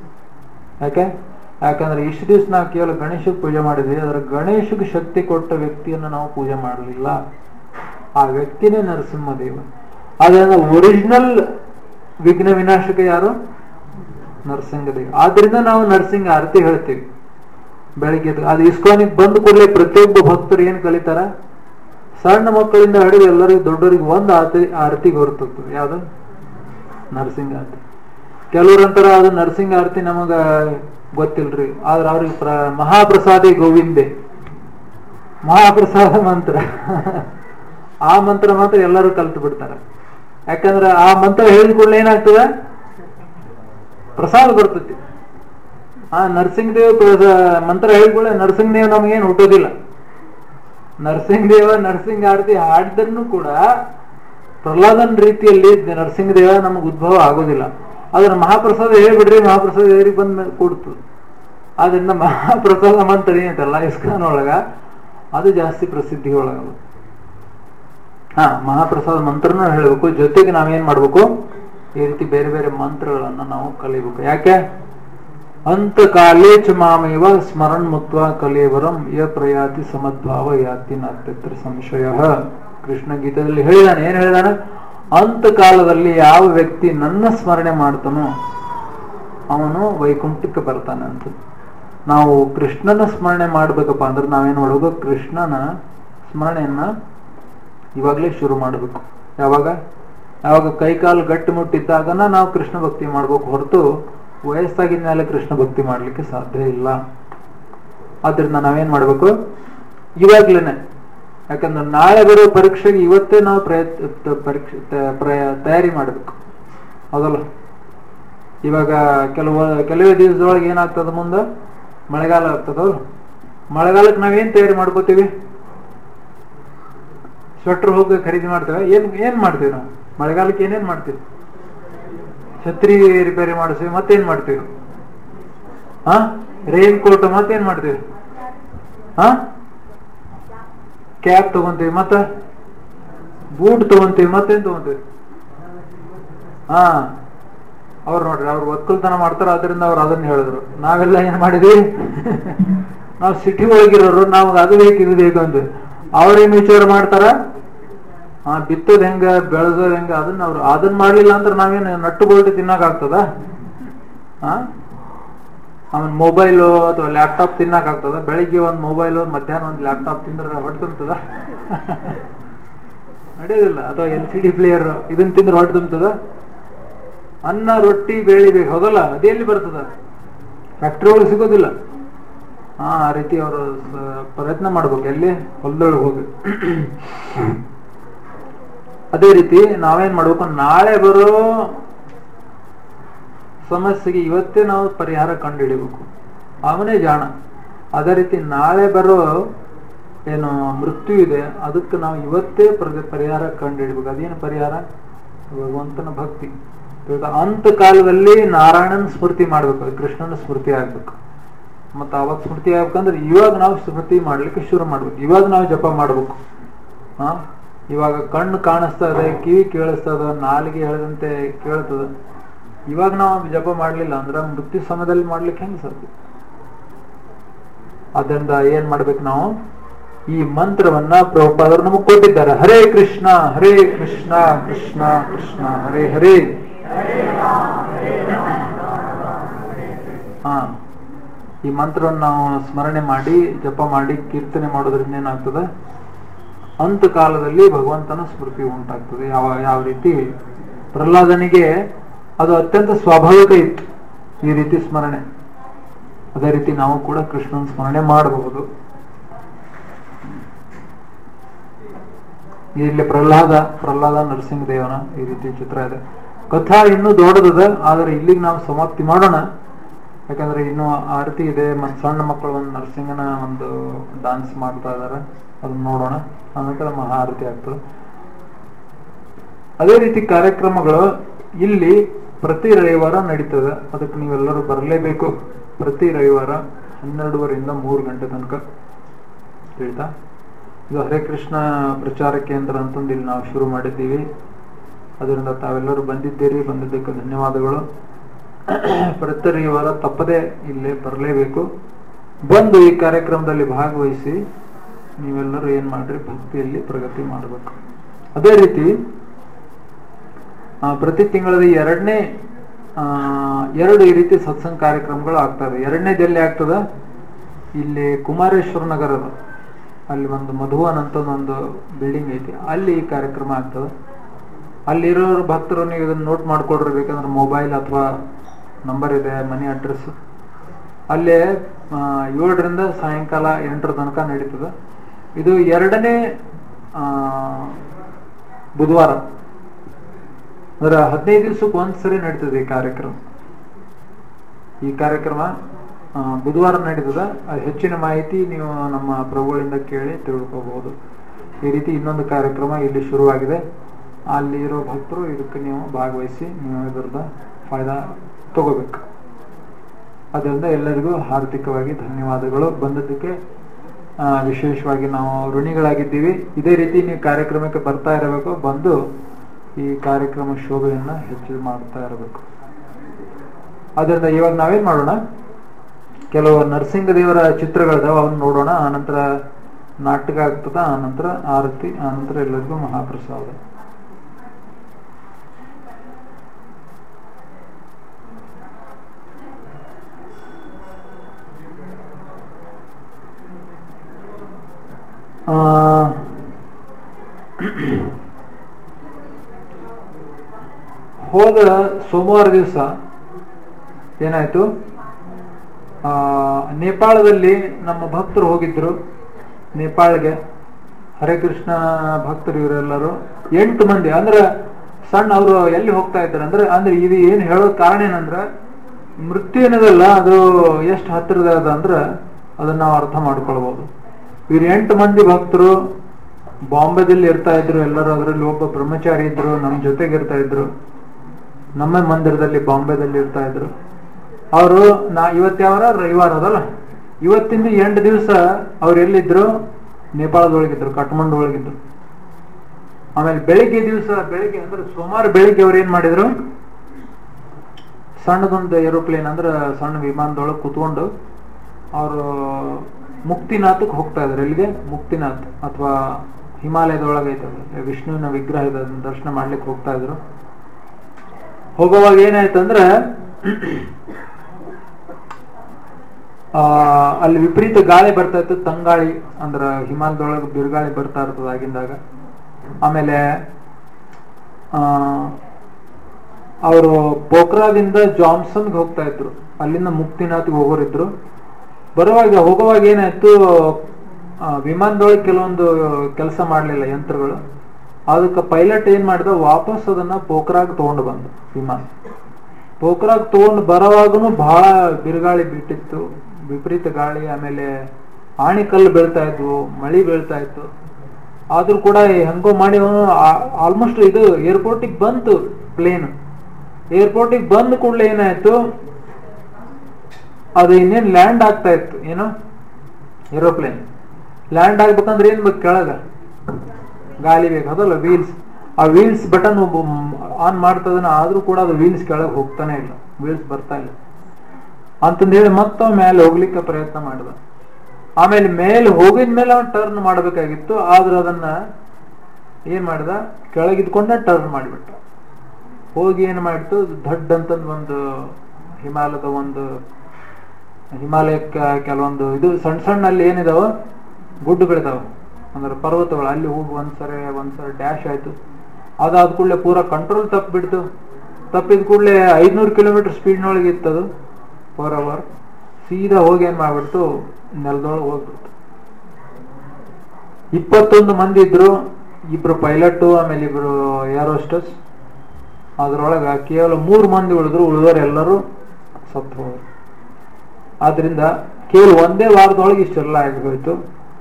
ಯಾಕಂದ್ರೆ ಇಷ್ಟು ದಿವಸ ನಾವು ಕೇವಲ ಗಣೇಶಕ್ಕೆ ಪೂಜೆ ಮಾಡಿದ್ವಿ, ಅದರ ಗಣೇಶಕ್ಕೆ ಶಕ್ತಿ ಕೊಟ್ಟ ವ್ಯಕ್ತಿಯನ್ನು ನಾವು ಪೂಜೆ ಮಾಡಲಿಲ್ಲ. ಆ ವ್ಯಕ್ತಿನೇ ನರಸಿಂಹದೇವ. ಆದ್ರಿಂದ ಒರಿಜಿನಲ್ ವಿಘ್ನ ವಿನಾಶಕ ಯಾರು? ನರಸಿಂಹದೇವ. ಆದ್ರಿಂದ ನಾವು ನರಸಿಂಹ ಆರತಿ ಹೇಳ್ತೀವಿ ಬೆಳಿಗ್ಗೆ. ಅದು ಇಸ್ಕಾನಿಗೆ ಬಂದ ಕೂಡಲೇ ಪ್ರತಿಯೊಬ್ಬ ಭಕ್ತರು ಏನ್ ಕಲಿತಾರ, ಸಣ್ಣ ಮಕ್ಕಳಿಂದ ಹಿಡಿದು ಎಲ್ಲರಿಗೂ ದೊಡ್ಡವರಿಗೆ ಒಂದು ಆರತಿಗೆ ಹೊರತುತ್ತದೆ. ಯಾವ್ದು? ನರಸಿಂಹ ಆರತಿ. ಕೆಲವ್ರಂತರ ಅದು ನರಸಿಂಹ ಆರತಿ ನಮಗ ಗೊತ್ತಿಲ್ರಿ, ಆದ್ರೆ ಅವ್ರಿಗೆ ಮಹಾಪ್ರಸಾದಿ ಗೋವಿಂದೆ, ಮಹಾಪ್ರಸಾದ ಮಂತ್ರ ಆ ಮಂತ್ರ ಮಾತ್ರ ಎಲ್ಲರೂ ಕಲ್ತು ಬಿಡ್ತಾರೆ. ಯಾಕಂದ್ರೆ ಆ ಮಂತ್ರ ಹೇಳಿದ ಕೂಡಲೇ ಏನಾಗ್ತದೆ, ಪ್ರಸಾದ ಬರ್ತತಿ. ಆ ನರಸಿಂಹದೇವ ಮಂತ್ರ ಹೇಳಿಕೊಳ್ಳೆ ನರಸಿಂಹದೇವ ನಮಗೇನು ಹುಟ್ಟೋದಿಲ್ಲ. ನರಸಿಂಹ ಆರತಿ ಹಾಡಿದ್ರೂ ಕೂಡ ಪ್ರಹ್ಲಾದನ ರೀತಿಯಲ್ಲಿ ನರಸಿಂಹದೇವ ನಮಗೆ ಉದ್ಭವ ಆಗೋದಿಲ್ಲ. ಆದ್ರೆ ಮಹಾಪ್ರಸಾದ ಹೇಳ್ಬಿಡ್ರಿ, ಮಹಾಪ್ರಸಾದ ಹೇಳಿ ಬಂದ್ ಕೊಡ್ತು. ಆದ್ರಿಂದ ಮಹಾಪ್ರಸಾದ ಮಂತ್ರ ಏನಂತಲ್ಲ ಇಸ್ಕಾನ್ ಒಳಗ ಅದು ಜಾಸ್ತಿ ಪ್ರಸಿದ್ಧಿ ಒಳಗಲ್ಲ. ಮಹಾಪ್ರಸಾದ ಮಂತ್ರನೂ ಹೇಳ್ಬೇಕು, ಜೊತೆಗೆ ನಾವೇನ್ ಮಾಡ್ಬೇಕು, ಈ ರೀತಿ ಬೇರೆ ಬೇರೆ ಮಂತ್ರಗಳನ್ನ ನಾವು ಕಲಿಬೇಕು. ಯಾಕೆ? ಅಂತ ಕಾಲೇ ಚ ಮಾಮೇವ ಸ್ಮರಣ ಮುಕ್ತ ಕಲೇವರಂ ಯ ಪ್ರಯಾತಿ ಸಮದ್ಭಾವ ಯಾತಿ ನಾತ್ಯತ್ರ ಸಂಶಯ. ಕೃಷ್ಣ ಗೀತದಲ್ಲಿ ಹೇಳಿದಾನೆ. ಏನ್ ಹೇಳಿದಾನ? ಅಂತ ಕಾಲದಲ್ಲಿ ಯಾವ ವ್ಯಕ್ತಿ ನನ್ನ ಸ್ಮರಣೆ ಮಾಡ್ತಾನೋ ಅವನು ವೈಕುಂಠಕ್ಕೆ ಬರ್ತಾನೆ ಅಂತ. ನಾವು ಕೃಷ್ಣನ ಸ್ಮರಣೆ ಮಾಡ್ಬೇಕಪ್ಪ ಅಂದ್ರೆ ನಾವೇನ್ ಮಾಡ್ಬೇಕು, ಕೃಷ್ಣನ ಸ್ಮರಣೆಯನ್ನ ಇವಾಗಲೇ ಶುರು ಮಾಡಬೇಕು. ಯಾವಾಗ ಕೈಕಾಲು ಗಟ್ಟಿ ಮುಟ್ಟಿದ್ದಾಗನ ನಾವು ಕೃಷ್ಣ ಭಕ್ತಿ ಮಾಡ್ಬೇಕು, ಹೊರತು ವಯಸ್ಸಾಗಿದ ಮೇಲೆ ಕೃಷ್ಣ ಭಕ್ತಿ ಮಾಡ್ಲಿಕ್ಕೆ ಸಾಧ್ಯ ಇಲ್ಲ. ಆದ್ರಿಂದ ನಾವೇನ್ ಮಾಡ್ಬೇಕು, ಇವಾಗ್ಲೇನೆ. ಯಾಕಂದ್ರೆ ನಾಳೆ ಬರೋ ಪರೀಕ್ಷೆಗೆ ಇವತ್ತೇ ನಾವು ತಯಾರಿ ಮಾಡ್ಬೇಕು. ಹೌದಲ್ಲ? ಇವಾಗ ಕೆಲವೇ ದಿವಸದೊಳಗೆ ಏನಾಗ್ತದ, ಮುಂದೆ ಮಳೆಗಾಲ ಆಗ್ತದಲ್ಲ. ಮಳೆಗಾಲಕ್ಕೆ ನಾವೇನ್ ತಯಾರಿ ಮಾಡ್ಕೋತೀವಿ? ಸ್ವೆಟರ್ ಹೋಗಿ ಖರೀದಿ ಮಾಡ್ತೇವೆ. ಏನ್ ಮಾಡ್ತೀವಿ ನಾವು ಮಳೆಗಾಲಕ್ಕೆ? ಏನೇನ್ ಮಾಡ್ತೀವಿ? ಛತ್ರಿ ರಿಪೇರಿ ಮಾಡಿಸ್ತೀವಿ. ಮತ್ತೇನ್ ಮಾಡ್ತೀವಿ? Raincoat. ಮತ್ತೇನ್ ಮಾಡ್ತೀವಿ? ಕ್ಯಾಪ್ ತಗೊಂತೀವಿ, ಮತ್ತೆ ಬೂಟ್ ತಗೊಂತೀವಿ, ಮತ್ತೇನ್ ತಗೊಂತೀವಿ? ಅವ್ರು ನೋಡ್ರಿ, ಅವ್ರು ಒಕ್ಕಲ್ತನ ಮಾಡ್ತಾರ, ಅದರಿಂದ ಅವ್ರು ಅದನ್ನ ಹೇಳಿದ್ರು. ನಾವೆಲ್ಲ ಏನ್ ಮಾಡಿದ್ವಿ, ನಾವು ಸಿಟಿ ಒಳಗಿರೋರು, ನಮ್ಗೆ ಅದು ಬೇಕು ಇದು ಬೇಕು ಅಂತ. ಅವ್ರೇನ್ ವಿಚಾರ ಮಾಡ್ತಾರ, ಬಿತ್ತೋದ್ ಹೆಂಗ, ಬೆಳೆಸೋದ್ ಹೆಂಗ, ಅದನ್ನ ಮಾಡ್ಲಿಲ್ಲ ಅಂದ್ರೆ ನಾವೇನು ನಟ್ಟು ಬೋಲ್ಟ್ ತಿನ್ನಕ್ ಆಗ್ತದ? ಆಮೇಲೆ ಮೊಬೈಲು ಅಥವಾ ಲ್ಯಾಪ್ಟಾಪ್ ತಿನ್ನಕ್ ಆಗ್ತದ? ಬೆಳಿಗ್ಗೆ ಒಂದ್ ಮೊಬೈಲು, ಮಧ್ಯಾಹ್ನ ಒಂದ್ ಲ್ಯಾಪ್ಟಾಪ್ ತಿಂದ್ರೆ ಹೊಟ್ಟೆ ತುಂಬತದ? ನಡೆಯೋದಿಲ್ಲ. ಅಥವಾ LCD ಪ್ಲೇಯರ್ ಇದನ್ನ ತಿಂದ್ರೆ ಹೊಟ್ಟೆ ತುಂಬತದ? ಅನ್ನ ರೊಟ್ಟಿ ಬೇಳೆ ಬೇಕು, ಹೌದಲ್ಲ? ಅದೆಲ್ಲಿ ಬರ್ತದ? ಫ್ಯಾಕ್ಟ್ರಿ ಒಳಗೆ ಸಿಗೋದಿಲ್ಲ. ಆ ರೀತಿ ಅವರು ಪ್ರಯತ್ನ ಮಾಡ್ಬೇಕು, ಎಲ್ಲಿ ಹೊಲದೊಳಗೆ ಹೋಗಿ. ಅದೇ ರೀತಿ ನಾವೇನ್ ಮಾಡ್ಬೇಕು, ನಾಳೆ ಬರೋ ಸಮಸ್ಯೆಗೆ ಇವತ್ತೇ ನಾವು ಪರಿಹಾರ ಕಂಡು ಹಿಡಿಬೇಕು. ಅವನೇ ಜಾಣ. ಅದೇ ರೀತಿ ನಾಳೆ ಬರೋ ಏನು ಮೃತ್ಯು ಇದೆ, ಅದಕ್ಕೆ ನಾವು ಇವತ್ತೇ ಪರಿಹಾರ ಕಂಡು ಹಿಡಿಬೇಕು. ಅದೇನು ಪರಿಹಾರ? ಭಗವಂತನ ಭಕ್ತಿ. ಅಂತ ಕಾಲದಲ್ಲಿ ನಾರಾಯಣನ ಸ್ಮೃತಿ ಮಾಡ್ಬೇಕು, ಕೃಷ್ಣನ ಸ್ಮೃತಿ ಆಗ್ಬೇಕು. ಮತ್ತೆ ಅವಾಗ ಸ್ಮೃತಿ ಆಗ್ಬೇಕಂದ್ರೆ ಇವಾಗ ನಾವು ಸ್ಮೃತಿ ಮಾಡ್ಲಿಕ್ಕೆ ಶುರು ಮಾಡ್ಬೇಕು. ಇವಾಗ ನಾವು ಜಪ ಮಾಡ್ಬೇಕು. ಇವಾಗ ಕಣ್ಣು ಕಾಣಿಸ್ತಾ ಇದೆ, ಕಿವಿ ಕೇಳಿಸ್ತದ, ನಾಲಿಗೆ ಹೇಳಿದಂತೆ ಕೇಳ್ತದ. ಇವಾಗ ನಾವು ಜಪ ಮಾಡ್ಲಿಲ್ಲ ಅಂದ್ರೆ ಮೃತ್ಯು ಸಮಯದಲ್ಲಿ ಮಾಡ್ಲಿಕ್ಕೆ ಹೆಂಗ್ ಸಾಧ್ಯ? ಅದರಿಂದ ಏನ್ ಮಾಡ್ಬೇಕು ನಾವು? ಈ ಮಂತ್ರವನ್ನ ಪ್ರಭುಪಾದರು ನಮಗ್ ಕೊಟ್ಟಿದ್ದಾರೆ. ಹರೇ ಕೃಷ್ಣ ಕೃಷ್ಣ ಕೃಷ್ಣ ಹರೇ ಹರೇ. ಈ ಮಂತ್ರವನ್ನು ನಾವು ಸ್ಮರಣೆ ಮಾಡಿ ಜಪ ಮಾಡಿ ಕೀರ್ತನೆ ಮಾಡೋದ್ರಿಂದ ಏನಾಗ್ತದೆ? ಅಂತ ಕಾಲದಲ್ಲಿ ಭಗವಂತನ ಸ್ಮೃತಿ ಉಂಟಾಗ್ತದೆ. ಯಾವ ರೀತಿ ಪ್ರಹ್ಲಾದನಿಗೆ ಅದು ಅತ್ಯಂತ ಸ್ವಾಭಾವಿಕ ಇತ್ತು ಈ ರೀತಿ ಸ್ಮರಣೆ, ಅದೇ ರೀತಿ ನಾವು ಕೂಡ ಕೃಷ್ಣನ ಸ್ಮರಣೆ ಮಾಡಬಹುದು. ಇಲ್ಲಿ ಪ್ರಹ್ಲಾದ ನರಸಿಂಹದೇವನ ಈ ರೀತಿ ಚಿತ್ರ ಇದೆ. ಕಥಾ ಇನ್ನೂ ದೊಡ್ಡದ, ಆದರೆ ಇಲ್ಲಿಗೆ ನಾವು ಸಮಾಪ್ತಿ ಮಾಡೋಣ. ಯಾಕಂದ್ರೆ ಇನ್ನು ಆರತಿ ಇದೆ, ಮತ್ತು ಸಣ್ಣ ಮಕ್ಕಳು ಒಂದು ನರಸಿಂಹನ ಒಂದು ಡಾನ್ಸ್ ಮಾಡ್ತಾ ಇದಾರೆ, ಅದನ್ನ ನೋಡೋಣ. ಆನಂತರ ಮಹಾಆರತಿ ಆಗ್ತದೆ. ಅದೇ ರೀತಿ ಕಾರ್ಯಕ್ರಮಗಳು ಇಲ್ಲಿ ಪ್ರತಿ ರವಿವಾರ ನಡೀತದೆ. ಅದಕ್ಕೆ ನೀವೆಲ್ಲರೂ ಬರಲೇಬೇಕು. ಪ್ರತಿ ರವಿವಾರ 12:30 3 ಗಂಟೆ ತನಕ ಹೇಳ್ತಾ. ಇದು ಹರೇ ಕೃಷ್ಣ ಪ್ರಚಾರ ಕೇಂದ್ರ ಅಂತಂದು ಇಲ್ಲಿ ನಾವು ಶುರು ಮಾಡಿದ್ದೀವಿ. ಅದರಿಂದ ತಾವೆಲ್ಲರೂ ಬಂದಿದ್ದಕ್ಕೆ ಧನ್ಯವಾದಗಳು. ಪ್ರತಿ ರವಿವಾರ ತಪ್ಪದೆ ಇಲ್ಲೇ ಬರಲೇಬೇಕು. ಬಂದು ಈ ಕಾರ್ಯಕ್ರಮದಲ್ಲಿ ಭಾಗವಹಿಸಿ ನೀವೆಲ್ಲರೂ ಏನ್ ಮಾಡ್ರಿ, ಭಕ್ತಿಯಲ್ಲಿ ಪ್ರಗತಿ ಮಾಡಬೇಕು. ಅದೇ ರೀತಿ ಪ್ರತಿ ತಿಂಗಳದ ಎರಡು ಈ ರೀತಿ ಸತ್ಸಂಗ ಕಾರ್ಯಕ್ರಮಗಳು ಆಗ್ತವೆ. ಎರಡನೇದೆಲ್ಲಿ ಆಗ್ತದ? ಇಲ್ಲಿ ಕುಮಾರೇಶ್ವರ ನಗರದ ಅಲ್ಲಿ ಒಂದು ಮಧುವನ್ ಅಂತ ಒಂದು ಬಿಲ್ಡಿಂಗ್ ಐತಿ, ಅಲ್ಲಿ ಈ ಕಾರ್ಯಕ್ರಮ ಆಗ್ತದೆ. ಅಲ್ಲಿರೋರು ಭಕ್ತರು ನೀವು ಇದನ್ನ ನೋಟ್ ಮಾಡ್ಕೊಡ್ರಿ, ಬೇಕಂದ್ರೆ ಮೊಬೈಲ್ ಅಥವಾ ನಂಬರ್ ಇದೆ, ಮನಿ ಅಡ್ರೆಸ್. ಅಲ್ಲೇ 7ರಿಂದ ಸಾಯಂಕಾಲ 8 ತನಕ ನಡೀತದೆ. ಇದು 2ನೇ ಬುಧವಾರ, ಅಂದ್ರೆ 15 ದಿವಸಕ್ಕೆ ಒಂದ್ಸರಿ ನಡೀತದೆ ಈ ಕಾರ್ಯಕ್ರಮ. ಈ ಕಾರ್ಯಕ್ರಮ ಬುಧವಾರ ನಡೀತದೆ. ಹೆಚ್ಚಿನ ಮಾಹಿತಿ ನೀವು ನಮ್ಮ ಪ್ರಭುಗಳಿಂದ ಕೇಳಿ ತಿಳ್ಕೋಬಹುದು. ಈ ರೀತಿ ಇನ್ನೊಂದು ಕಾರ್ಯಕ್ರಮ ಇಲ್ಲಿ ಶುರುವಾಗಿದೆ. ಅಲ್ಲಿರೋ ಭಕ್ತರು ಇದಕ್ಕೆ ನೀವು ಭಾಗವಹಿಸಿ ನೀವು ಇದರದ ಫಾಯ್ದಾ ತಗೋಬೇಕು. ಅದರಿಂದ ಎಲ್ಲರಿಗೂ ಹಾರ್ದಿಕವಾಗಿ ಧನ್ಯವಾದಗಳು. ಬಂದದ್ದಕ್ಕೆ ವಿಶೇಷವಾಗಿ ನಾವು ಋಣಿಗಳಾಗಿದ್ದೀವಿ. ಇದೇ ರೀತಿ ನೀವು ಕಾರ್ಯಕ್ರಮಕ್ಕೆ ಬರ್ತಾ ಇರಬೇಕು, ಬಂದು ಈ ಕಾರ್ಯಕ್ರಮ ಶೋಭೆಯನ್ನ ಹೆಚ್ಚು ಮಾಡ್ತಾ ಇರಬೇಕು. ಅದರಿಂದ ಇವಾಗ ನಾವೇನ್ ಮಾಡೋಣ, ಕೆಲವು ನರಸಿಂಹದೇವರ ಚಿತ್ರಗಳಿದಾವೆ, ಅವನ್ನ ನೋಡೋಣ. ಆನಂತರ ನಾಟಕ ಆಗ್ತದ, ಆನಂತರ ಆರತಿ, ಆನಂತರ ಎಲ್ಲರಿಗೂ ಮಹಾಪ್ರಸಾದ. ಹೋದ ಸೋಮವಾರ ದಿವಸ ಏನಾಯ್ತು, ನೇಪಾಳದಲ್ಲಿ ನಮ್ಮ ಭಕ್ತರು ಹೋಗಿದ್ರು. ನೇಪಾಳ್ಗೆ ಹರೇ ಕೃಷ್ಣ ಭಕ್ತರು ಇವರೆಲ್ಲರೂ 8 ಮಂದಿ. ಅಂದ್ರೆ ಸಣ್ಣ ಅವರು ಎಲ್ಲಿ ಹೋಗ್ತಾ ಇದ್ದಾರೆ ಅಂದ್ರೆ ಇದು ಏನು ಹೇಳೋ ಕಾರಣ ಏನಂದ್ರೆ, ಮೃತ್ಯು ಏನದಲ್ಲ ಅದು ಎಷ್ಟು ಹತ್ತಿರದ ಅಂದ್ರೆ ಅದನ್ನ ನಾವು ಅರ್ಥ ಮಾಡ್ಕೊಳ್ಬಹುದು. ಇವ್ರು 8 ಮಂದಿ ಭಕ್ತರು ಬಾಂಬೆದಲ್ಲಿ ಇರ್ತಾ ಇದ್ರು ಎಲ್ಲರೂ. ಅದರಲ್ಲಿ ಒಬ್ಬ ಬ್ರಹ್ಮಚಾರಿ ಇದ್ರು, ನಮ್ಮ ಜೊತೆಗೆ ಇರ್ತಾ ಇದ್ರು, ನಮ್ಮ ಮಂದಿರದಲ್ಲಿ ಬಾಂಬೆದಲ್ಲಿ ಇರ್ತಾ ಇದ್ರು. ಅವರು ಇವತ್ತು ಯಾವ ರವಿವಾರ ಅದಲ್ಲ, ಇವತ್ತಿಂದ 8 ದಿವಸ ಅವ್ರು ಎಲ್ಲಿದ್ರು? ನೇಪಾಳದೊಳಗಿದ್ರು, ಕಾಠ್ಮಂಡು ಒಳಗಿದ್ರು. ಆಮೇಲೆ ಬೆಳಿಗ್ಗೆ ಅಂದ್ರೆ ಸೋಮವಾರ ಬೆಳಿಗ್ಗೆ ಅವ್ರು ಏನ್ ಮಾಡಿದ್ರು, ಸಣ್ಣದೊಂದು ಏರೋಪ್ಲೇನ್ ಅಂದ್ರೆ ಸಣ್ಣ ವಿಮಾನದೊಳಗೆ ಕುತ್ಕೊಂಡು ಅವರು ಮುಕ್ತಿನಾಥಕ್ಕೆ ಹೋಗ್ತಾ ಇದ್ರು. ಎಲ್ಲಿಗೆ? ಮುಕ್ತಿನಾಥ್ ಅಥವಾ ಹಿಮಾಲಯದೊಳಗೆ ಐತದೆ ವಿಷ್ಣುವಿನ ವಿಗ್ರಹ ಇದೆ, ದರ್ಶನ ಮಾಡ್ಲಿಕ್ಕೆ ಹೋಗ್ತಾ ಇದ್ರು. ಹೋಗುವಾಗ ಏನಾಯ್ತಂದ್ರೆ ಅಲ್ಲಿ ವಿಪರೀತ ಗಾಳಿ ಬರ್ತಾ ಇತ್ತು, ತಂಗಾಳಿ ಅಂದ್ರ ಹಿಮಾಲಯದೊಳಗೆ ಬಿರುಗಾಳಿ ಬರ್ತಾ ಇರ್ತದ ಆಗಿಂದಾಗ. ಆಮೇಲೆ ಅವರು ಪೋಖ್ರಾದಿಂದ ಜಾನ್ಸನ್ಗೆ ಹೋಗ್ತಾ ಇದ್ರು, ಅಲ್ಲಿಂದ ಮುಕ್ತಿನಾಥ್ಗೆ ಹೋಗೋರಿದ್ರು. ಹೋಗುವಾಗ ಏನಾಯ್ತು, ವಿಮಾನದೊಳಗೆ ಕೆಲವೊಂದು ಕೆಲಸ ಮಾಡ್ಲಿಲ್ಲ ಯಂತ್ರಗಳು. ಅದಕ್ಕೆ ಪೈಲಟ್ ಏನ್ ಮಾಡಿದ, ವಾಪಸ್ ಅದನ್ನ ಪೋಖ್ರಾಗ್ ತಗೊಂಡು ಬಂದ. ವಿಮಾನ ಪೋಖ್ರಾಗ್ ತಗೊಂಡು ಬರೋವಾಗನು ಬಹಳ ಬಿರುಗಾಳಿ ಬಿಟ್ಟಿತ್ತು, ವಿಪರೀತ ಗಾಳಿ. ಆಮೇಲೆ ಆಣಿಕಲ್ಲು ಬೀಳ್ತಾ ಇದ್ವು, ಮಳಿ ಬೀಳ್ತಾ ಇತ್ತು. ಆದ್ರೂ ಕೂಡ ಹೆಂಗೋ ಮಾಡಿ ಆಲ್ಮೋಸ್ಟ್ ಇದು ಏರ್ಪೋರ್ಟಿಗೆ ಬಂತು ಪ್ಲೇನ್. ಏರ್ಪೋರ್ಟಿಗೆ ಬಂದ ಕೂಡಲೇ ಏನಾಯ್ತು, ಅದು ಇನ್ನೇನ್ ಲ್ಯಾಂಡ್ ಆಗ್ತಾ ಇತ್ತು. ಏನು ಏರೋಪ್ಲೇನ್ ಲ್ಯಾಂಡ್ ಆಗ್ಬೇಕಂದ್ರೆ ಏನ್ ಬೇಕು, ಕೆಳಗ ಗಾಲಿ ಬೇಕು, ಅದಲ್ಲ ವೀಲ್ಸ್. ಆ ವೀಲ್ಸ್ ಬಟನ್ ಆನ್ ಮಾಡ್ತದನ, ಆದ್ರೂ ಕೂಡ ಅದು ವೀಲ್ಸ್ ಕೆಳಗೆ ಹೋಗ್ತಾನೆ ಇಲ್ಲ, ವೀಲ್ಸ್ ಬರ್ತಾ ಇಲ್ಲ ಅಂತಂದೇಳಿ ಮತ್ತೊಮ್ಮೆ ಮೇಲೆ ಹೋಗ್ಲಿಕ್ಕೆ ಪ್ರಯತ್ನ ಮಾಡಿದ. ಆಮೇಲೆ ಮೇಲೆ ಹೋಗಿದ್ಮೇಲೆ ಅವನು ಟರ್ನ್ ಮಾಡಬೇಕಾಗಿತ್ತು, ಆದ್ರೆ ಅದನ್ನ ಏನ್ ಮಾಡಿದ, ಕೆಳಗಿದ್ಕೊಂಡ ಟರ್ನ್ ಮಾಡಿಬಿಟ್ಟ. ಹೋಗಿ ಏನ್ ಮಾಡಿತು, ದಡ್ ಅಂತಂದ್ ಒಂದು ಹಿಮಾಲಯಕ್ಕೆ ಕೆಲವೊಂದು ಇದು ಸಣ್ಣ ಸಣ್ಣ ಅಲ್ಲಿ ಏನಿದಾವ ಗುಡ್ಡುಗಳಿದಾವ, ಅಂದ್ರೆ ಪರ್ವತಗಳು, ಅಲ್ಲಿ ಹೋಗಿ ಒಂದ್ಸರಿ ಡ್ಯಾಶ್ ಆಯ್ತು. ಅದಾದ ಕೂಡಲೇ ಪೂರಾ ಕಂಟ್ರೋಲ್ ತಪ್ಪಿಬಿಡ್ತು. ತಪ್ಪಿದ ಕೂಡಲೇ 500 ಕಿಲೋಮೀಟರ್ ಸ್ಪೀಡ್ನೊಳಗೆ ಇತ್ತದು ಪರ್ ಅವರ್. ಸೀದಾ ಹೋಗಿ ಏನ್ ಮಾಡ್ಬಿಡ್ತು, ನೆಲದೊಳಗೆ ಹೋಗ್ಬಿಡ್ತು. 21 ಮಂದಿ ಇದ್ರು, 2 ಪೈಲಟ್, ಆಮೇಲೆ 2 ಏರ್ ಹೋಸ್ಟೆಸ್. ಅದ್ರೊಳಗ ಕೇವಲ 3 ಮಂದಿ ಉಳಿದ್ರು, ಉಳಿದವರೆಲ್ಲರೂ ಸತ್ತು ಹೋದ್ರು. ಆದ್ರಿಂದ ಕೇವಲ ಒಂದೇ ವಾರದೊಳಗೆ ಇಷ್ಟೆಲ್ಲ ಆಗಿಹೋಯ್ತು.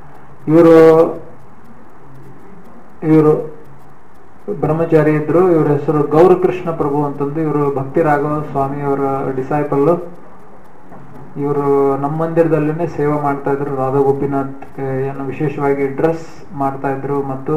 ಇವರು ಬ್ರಹ್ಮಚಾರಿ ಇದ್ರು, ಇವ್ರ ಹೆಸರು ಗೌರಕೃಷ್ಣ ಪ್ರಭು ಅಂತಂದು. ಇವರು ಭಕ್ತಿ ರಾಘವ ಸ್ವಾಮಿಯವರ ಡಿಸೈಪಲ್. ಇವರು ನಮ್ಮ ಮಂದಿರದಲ್ಲಿನೇ ಸೇವೆ ಮಾಡ್ತಾ ಇದ್ರು. ರಾಧಾ ಗೋಪಿನಾಥ್ ಏನು ವಿಶೇಷವಾಗಿ ಡ್ರೆಸ್ ಮಾಡ್ತಾ ಇದ್ರು, ಮತ್ತು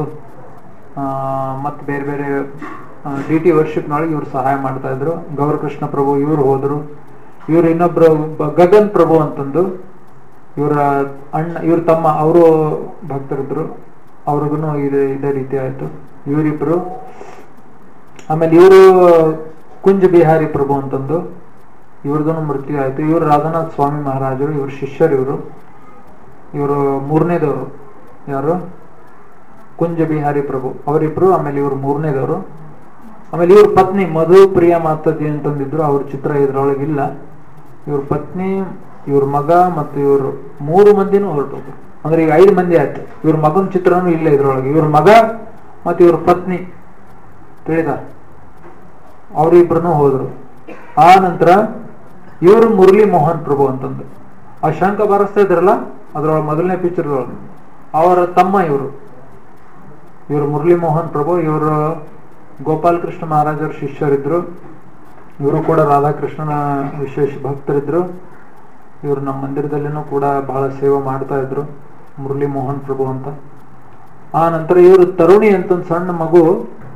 ಬೇರೆ ಬೇರೆ DT ವರ್ಷಿಪ್ನೊಳಗೆ ಇವ್ರು ಸಹಾಯ ಮಾಡ್ತಾ ಇದ್ರು. ಗೌರಕೃಷ್ಣ ಪ್ರಭು ಇವ್ರು ಹೋದ್ರು. ಇವ್ರು ಇನ್ನೊಬ್ರು ಗಗನ್ ಪ್ರಭು ಅಂತಂದು, ಇವರ ಇವ್ರ ತಮ್ಮ, ಅವರು ಭಕ್ತರಿದ್ರು, ಅವ್ರಿಗೂ ಇದೇ ರೀತಿ ಆಯ್ತು. ಇವರಿಬ್ರು. ಆಮೇಲೆ ಇವರು ಕುಂಜ ಬಿಹಾರಿ ಪ್ರಭು ಅಂತಂದು, ಇವ್ರದೂ ಮೃತ್ಯು ಆಯ್ತು. ಇವರು ರಾಧಾನಾಥ್ ಸ್ವಾಮಿ ಮಹಾರಾಜರು, ಇವ್ರ ಶಿಷ್ಯರು. ಇವರು 3ನೇದವರು. ಯಾರು? ಕುಂಜ ಬಿಹಾರಿ ಪ್ರಭು, ಅವರಿಬ್ರು. ಆಮೇಲೆ ಇವ್ರು 3ನೇದವರು. ಆಮೇಲೆ ಇವ್ರ ಪತ್ನಿ ಮಧು ಪ್ರಿಯ ಮಾತತಿ ಅಂತಂದಿದ್ರು, ಅವ್ರ ಚಿತ್ರ ಇದ್ರೊಳಗಿಲ್ಲ. ಇವ್ರ ಪತ್ನಿ, ಇವ್ರ ಮಗ ಮತ್ತು ಇವರು 3 ಮಂದಿನೂ ಹೊರಟೋದ್ರು. ಅಂದ್ರೆ ಈಗ 5 ಮಂದಿ ಆಯ್ತು. ಇವ್ರ ಮಗನ ಚಿತ್ರನೂ ಇಲ್ಲ ಇದ್ರೊಳಗೆ. ಇವ್ರ ಮಗ ಮತ್ತು ಇವ್ರ ಪತ್ನಿ ತಿಳಿದ, ಅವರಿಬ್ರು ಹೋದ್ರು. ಆ ನಂತರ ಇವರು ಮುರಳಿ ಮೋಹನ್ ಪ್ರಭು ಅಂತಂದು, ಆ ಶಂಕ ಬಾರಿಸ್ತಾ ಇದ್ರಲ್ಲ ಅದ್ರೊಳಗೆ ಮೊದಲನೇ ಪಿಕ್ಚರ್ದೊಳಗೆ, ಅವರ ತಮ್ಮ ಇವರು ಮುರಳಿ ಮೋಹನ್ ಪ್ರಭು. ಇವರು ಗೋಪಾಲ್ ಕೃಷ್ಣ ಮಹಾರಾಜರ ಶಿಷ್ಯರಿದ್ರು. ಇವರು ಕೂಡ ರಾಧಾಕೃಷ್ಣನ ವಿಶೇಷ ಭಕ್ತರಿದ್ರು. ಇವರು ನಮ್ಮ ಮಂದಿರದಲ್ಲಿನೂ ಕೂಡ ಬಹಳ ಸೇವೆ ಮಾಡ್ತಾ ಇದ್ರು, ಮುರಳಿ ಮೋಹನ್ ಪ್ರಭು ಅಂತ. ಆ ನಂತರ ಇವರು ತರುಣಿ ಅಂತ ಸಣ್ಣ ಮಗು,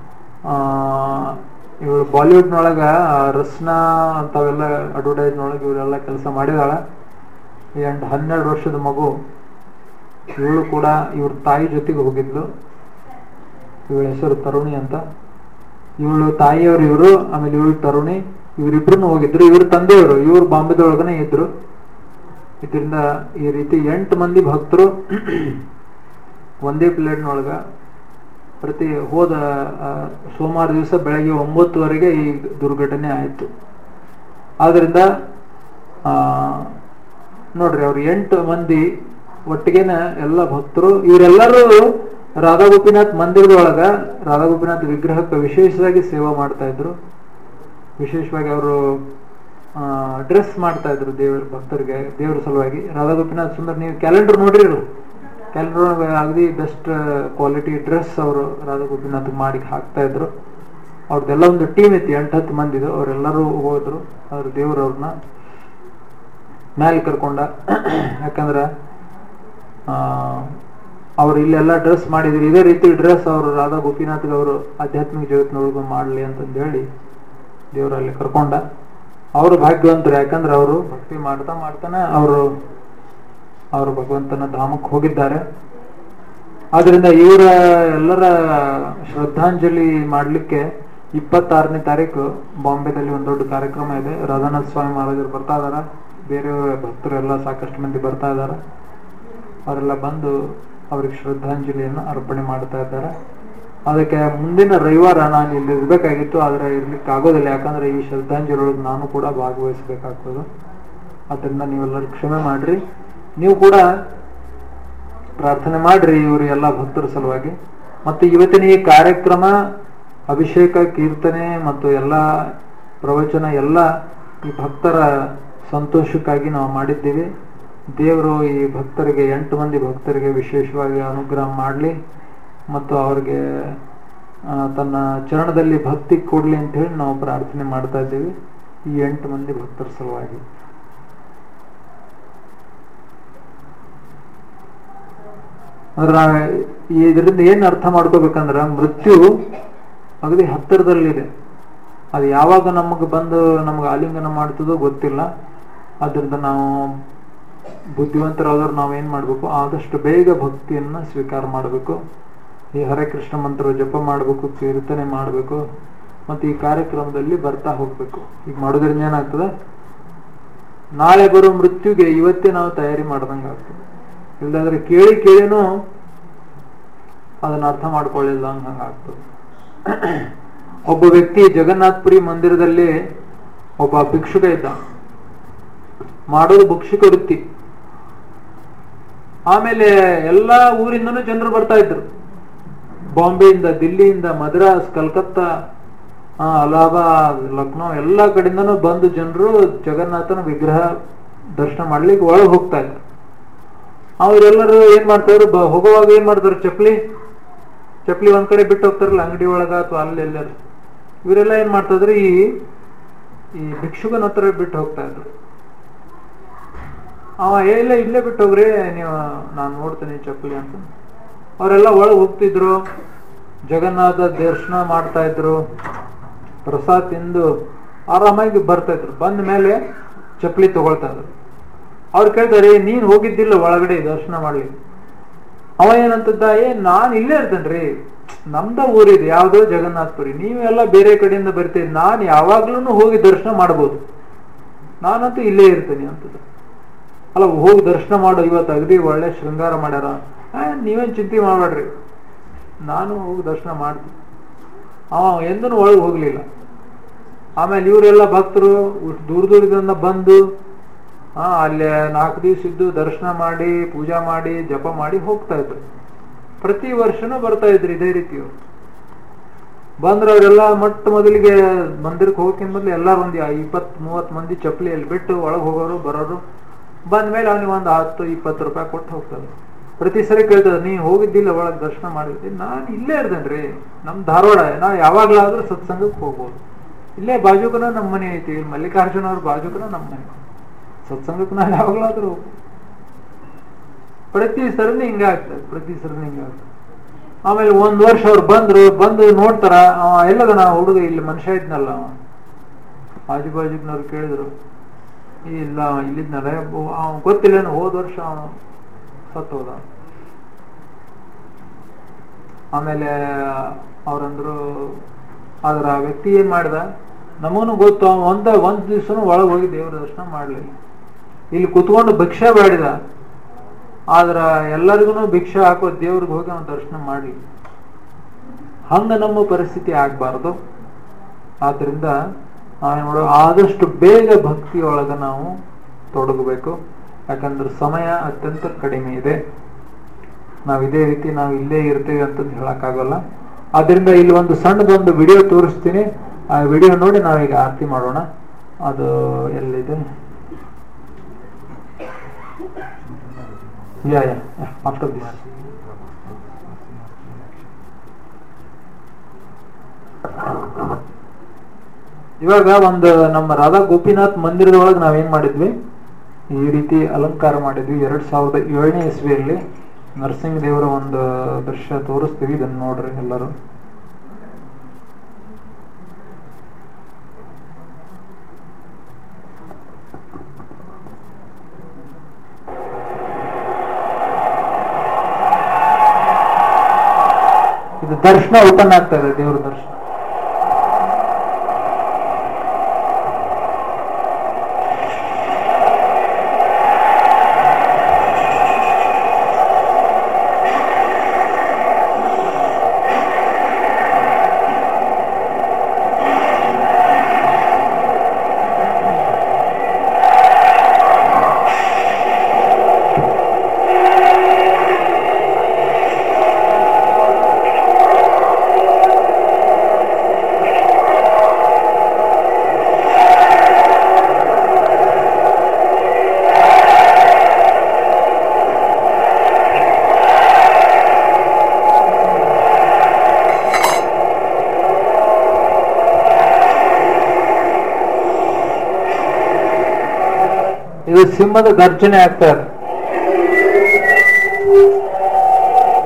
ಇವಳು ಬಾಲಿವುಡ್ನೊಳಗ ರಸ್ನಾ ಅಂತವೆಲ್ಲ ಅಡ್ವರ್ಟೈಸ್ನೊಳಗೆ ಇವರೆಲ್ಲ ಕೆಲಸ ಮಾಡಿದಾಳ. 12 ವರ್ಷದ ಮಗು. ಇವಳು ಕೂಡ ಇವ್ರ ತಾಯಿ ಜೊತೆಗೆ ಹೋಗಿದ್ಲು. ಇವಳ ಹೆಸರು ತರುಣಿ ಅಂತ. ಇವಳು ತಾಯಿಯವರು ಇವರು, ಆಮೇಲೆ ಇವಳು ತರುಣಿ, ಇವರಿಬ್ರು ಹೋಗಿದ್ರು. ಇವ್ರ ತಂದೆಯವರು ಇವ್ರು ಬಾಂಬೆದೊಳಗನೆ ಇದ್ರು. ಇದರಿಂದ ಈ ರೀತಿ 8 ಮಂದಿ ಭಕ್ತರು ಒಂದೇ ಪ್ಲೇಟ್ನೊಳಗ ಪ್ರತಿ ಹೋದ ಸೋಮವಾರ ದಿವಸ ಬೆಳಗ್ಗೆ 9 ಈ ದುರ್ಘಟನೆ ಆಯಿತು. ಆದ್ರಿಂದ ನೋಡ್ರಿ, ಅವ್ರು 8 ಮಂದಿ ಒಟ್ಟಿಗೆನ ಎಲ್ಲ ಭಕ್ತರು. ಇವರೆಲ್ಲರೂ ರಾಧಾ ಗೋಪಿನಾಥ್ ಮಂದಿರದೊಳಗ ರಾಧಾ ಗೋಪಿನಾಥ್ ವಿಗ್ರಹಕ್ಕೆ ವಿಶೇಷವಾಗಿ ಸೇವೆ ಮಾಡ್ತಾ ಇದ್ರು. ವಿಶೇಷವಾಗಿ ಅವರು ಡ್ರೆಸ್ ಮಾಡ್ತಾ ಇದ್ರು ದೇವ್ರ ಭಕ್ತರಿಗೆ, ದೇವ್ರ ಸಲುವಾಗಿ. ರಾಧಾ ಗೋಪಿನಾಥ್ ಸುಂದರ್, ನೀವು ಕ್ಯಾಲೆಂಡರ್ ನೋಡ್ರಿ, ಕ್ಯಾಲೆಂಡರ್ ಅಗದಿ ಬೆಸ್ಟ್ ಕ್ವಾಲಿಟಿ ಡ್ರೆಸ್ ಅವರು ರಾಧಾ ಗೋಪಿನಾಥ್ ಮಾಡಿ ಹಾಕ್ತಾ ಇದ್ರು. ಅವ್ರದ್ದೆಲ್ಲ ಒಂದು ಟೀಮ್ ಇತ್ತು, 8-10 ಮಂದಿದು. ಅವರೆಲ್ಲರೂ ಹೋದ್ರು. ಅವ್ರ ದೇವ್ರವ್ರನ್ನ ಮ್ಯಾಲೆ ಕರ್ಕೊಂಡ. ಯಾಕಂದ್ರೆ ಅವ್ರು ಇಲ್ಲೆಲ್ಲ ಡ್ರೆಸ್ ಮಾಡಿದ್ರು. ಇದೇ ರೀತಿ ಡ್ರೆಸ್ ಅವರು ರಾಧಾ ಗೋಪಿನಾಥ್ಗೆ ಅವರು ಆಧ್ಯಾತ್ಮಿಕ ಜಗತ್ತಿನೊಳಗೂ ಮಾಡಲಿ ಅಂತಂದು ಹೇಳಿ ದೇವರಲ್ಲಿ ಕರ್ಕೊಂಡ. ಅವರು ಭಾಗ್ಯವಂತರು, ಯಾಕಂದ್ರೆ ಅವರು ಭಕ್ತಿ ಮಾಡ್ತಾನೆ ಅವರು ಭಗವಂತನ ಧಾಮಕ್ಕೆ ಹೋಗಿದ್ದಾರೆ. ಆದ್ರಿಂದ ಇವರ ಎಲ್ಲರ ಶ್ರದ್ಧಾಂಜಲಿ ಮಾಡ್ಲಿಕ್ಕೆ 26ನೇ ತಾರೀಕು ಬಾಂಬೆದಲ್ಲಿ ಒಂದು ದೊಡ್ಡ ಕಾರ್ಯಕ್ರಮ ಇದೆ. ರಾಧಾನಾಥ್ ಸ್ವಾಮಿ ಮಹಾರಾಜರು ಬರ್ತಾ ಇದಾರ, ಬೇರೆಯವರ ಭಕ್ತರೆಲ್ಲ ಸಾಕಷ್ಟು ಮಂದಿ ಬರ್ತಾ ಇದ್ದಾರೆ. ಅವರೆಲ್ಲ ಬಂದು ಅವ್ರಿಗೆ ಶ್ರದ್ಧಾಂಜಲಿಯನ್ನು ಅರ್ಪಣೆ ಮಾಡ್ತಾ ಇದ್ದಾರೆ. ಅದಕ್ಕೆ ಮುಂದಿನ ರವಿವಾರ ನಾನು ಇಲ್ಲಿ ಇರ್ಬೇಕಾಗಿತ್ತು, ಆದ್ರೆ ಇರ್ಲಿಕ್ಕೆ ಆಗೋದಿಲ್ಲ. ಯಾಕಂದ್ರೆ ಈ ಶ್ರದ್ಧಾಂಜಲಿ ಒಳಗೆ ನಾನು ಕೂಡ ಭಾಗವಹಿಸಬೇಕಾಗ್ತದೆ. ಅದರಿಂದ ನೀವೆಲ್ಲರೂ ಕ್ಷಮೆ ಮಾಡ್ರಿ. ನೀವು ಕೂಡ ಪ್ರಾರ್ಥನೆ ಮಾಡ್ರಿ ಇವರು ಎಲ್ಲ ಭಕ್ತರ ಸಲುವಾಗಿ. ಮತ್ತು ಇವತ್ತಿನ ಈ ಕಾರ್ಯಕ್ರಮ ಅಭಿಷೇಕ, ಕೀರ್ತನೆ ಮತ್ತು ಎಲ್ಲ ಪ್ರವಚನ ಎಲ್ಲ ಈ ಭಕ್ತರ ಸಂತೋಷಕ್ಕಾಗಿ ನಾವು ಮಾಡಿದ್ದೀವಿ. ದೇವರು ಈ ಭಕ್ತರಿಗೆ 8 ಮಂದಿ ಭಕ್ತರಿಗೆ ವಿಶೇಷವಾಗಿ ಅನುಗ್ರಹ ಮಾಡಲಿ ಮತ್ತು ಅವ್ರಿಗೆ ತನ್ನ ಚರಣದಲ್ಲಿ ಭಕ್ತಿ ಕೊಡ್ಲಿ ಅಂತ ಹೇಳಿ ನಾವು ಪ್ರಾರ್ಥನೆ ಮಾಡ್ತಾ ಇದ್ದೀವಿ ಈ 8 ಮಂದಿ ಭಕ್ತರ ಸಲುವಾಗಿ. ಅಂದ್ರೆ ಇದರಿಂದ ಏನ್ ಅರ್ಥ ಮಾಡ್ಕೋಬೇಕಂದ್ರ ಮೃತ್ಯು ಅಗದಿ ಹತ್ತಿರದಲ್ಲಿದೆ. ಅದು ಯಾವಾಗ ನಮಗೆ ಬಂದು ನಮ್ಗೆ ಆಲಿಂಗನ ಮಾಡ್ತದೋ ಗೊತ್ತಿಲ್ಲ. ಅದರಿಂದ ನಾವು ಬುದ್ಧಿವಂತರಾದವ್ರು ನಾವೇನ್ ಮಾಡ್ಬೇಕು, ಆದಷ್ಟು ಬೇಗ ಭಕ್ತಿಯನ್ನ ಸ್ವೀಕಾರ ಮಾಡಬೇಕು. ಈ ಹರೇ ಕೃಷ್ಣ ಮಂತ್ರ ಜಪ ಮಾಡಬೇಕು, ಕೀರ್ತನೆ ಮಾಡಬೇಕು, ಮತ್ತೆ ಈ ಕಾರ್ಯಕ್ರಮದಲ್ಲಿ ಬರ್ತಾ ಹೋಗ್ಬೇಕು. ಈಗ ಮಾಡೋದ್ರಿಂದ ಏನಾಗ್ತದೆ, ನಾಳೆ ಬರೋ ಮೃತ್ಯುಗೆ ಇವತ್ತೇ ನಾವು ತಯಾರಿ ಮಾಡ್ದಂಗೆ ಆಗ್ತದೆ. ಇಲ್ದಾದ್ರೆ ಕೇಳಿ ಕೇಳಿನೂ ಅದನ್ನ ಅರ್ಥ ಮಾಡ್ಕೊಳ್ಳಿಲ್ಲ ಹಂಗ ಆಗ್ತದೆ. ಒಬ್ಬ ವ್ಯಕ್ತಿ ಜಗನ್ನಾಥಪುರಿ ಮಂದಿರದಲ್ಲಿ ಒಬ್ಬ ಭಿಕ್ಷುಕ ಇದ್ದ, ಮಾಡೋದು ಭಿಕ್ಷುಕ ವೃತ್ತಿ. ಆಮೇಲೆ ಎಲ್ಲಾ ಊರಿಂದನೂ ಜನರು ಬರ್ತಾ ಇದ್ರು, ಬಾಂಬೆಯಿಂದ, ದಿಲ್ಲಿಯಿಂದ, ಮದ್ರಾಸ್, ಕಲ್ಕತ್ತಾ, ಅಲಹಾಬಾದ್, ಲಕ್ನೋ, ಎಲ್ಲಾ ಕಡೆಯಿಂದನೂ ಬಂದು ಜನರು ಜಗನ್ನಾಥನ ವಿಗ್ರಹ ದರ್ಶನ ಮಾಡ್ಲಿಕ್ಕೆ ಒಳಗೆ ಹೋಗ್ತಾ ಇದ್ರು. ಅವರೆಲ್ಲರೂ ಏನ್ ಮಾಡ್ತಾರು, ಹೋಗುವಾಗ ಏನ್ ಮಾಡ್ತಾರೆ, ಚಪ್ಲಿ ಒಂದ್ ಕಡೆ ಬಿಟ್ಟು ಹೋಗ್ತಾರಲ್ಲ, ಅಂಗಡಿ ಒಳಗ ಅಥವಾ ಅಲ್ಲೆಲ್ಲರೂ. ಇವರೆಲ್ಲ ಏನ್ ಮಾಡ್ತಾಯಿದ್ರು, ಈ ಭಿಕ್ಷುಕನ ಹತ್ರ ಬಿಟ್ಟು ಹೋಗ್ತಾ ಇದ್ರು. ಇಲ್ಲ ಇಲ್ಲೇ ಬಿಟ್ಟು ಹೋಗ್ರಿ, ನೀವು ನಾನು ನೋಡ್ತೇನೆ ಚಪ್ಪಲಿ ಅಂತ. ಅವರೆಲ್ಲ ಒಳಗೆ ಹೋಗ್ತಿದ್ರು, ಜಗನ್ನಾಥ ದರ್ಶನ ಮಾಡ್ತಾ ಇದ್ರು, ಪ್ರಸಾದ ತಿಂದು ಆರಾಮಾಗಿ ಬರ್ತಾ ಇದ್ರು. ಬಂದ ಮೇಲೆ ಚಪ್ಪಲಿ ತಗೊಳ್ತಾ ಇದ್ರು. ಅವ್ರು ಕೇಳ್ತಾರೆ, ನೀನ್ ಹೋಗಿದ್ದಿಲ್ಲ ಒಳಗಡೆ ದರ್ಶನ ಮಾಡ್ಲಿಕ್ಕೆ? ಅವ ಏನಂತದ್ದ, ನಾನ್ ಇಲ್ಲೇ ಇರ್ತೇನ್ರಿ, ನಮ್ದ ಊರಿದೆ, ಯಾವ್ದೋ ಜಗನ್ನಾಥಪುರಿ, ನೀವೆಲ್ಲ ಬೇರೆ ಕಡೆಯಿಂದ ಬರ್ತೀರಿ, ನಾನ್ ಯಾವಾಗ್ಲೂ ಹೋಗಿ ದರ್ಶನ ಮಾಡ್ಬೋದು, ನಾನಂತೂ ಇಲ್ಲೇ ಇರ್ತೇನೆ ಅಂತದ್ದು. ಅಲ್ಲ, ಹೋಗಿ ದರ್ಶನ ಮಾಡೋ, ಇವತ್ತು ಅಗದಿ ಒಳ್ಳೆ ಶೃಂಗಾರ ಮಾಡ್ಯಾರ, ನೀವೇನ್ ಚಿಂತೆ ಮಾಡ್ಬೇಡ್ರಿ, ನಾನು ಹೋಗಿ ದರ್ಶನ ಮಾಡ್ತೀನಿ. ಅವ ಎಂದೂ ಒಳಗೆ ಹೋಗ್ಲಿಲ್ಲ. ಆಮೇಲೆ ಇವರೆಲ್ಲ ಭಕ್ತರು ದೂರ ದೂರದಿಂದ ಬಂದು ಅಲ್ಲೇ 4 ದಿವಸ ಇದ್ದು ದರ್ಶನ ಮಾಡಿ, ಪೂಜಾ ಮಾಡಿ, ಜಪ ಮಾಡಿ ಹೋಗ್ತಾ ಇದ್ರು. ಪ್ರತಿ ವರ್ಷನೂ ಬರ್ತಾ ಇದ್ರು ಇದೇ ರೀತಿ. ಬಂದ್ರೆ ಅವರೆಲ್ಲ ಮೊದಲಿಗೆ ಮಂದಿರಕ್ಕೆ ಹೋಗಕ್ಕಿಂತ ಮೊದಲು ಎಲ್ಲಾರು ಒಂದು 20-30 ಮಂದಿ ಚಪ್ಪಲಿಯಲ್ಲಿ ಬಿಟ್ಟು ಒಳಗೆ ಹೋಗೋರು ಬರೋರು. ಬಂದ್ಮೇಲೆ ಅವನಿಗೆ ಒಂದು 10-20 ರೂಪಾಯಿ ಕೊಟ್ಟು ಹೋಗ್ತಾರೆ. ಪ್ರತಿ ಸರಿ ಕೇಳ್ತದೆ, ನೀ ಹೋಗಿದ್ದಿಲ್ಲ ಒಳಗೆ ದರ್ಶನ ಮಾಡಿದ್ರಿ? ನಾನು ಇಲ್ಲೇ ಇರ್ತೇನ್ರಿ, ನಮ್ ಧಾರವಾಡ, ನಾ ಯಾವಾಗ್ಲಾದ್ರೂ ಸತ್ಸಂಗಕ್ಕೆ ಹೋಗ್ಬೋದು, ಇಲ್ಲೇ ಬಾಜುಕನ ನಮ್ಮ ಮನೆ ಐತಿ, ಮಲ್ಲಿಕಾರ್ಜುನ ಅವ್ರ ಬಾಜುಕನ ನಮ್ಮ ಮನೆ, ಸತ್ಸಂಗಕ್ಕೆ ನಾ ಯಾವಾಗ್ಲಾದ್ರೂ ಹೋಗ್ಬೋದು. ಪ್ರತಿ ಸರಿನೇ ಹಿಂಗ ಆಗ್ತದೆ. ಆಮೇಲೆ ಒಂದ್ ವರ್ಷ ಅವ್ರು ಬಂದು ನೋಡ್ತಾರ, ಎಲ್ಲದ ನಾ ಹುಡುಗ ಇಲ್ಲಿ ಮನುಷ್ಯ ಇದ್ನಲ್ಲ, ಆಜುಬಾಜುನವ್ರು ಕೇಳಿದ್ರು, ಇಲ್ಲ ಇಲ್ಲಿದ್ನಲ್ಲ, ಗೊತ್ತಿಲ್ಲ, ಹೋದ ವರ್ಷ ಸತ್ತೋದ. ಆಮೇಲೆ ಅವ್ರಂದ್ರು, ಆದ್ರ ಆ ವ್ಯಕ್ತಿ ಏನ್ ಮಾಡ್ದ, ನಮಗೂ ಗೊತ್ತು, ಒಂದ್ ದಿವ್ಸನೂ ಒಳಗೆ ಹೋಗಿ ದೇವ್ರ ದರ್ಶನ ಮಾಡ್ಲಿಲ್ಲ. ಇಲ್ಲಿ ಕುತ್ಕೊಂಡು ಭಿಕ್ಷೆ ಬೇಡಿದ, ಆದ್ರ ಎಲ್ಲರಿಗೂ ಭಿಕ್ಷೆ ಹಾಕೋ ದೇವ್ರಿಗೆ ಹೋಗಿ ಅವನು ದರ್ಶನ ಮಾಡಿ. ಹಂಗ ನಮ್ಮ ಪರಿಸ್ಥಿತಿ ಆಗ್ಬಾರ್ದು. ಆದ್ರಿಂದ ನಾವೇನ್ ಮಾಡೋ, ಆದಷ್ಟು ಬೇಗ ಭಕ್ತಿಯೊಳಗ ನಾವು ತೊಡಗಬೇಕು. ಯಾಕಂದ್ರೆ ಸಮಯ ಅತ್ಯಂತ ಕಡಿಮೆ ಇದೆ. ನಾವು ಇದೇ ರೀತಿ ನಾವು ಇಲ್ಲೇ ಇರ್ತೇವೆ ಅಂತಂದು ಹೇಳಕ್ಕಾಗಲ್ಲ. ಆದ್ರಿಂದ ಇಲ್ಲಿ ಒಂದು ಸಣ್ಣದೊಂದು ವಿಡಿಯೋ ತೋರಿಸ್ತೀನಿ, ಆ ವಿಡಿಯೋ ನೋಡಿ ನಾವೀಗ ಆರತಿ ಮಾಡೋಣ. ಅದು ಎಲ್ಲಿದೆ? After this. ಇವಾಗ ಒಂದು ನಮ್ಮ ರಾಧಾ ಗೋಪಿನಾಥ್ ಮಂದಿರದ ಒಳಗೆ ನಾವೇನ್ ಮಾಡಿದ್ವಿ, ಈ ರೀತಿ ಅಲಂಕಾರ ಮಾಡಿದ್ವಿ. 2007ನೇ ಇಸ್ವಿಯಲ್ಲಿ ನರಸಿಂಹ ದೇವರ ಒಂದು ದೃಶ್ಯ ತೋರಿಸ್ತೀವಿ, ಇದನ್ನ ನೋಡ್ರಿ ಎಲ್ಲರೂ. ಇದು ದರ್ಶನ ಓಪನ್ ಆಗ್ತಾ ಇದೆ, ದೇವ್ರ ದರ್ಶನ. ಇದು ಸಿಂಹದ ಗರ್ಜನೆ ಆಗ್ತಾ ಇದೆ.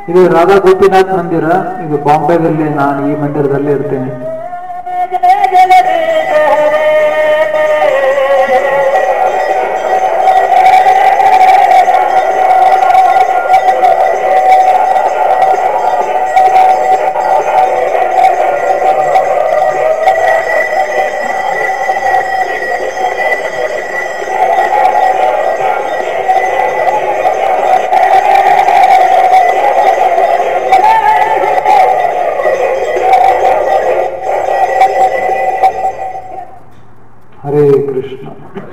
ಇದು ರಾಧಾ ಗೋಪಿನಾಥ್ ಮಂದಿರ, ಇದು ಬಾಂಬೆದಲ್ಲಿ, ನಾನು ಈ ಮಂದಿರದಲ್ಲಿ ಇರ್ತೇನೆ. ಹರೇ ಕೃಷ್ಣ.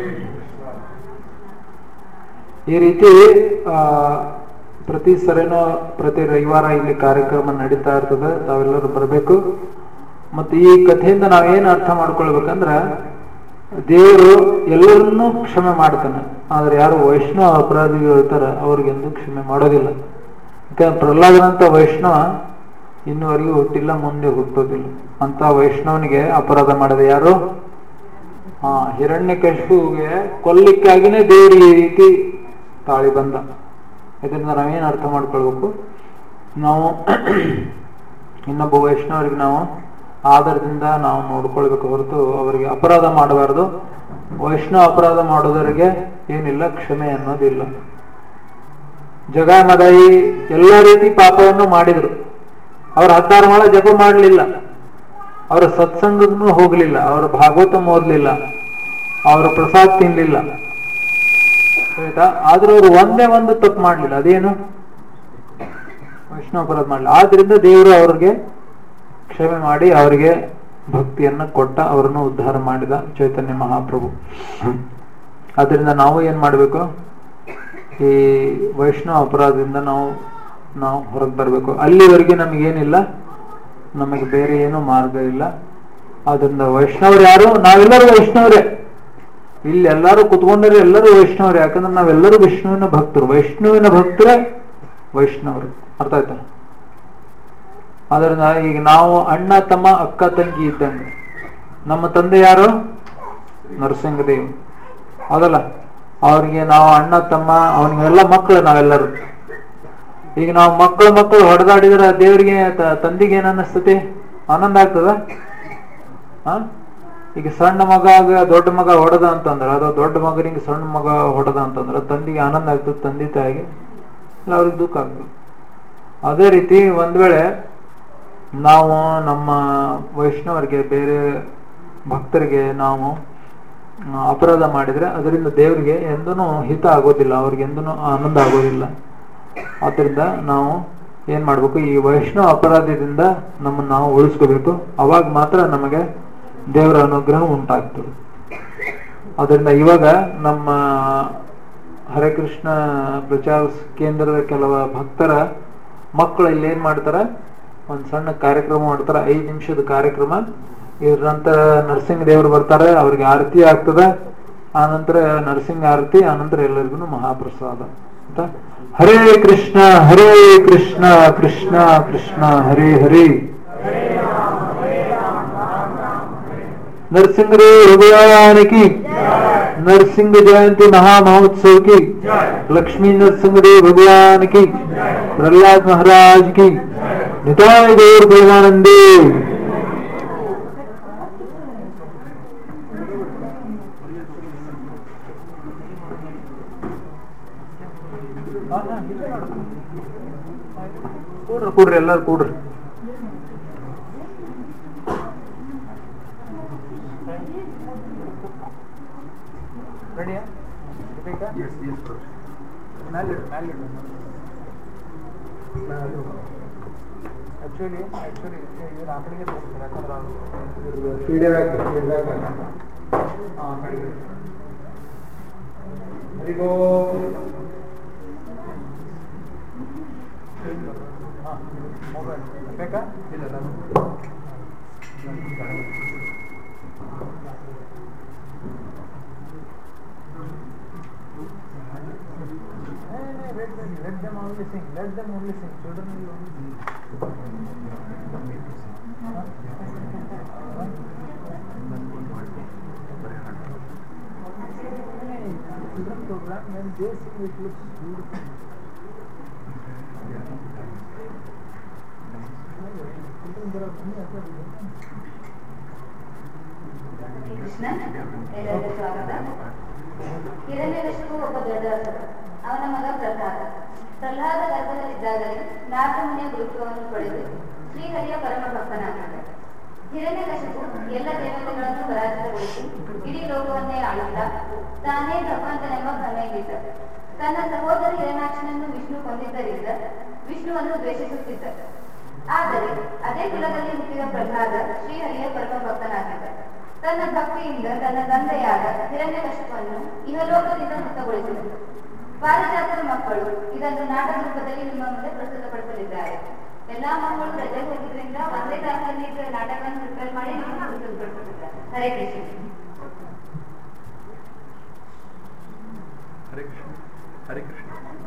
ಈ ರೀತಿ ಪ್ರತಿ ಸರಿನೂ ಪ್ರತಿ ರವಿವಾರ ಇಲ್ಲಿ ಕಾರ್ಯಕ್ರಮ ನಡೀತಾ ಇರ್ತದೆ. ತಾವೆಲ್ಲರೂ ಬರಬೇಕು. ಮತ್ತು ಈ ಕಥೆಯಿಂದ ನಾವೇನು ಅರ್ಥ ಮಾಡ್ಕೊಳ್ಬೇಕಂದ್ರೆ, ದೇವರು ಎಲ್ಲರನ್ನೂ ಕ್ಷಮೆ ಮಾಡ್ತಾನೆ, ಆದ್ರೆ ಯಾರು ವೈಷ್ಣವ ಅಪರಾಧಿಗಳು ಇರ್ತಾರೆ ಅವ್ರಿಗೆಂದು ಕ್ಷಮೆ ಮಾಡೋದಿಲ್ಲ. ಯಾಕಂದ್ರೆ ಪ್ರಹ್ಲಾದನಂತ ವೈಷ್ಣವ ಇನ್ನುವರೆಗೂ ಹುಟ್ಟಿಲ್ಲ, ಮುಂದೆ ಹುಟ್ಟೋದಿಲ್ಲ. ಅಂತ ವೈಷ್ಣವನಿಗೆ ಅಪರಾಧ ಮಾಡಿದೆ ಯಾರು? ಹಿರಣ್ಯಕಶಿಪುವಿಗೆ ಕೊಲ್ಲಿಕ್ಕಾಗಿನೇ ದೇವರು ಈ ರೀತಿ ತಾಳಿ ಬಂದ. ಇದರಿಂದ ನಾವೇನು ಅರ್ಥ ಮಾಡ್ಕೊಳ್ಬೇಕು, ನಾವು ಇನ್ನೊಬ್ಬ ವೈಷ್ಣವರಿಗೆ ನಾವು ಆಧಾರದಿಂದ ನಾವು ನೋಡ್ಕೊಳ್ಬೇಕು ಹೊರತು ಅವರಿಗೆ ಅಪರಾಧ ಮಾಡಬಾರ್ದು. ವೈಷ್ಣವ ಅಪರಾಧ ಮಾಡೋದರಿಗೆ ಏನಿಲ್ಲ, ಕ್ಷಮೆ ಅನ್ನೋದಿಲ್ಲ. ಜಗಾಮದಾಯಿ ಎಲ್ಲ ರೀತಿ ಪಾಪವನ್ನು ಮಾಡಿದ್ರು. ಅವ್ರ 16 ಮಾಳ ಜಪ ಮಾಡಲಿಲ್ಲ, ಅವರ ಸತ್ಸಂಗಕ್ಕೂ ಹೋಗ್ಲಿಲ್ಲ, ಅವರ ಭಾಗವತ ಓದ್ಲಿಲ್ಲ, ಅವರ ಪ್ರಸಾದ ತಿನ್ಲಿಲ್ಲ, ಆಯ್ತಾ? ಆದ್ರೆ ಅವರು ಒಂದೇ ಒಂದು ತಪ್ಪು ಮಾಡ್ಲಿಲ್ಲ. ಅದೇನು? ವೈಷ್ಣವ ಅಪರಾಧ ಮಾಡಲಿಲ್ಲ. ಆದ್ರಿಂದ ದೇವರು ಅವ್ರಿಗೆ ಕ್ಷಮೆ ಮಾಡಿ ಅವರಿಗೆ ಭಕ್ತಿಯನ್ನ ಕೊಟ್ಟ, ಅವರನ್ನು ಉದ್ಧಾರ ಮಾಡಿದ ಚೈತನ್ಯ ಮಹಾಪ್ರಭು. ಆದ್ರಿಂದ ನಾವು ಏನ್ ಮಾಡ್ಬೇಕು, ಈ ವೈಷ್ಣವ ಅಪರಾಧದಿಂದ ನಾವು ಹೊರಗೆ ಬರ್ಬೇಕು. ಅಲ್ಲಿವರೆಗೆ ನಮಗೇನಿಲ್ಲ, ನಮಗೆ ಬೇರೆ ಏನೂ ಮಾರ್ಗ ಇಲ್ಲ. ಆದ್ರಿಂದ ವೈಷ್ಣವರು ಯಾರು? ನಾವೆಲ್ಲರೂ ವೈಷ್ಣವರೇ. ಇಲ್ಲಿ ಎಲ್ಲರೂ ಕುತ್ಕೊಂಡ್ರೆ ಎಲ್ಲರೂ ವೈಷ್ಣವರೇ. ಯಾಕಂದ್ರೆ ನಾವೆಲ್ಲರೂ ವಿಷ್ಣುವಿನ ಭಕ್ತರು. ವೈಷ್ಣುವಿನ ಭಕ್ತರೇ ವೈಷ್ಣವರು. ಅರ್ಥ ಆಯ್ತಾ? ಆದ್ರಿಂದ ಈಗ ನಾವು ಅಣ್ಣ ತಮ್ಮ ಅಕ್ಕ ತಂಗಿ ಇದ್ದಂಗೆ. ನಮ್ಮ ತಂದೆ ಯಾರು? ನರಸಿಂಹದೇವ್, ಹೌದಲ್ಲ? ಅವ್ರಿಗೆ ನಾವು ಅಣ್ಣ ತಮ್ಮ, ಅವನಿಗೆಲ್ಲ ಮಕ್ಕಳು ನಾವೆಲ್ಲರೂ. ಈಗ ನಾವು ಮಕ್ಕಳು ಹೊಡೆದಾಡಿದ್ರೆ ದೇವರಿಗೆ ತಂದೆಗೆ ಏನ್ ಅನ್ನಿಸ್ತತಿ? ಆನಂದ ಆಗ್ತದ? ಈಗ ಸಣ್ಣ ಮಗ ದೊಡ್ಡ ಮಗ ಹೊಡೆದ ಅಂತಂದ್ರ, ಅದು ದೊಡ್ಡ ಮಗನಿಗೆ ಸಣ್ಣ ಮಗ ಹೊಡೆದ ಅಂತಂದ್ರ ತಂದೆಗೆ ಆನಂದ ಆಗ್ತದೆ, ತಂದೆ ತಾಯಿಗೆ ಇಲ್ಲ ಅವ್ರಿಗೆ ದುಃಖ ಆಗ್ತದೆ. ಅದೇ ರೀತಿ ಒಂದ್ ವೇಳೆ ನಾವು ನಮ್ಮ ವೈಷ್ಣವರಿಗೆ, ಬೇರೆ ಭಕ್ತರಿಗೆ ನಾವು ಅಪರಾಧ ಮಾಡಿದ್ರೆ ಅದರಿಂದ ದೇವರಿಗೆ ಎಂದೂ ಹಿತ ಆಗೋದಿಲ್ಲ, ಅವ್ರಿಗೆ ಎಂದೂ ಆನಂದ ಆಗೋದಿಲ್ಲ. ಆದ್ದರಿಂದ ನಾವು ಏನ್ ಮಾಡ್ಬೇಕು, ಈ ವೈಷ್ಣವ ಅಪರಾಧದಿಂದ ನಮ್ಮನ್ನು ನಾವು ಉಳಿಸ್ಕೋಬೇಕು. ಅವಾಗ ಮಾತ್ರ ನಮಗೆ ದೇವರ ಅನುಗ್ರಹ ಉಂಟಾಗ್ತದೆ. ಅದರಿಂದ ಇವಾಗ ನಮ್ಮ ಹರೇ ಕೃಷ್ಣ ಪ್ರಚಾರ ಕೇಂದ್ರದ ಕೆಲವು ಭಕ್ತರ ಮಕ್ಕಳು ಇಲ್ಲಿ ಏನ್ ಮಾಡ್ತಾರ, ಒಂದ್ ಸಣ್ಣ ಕಾರ್ಯಕ್ರಮ ಮಾಡ್ತಾರ, 5 ನಿಮಿಷದ ಕಾರ್ಯಕ್ರಮ. ಇದ್ರ ನಂತರ ನರಸಿಂಹ ದೇವರು ಬರ್ತಾರೆ, ಅವ್ರಿಗೆ ಆರತಿ ಆಗ್ತದೆ. ಆನಂತರ ನರಸಿಂಹ ಆರತಿ, ಆನಂತರ ಎಲ್ಲರಿಗೂ ಮಹಾಪ್ರಸಾದ ಅಂತ. ಹರೇ ಕೃಷ್ಣ ಕೃಷ್ಣ ಕೃಷ್ಣ ಹರೇ ಹರೇ. नरसिंहदेव भगवान की, नरसिंह जयंती महामहोत्सव की, लक्ष्मी नरसिंहदेव भगवान की, प्रहलाद महाराज की, निताय गौर प्रेमानंदे. ಕೂಡ್ರಿ ಎಲ್ಲರೂ ಕೂಡ್ರಿ. ರೆಡಿಯಾ? ಆಕ್ಚುಲಿ ಇವ್ರು ಆ ಕಡೆಗೆ ತೋರಿಸ್ತಾರೆ, ಯಾಕಂದ್ರೆ ಫೀಡ್ಬ್ಯಾಕ್ ಹರಿಗೋ ಮೊಬೈಲ್ ಬೇಕಾ? ಇಲ್ಲ let them only sing. Children will only sing. Children program, when they sing, it looks beautiful. Krishna, ಎಲ್ಲರಿಗೂ ಸ್ವಾಗತ. ಹಿರಣ್ಯಕಶಿಪು ಒಬ್ಬ ದೊಡ್ಡ ಅಸುರ. ಅವನ ಮಗ ಪ್ರಹ್ಲಾದ. ಪ್ರಹ್ಲಾದ ಗರ್ಭದಲ್ಲಿದ್ದಾಗಲೇ ನಾರದ ಮುನಿಯ ಗುರುತ್ವವನ್ನು ಪಡೆದು ಶ್ರೀಹರಿಯ ಪರಮ ಭಕ್ತನಾಗಿದ್ದ. ಹಿರಣ್ಯಕಶಿಪು ಎಲ್ಲ ದೇವತೆಗಳನ್ನು ಪರಾಜಿತಗೊಳಿಸಿ ಇಡೀ ಲೋಕವನ್ನೇ ಆಳುತ್ತಾ ತಾನೇ ಭಗವಂತನೆಂಬ ಭ್ರಮೆಯಲ್ಲಿದ್ದ. ತನ್ನ ಸಹೋದರ ಹಿರಣ್ಯಾಕ್ಷನನ್ನು ವಿಷ್ಣು ಕೊಂದಿದ್ದರಿಂದ ವಿಷ್ಣುವನ್ನು ದ್ವೇಷಿಸುತ್ತಿದ್ದ. ಆದರೆ ಅದೇ ಕುಲದಲ್ಲಿ ಹುಟ್ಟಿದ ಪ್ರಹ್ಲಾದ ಶ್ರೀಹರಿಯ ಪರಮ ಭಕ್ತನಾಗಿದ್ದ. ತನ್ನ ಭಕ್ತಿಯಿಂದ ತನ್ನ ತಂದೆಯಾದ ಹಿರಣ್ಯಕಶಿಪನ್ನು ಇಹಲೋಕದಿಂದ ಮುಕ್ತಗೊಳಿಸಿದರು. ಪಾರಿಜಾತನ ಮಕ್ಕಳು ಇದನ್ನು ನಾಟಕ ರೂಪದಲ್ಲಿ ನಿಮ್ಮ ಮುಂದೆ ಪ್ರಸ್ತುತಪಡಿಸಲಿದ್ದಾರೆ. ಎಲ್ಲಾ ಮಕ್ಕಳು ರಜೆಗೆ ಹೋಗಿದ್ರಿಂದ ಒಂದೇ ತಾಸಲ್ಲಿ ನಾಟಕವನ್ನು ಪ್ರಿಪೇರ್ ಮಾಡಿ ನಿಮ್ಮ ಪ್ರಸ್ತುತಪಡಿಸಲಿದ್ದಾರೆ. ಹರೇ ಕೃಷ್ಣ. ಹರೇ ಕೃಷ್ಣ. ಹರೇ ಕೃಷ್ಣ.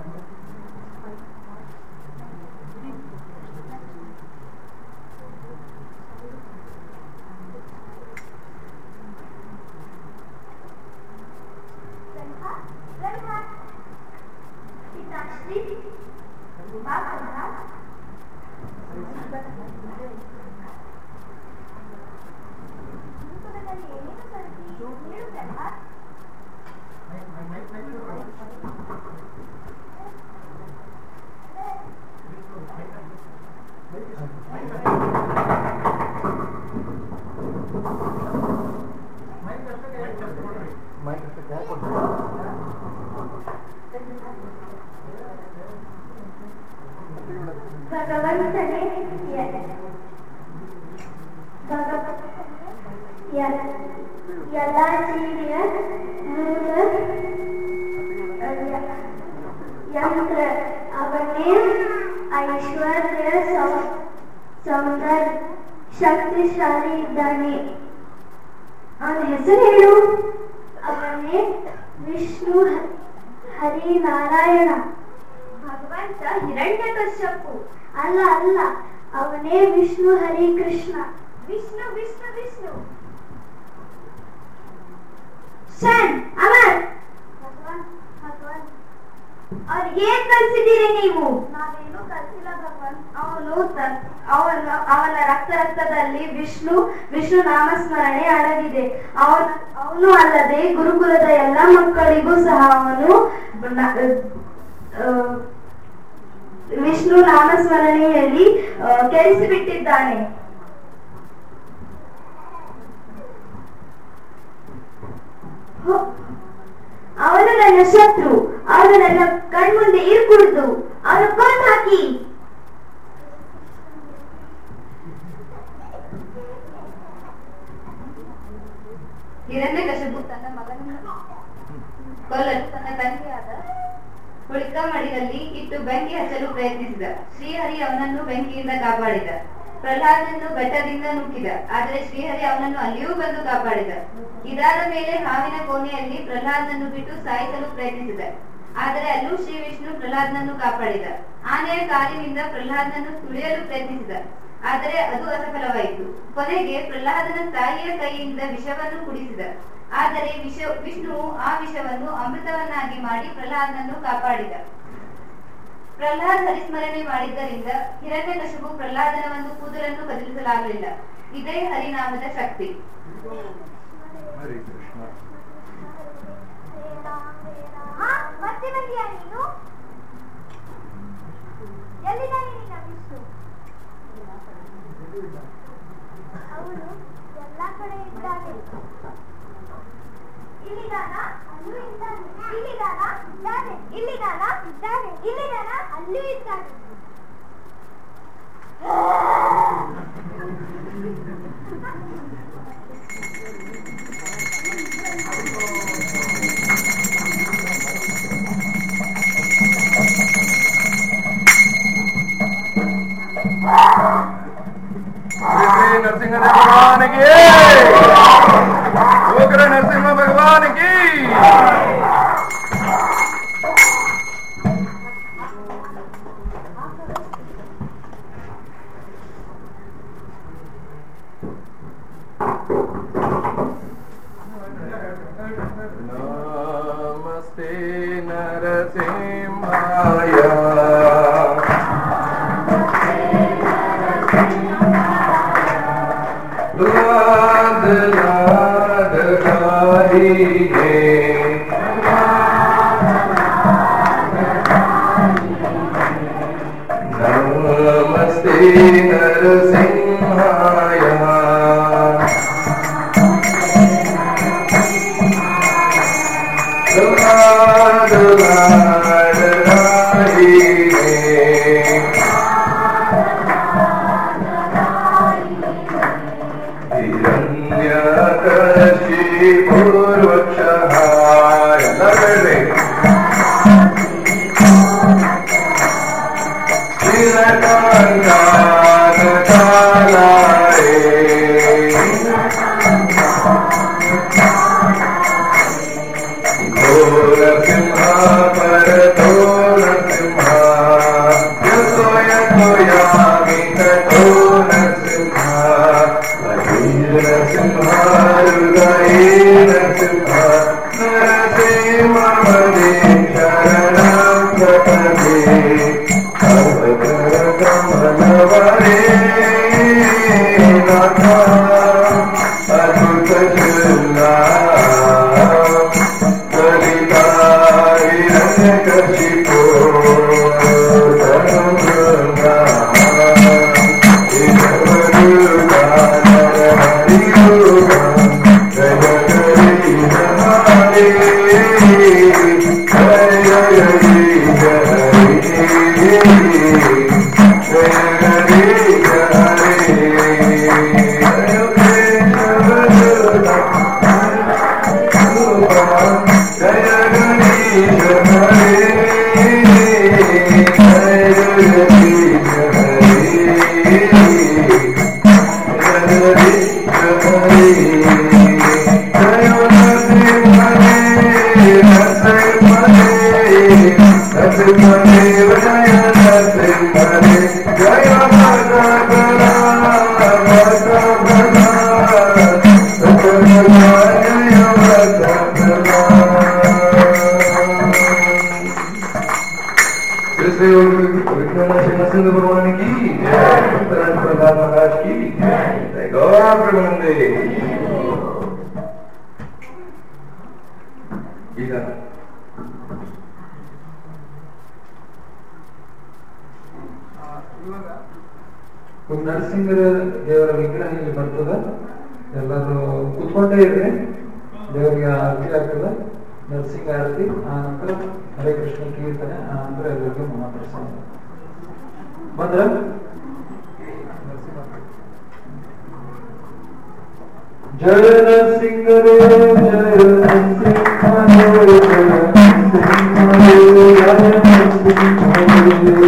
ಎಲ್ಲ ಜೀವಿಯ ಮೂಲ ಯಂತ್ರ. ಅವನೇ ಐಶ್ವರ್ಯ ಸೌಂದರ್ಯ ಶಕ್ತಿಶಾಲಿ ಇದ್ದಾನೆ. ಅವನ ಹೆಸರು ಹೇಳು. ಅವನೇ ವಿಷ್ಣು ಹರಿನಾರಾಯಣ. ಭಗವಂತ ಹಿರಣ್ಯಕಶ್ಯಪು. ಅಲ್ಲ ಅಲ್ಲ, ಅವನೇ ವಿಷ್ಣು ಹರಿ ಕೃಷ್ಣ. ವಿಷ್ಣು ವಿಷ್ಣು ವಿಷ್ಣು. ಶನ್ ಅಮರ್ ಅವ್ರಿಗೆ ಏನ್ ಕಲ್ಸಿದ್ದೀರಿ ನೀವು? ನಾವೇನು ಕಲ್ಸಿಲ್ಲ ಭಗವಾನ್. ಅವನ ರಕ್ತದಲ್ಲಿ ವಿಷ್ಣು ನಾಮಸ್ಮರಣೆ ಅಡಗಿದೆ. ಅವನು ಅಲ್ಲದೆ ಗುರುಕುಲದ ಎಲ್ಲ ಮಕ್ಕಳಿಗೂ ಸಹ ಅವನು ವಿಷ್ಣು ನಾಮಸ್ಮರಣೆಯಲ್ಲಿ ಕೆಡಿಸಿಬಿಟ್ಟಿದ್ದಾನೆ. ಅವನು ನನ್ನ ಶತ್ರು. ಅವನು ನನ್ನ ಕಣ್ಮುಂದೆ ಇರ್ಕುಡ್ದು ಅವನು ಕೊಂದು ಹಾಕಿ. ಹಿರಣ್ಯಕಶಿಪು ತನ್ನ ಮಗನನ್ನು ಕೊಲ್ಲಲು ತನ್ನ ತಂದೆಯಾದ ಹುಳಿಕ ಮಡಿಲಲ್ಲಿ ಇಟ್ಟು ಬೆಂಕಿ ಹಚ್ಚಲು ಪ್ರಯತ್ನಿಸಿದ. ಶ್ರೀಹರಿ ಅವನನ್ನು ಬೆಂಕಿಯಿಂದ ಕಾಪಾಡಿದ. ಪ್ರಹ್ಲಾದನನ್ನು ಬೆಟ್ಟದಿಂದ ನುಗ್ಗಿದ. ಆದರೆ ಶ್ರೀಹರಿ ಅವನನ್ನು ಅಲ್ಲಿಯೂ ಬಂದು ಕಾಪಾಡಿದ. ಇದಾದ ಮೇಲೆ ಹಾವಿನ ಕೋಣೆಯಲ್ಲಿ ಪ್ರಹ್ಲಾದನನ್ನು ಬಿಟ್ಟು ಸಾಯಿಸಲು ಪ್ರಯತ್ನಿಸಿದ. ಆದರೆ ಅಲ್ಲೂ ಶ್ರೀ ವಿಷ್ಣು ಪ್ರಹ್ಲಾದನನ್ನು ಕಾಪಾಡಿದ. ಆನೆಯ ಕಾಲಿನಿಂದ ಪ್ರಹ್ಲಾದನನ್ನು ತುಳಿಯಲು ಪ್ರಯತ್ನಿಸಿದ. ಆದರೆ ಅದು ಅಸಫಲವಾಯಿತು. ಕೊನೆಗೆ ಪ್ರಹ್ಲಾದನ ತಾಯಿಯ ಕೈಯಿಂದ ವಿಷವನ್ನು ಕುಡಿಸಿದ. ಆದರೆ ವಿಷ್ಣು ಆ ವಿಷವನ್ನು ಅಮೃತವನ್ನಾಗಿ ಮಾಡಿ ಪ್ರಹ್ಲಾದನನ್ನು ಕಾಪಾಡಿದ. ಪ್ರಹ್ಲಾದ್ ಹರಿಸ್ಮರಣೆ ಮಾಡಿದ್ದರಿಂದ ಹಿರಣ್ಯಕಶಿಪು ಪ್ರಹ್ಲಾದನ ಒಂದು ಕೂದಲನ್ನು ಕದಲಿಸಲಾಗಲಿಲ್ಲ. ಇದೇ ಹರಿನಾಮದ ಶಕ್ತಿ. ಹರೇ ಕೃಷ್ಣ. ಮತ್ತೆ ಬಂದಿಯಾ ನೀನು? ಎಲ್ಲಿದ್ದಾನೆ ನಿನ್ನ ವಿಷ್ಣು? ಅವನು ಎಲ್ಲ ಕಡೆ ಇದ್ದಾನೆ. ಇಲ್ಲಿದಾನ? ಅಲ್ಲೂ ಇದ್ದಾನೆ. ಇಲ್ಲಿದಾನ? ಇದ್ದಾನೆ. ಇಲ್ಲಿದಾನ? ಇದ್ದಾನೆ. ಇಲ್ಲಿದಾನ? ಅಲ್ಲೂ ಇದ್ದಾನೆ. नरसिंह भगवान की, उग्र नरसिंह भगवान की। नमस्ते नरसिंहाय। नमस्ते नरसिंहाय ನರಸಿಂಹರ ದೇವರ ವಿಗ್ರಹ ಇಲ್ಲಿ ಬರ್ತದ. ಎಲ್ಲರೂ ಕುತ್ಕೊಂಡೇ ಇರ್ರಿ, ದೇವರಿಗೆ ಆರತಿ ಆಗ್ತದ. ನರಸಿಂಹ ಆರತಿ, ಆ ನಂತರ ಹರೇ ಕೃಷ್ಣ ಕೀರ್ತನೆ, ಆ ನಂತರ ಎಲ್ಲರಿಗೂ ಮಹಾಪ್ರಸಾದ. ಬಂದ್ರ ಜಯ ನರಸಿಂಹ ರೇ, ಜಯ ನರಸಿಂಹ ರೇ, ಜಯ ನರಸಿಂಹ ರೇ, ಜಯ ನರಸಿಂಹ ರೇ.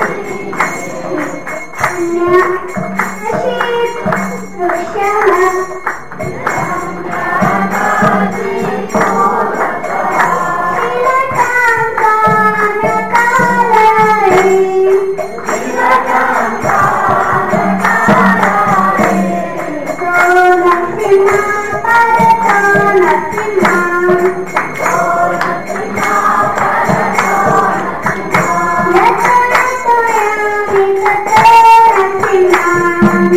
Shama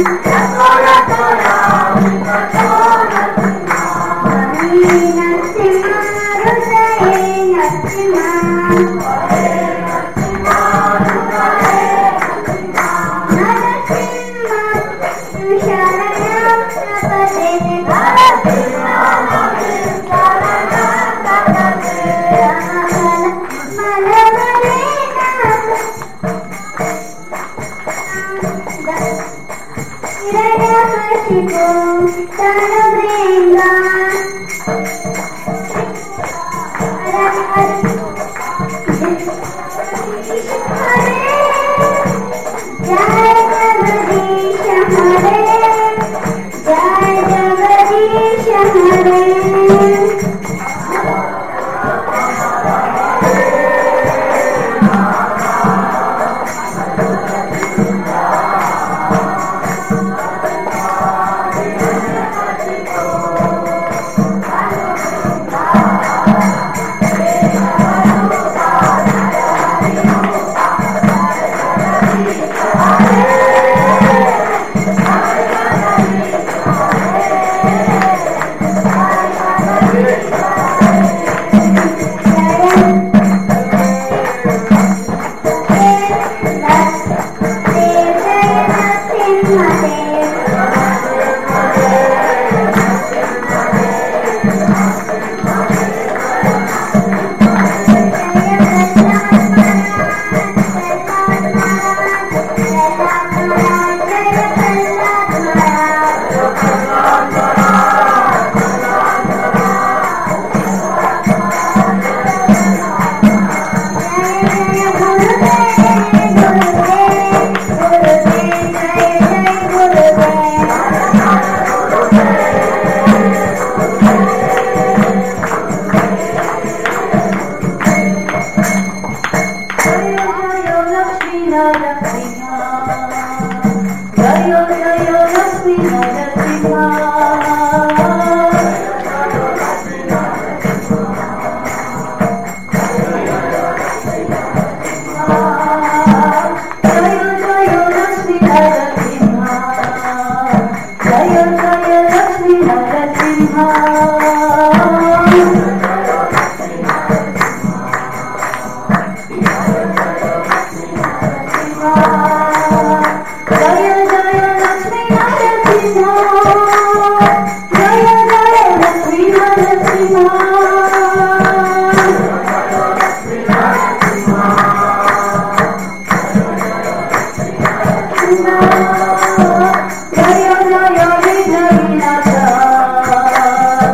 Jaya Jaya Jai Nata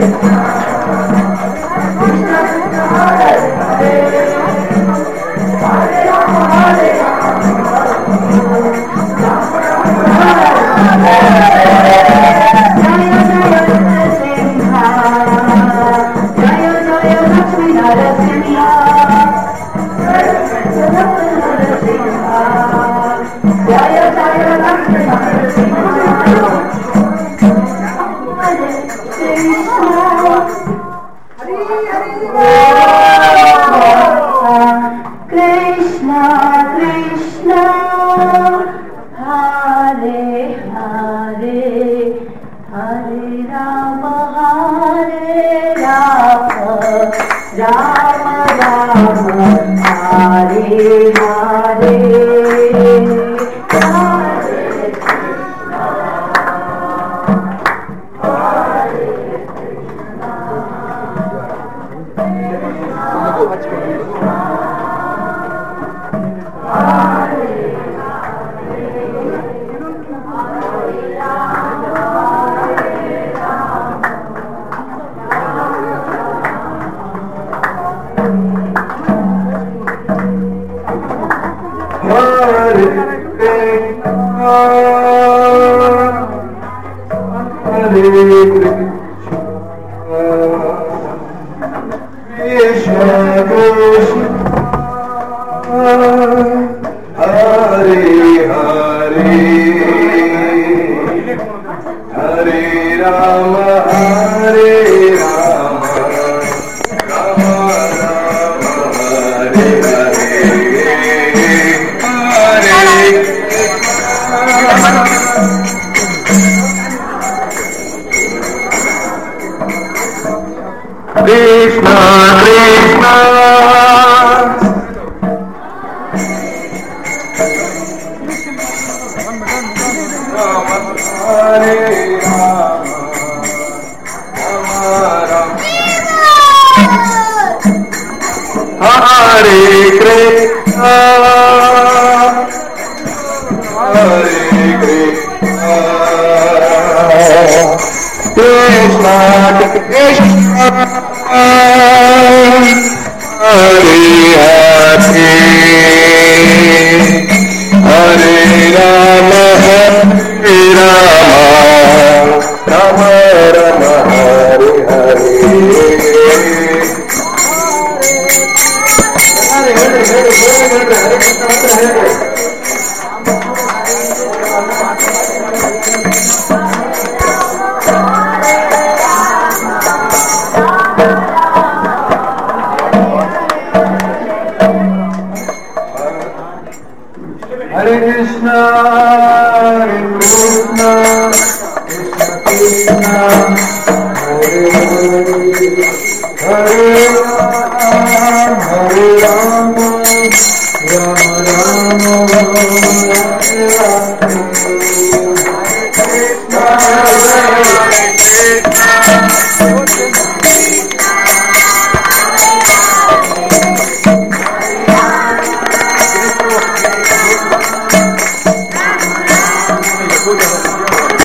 Hare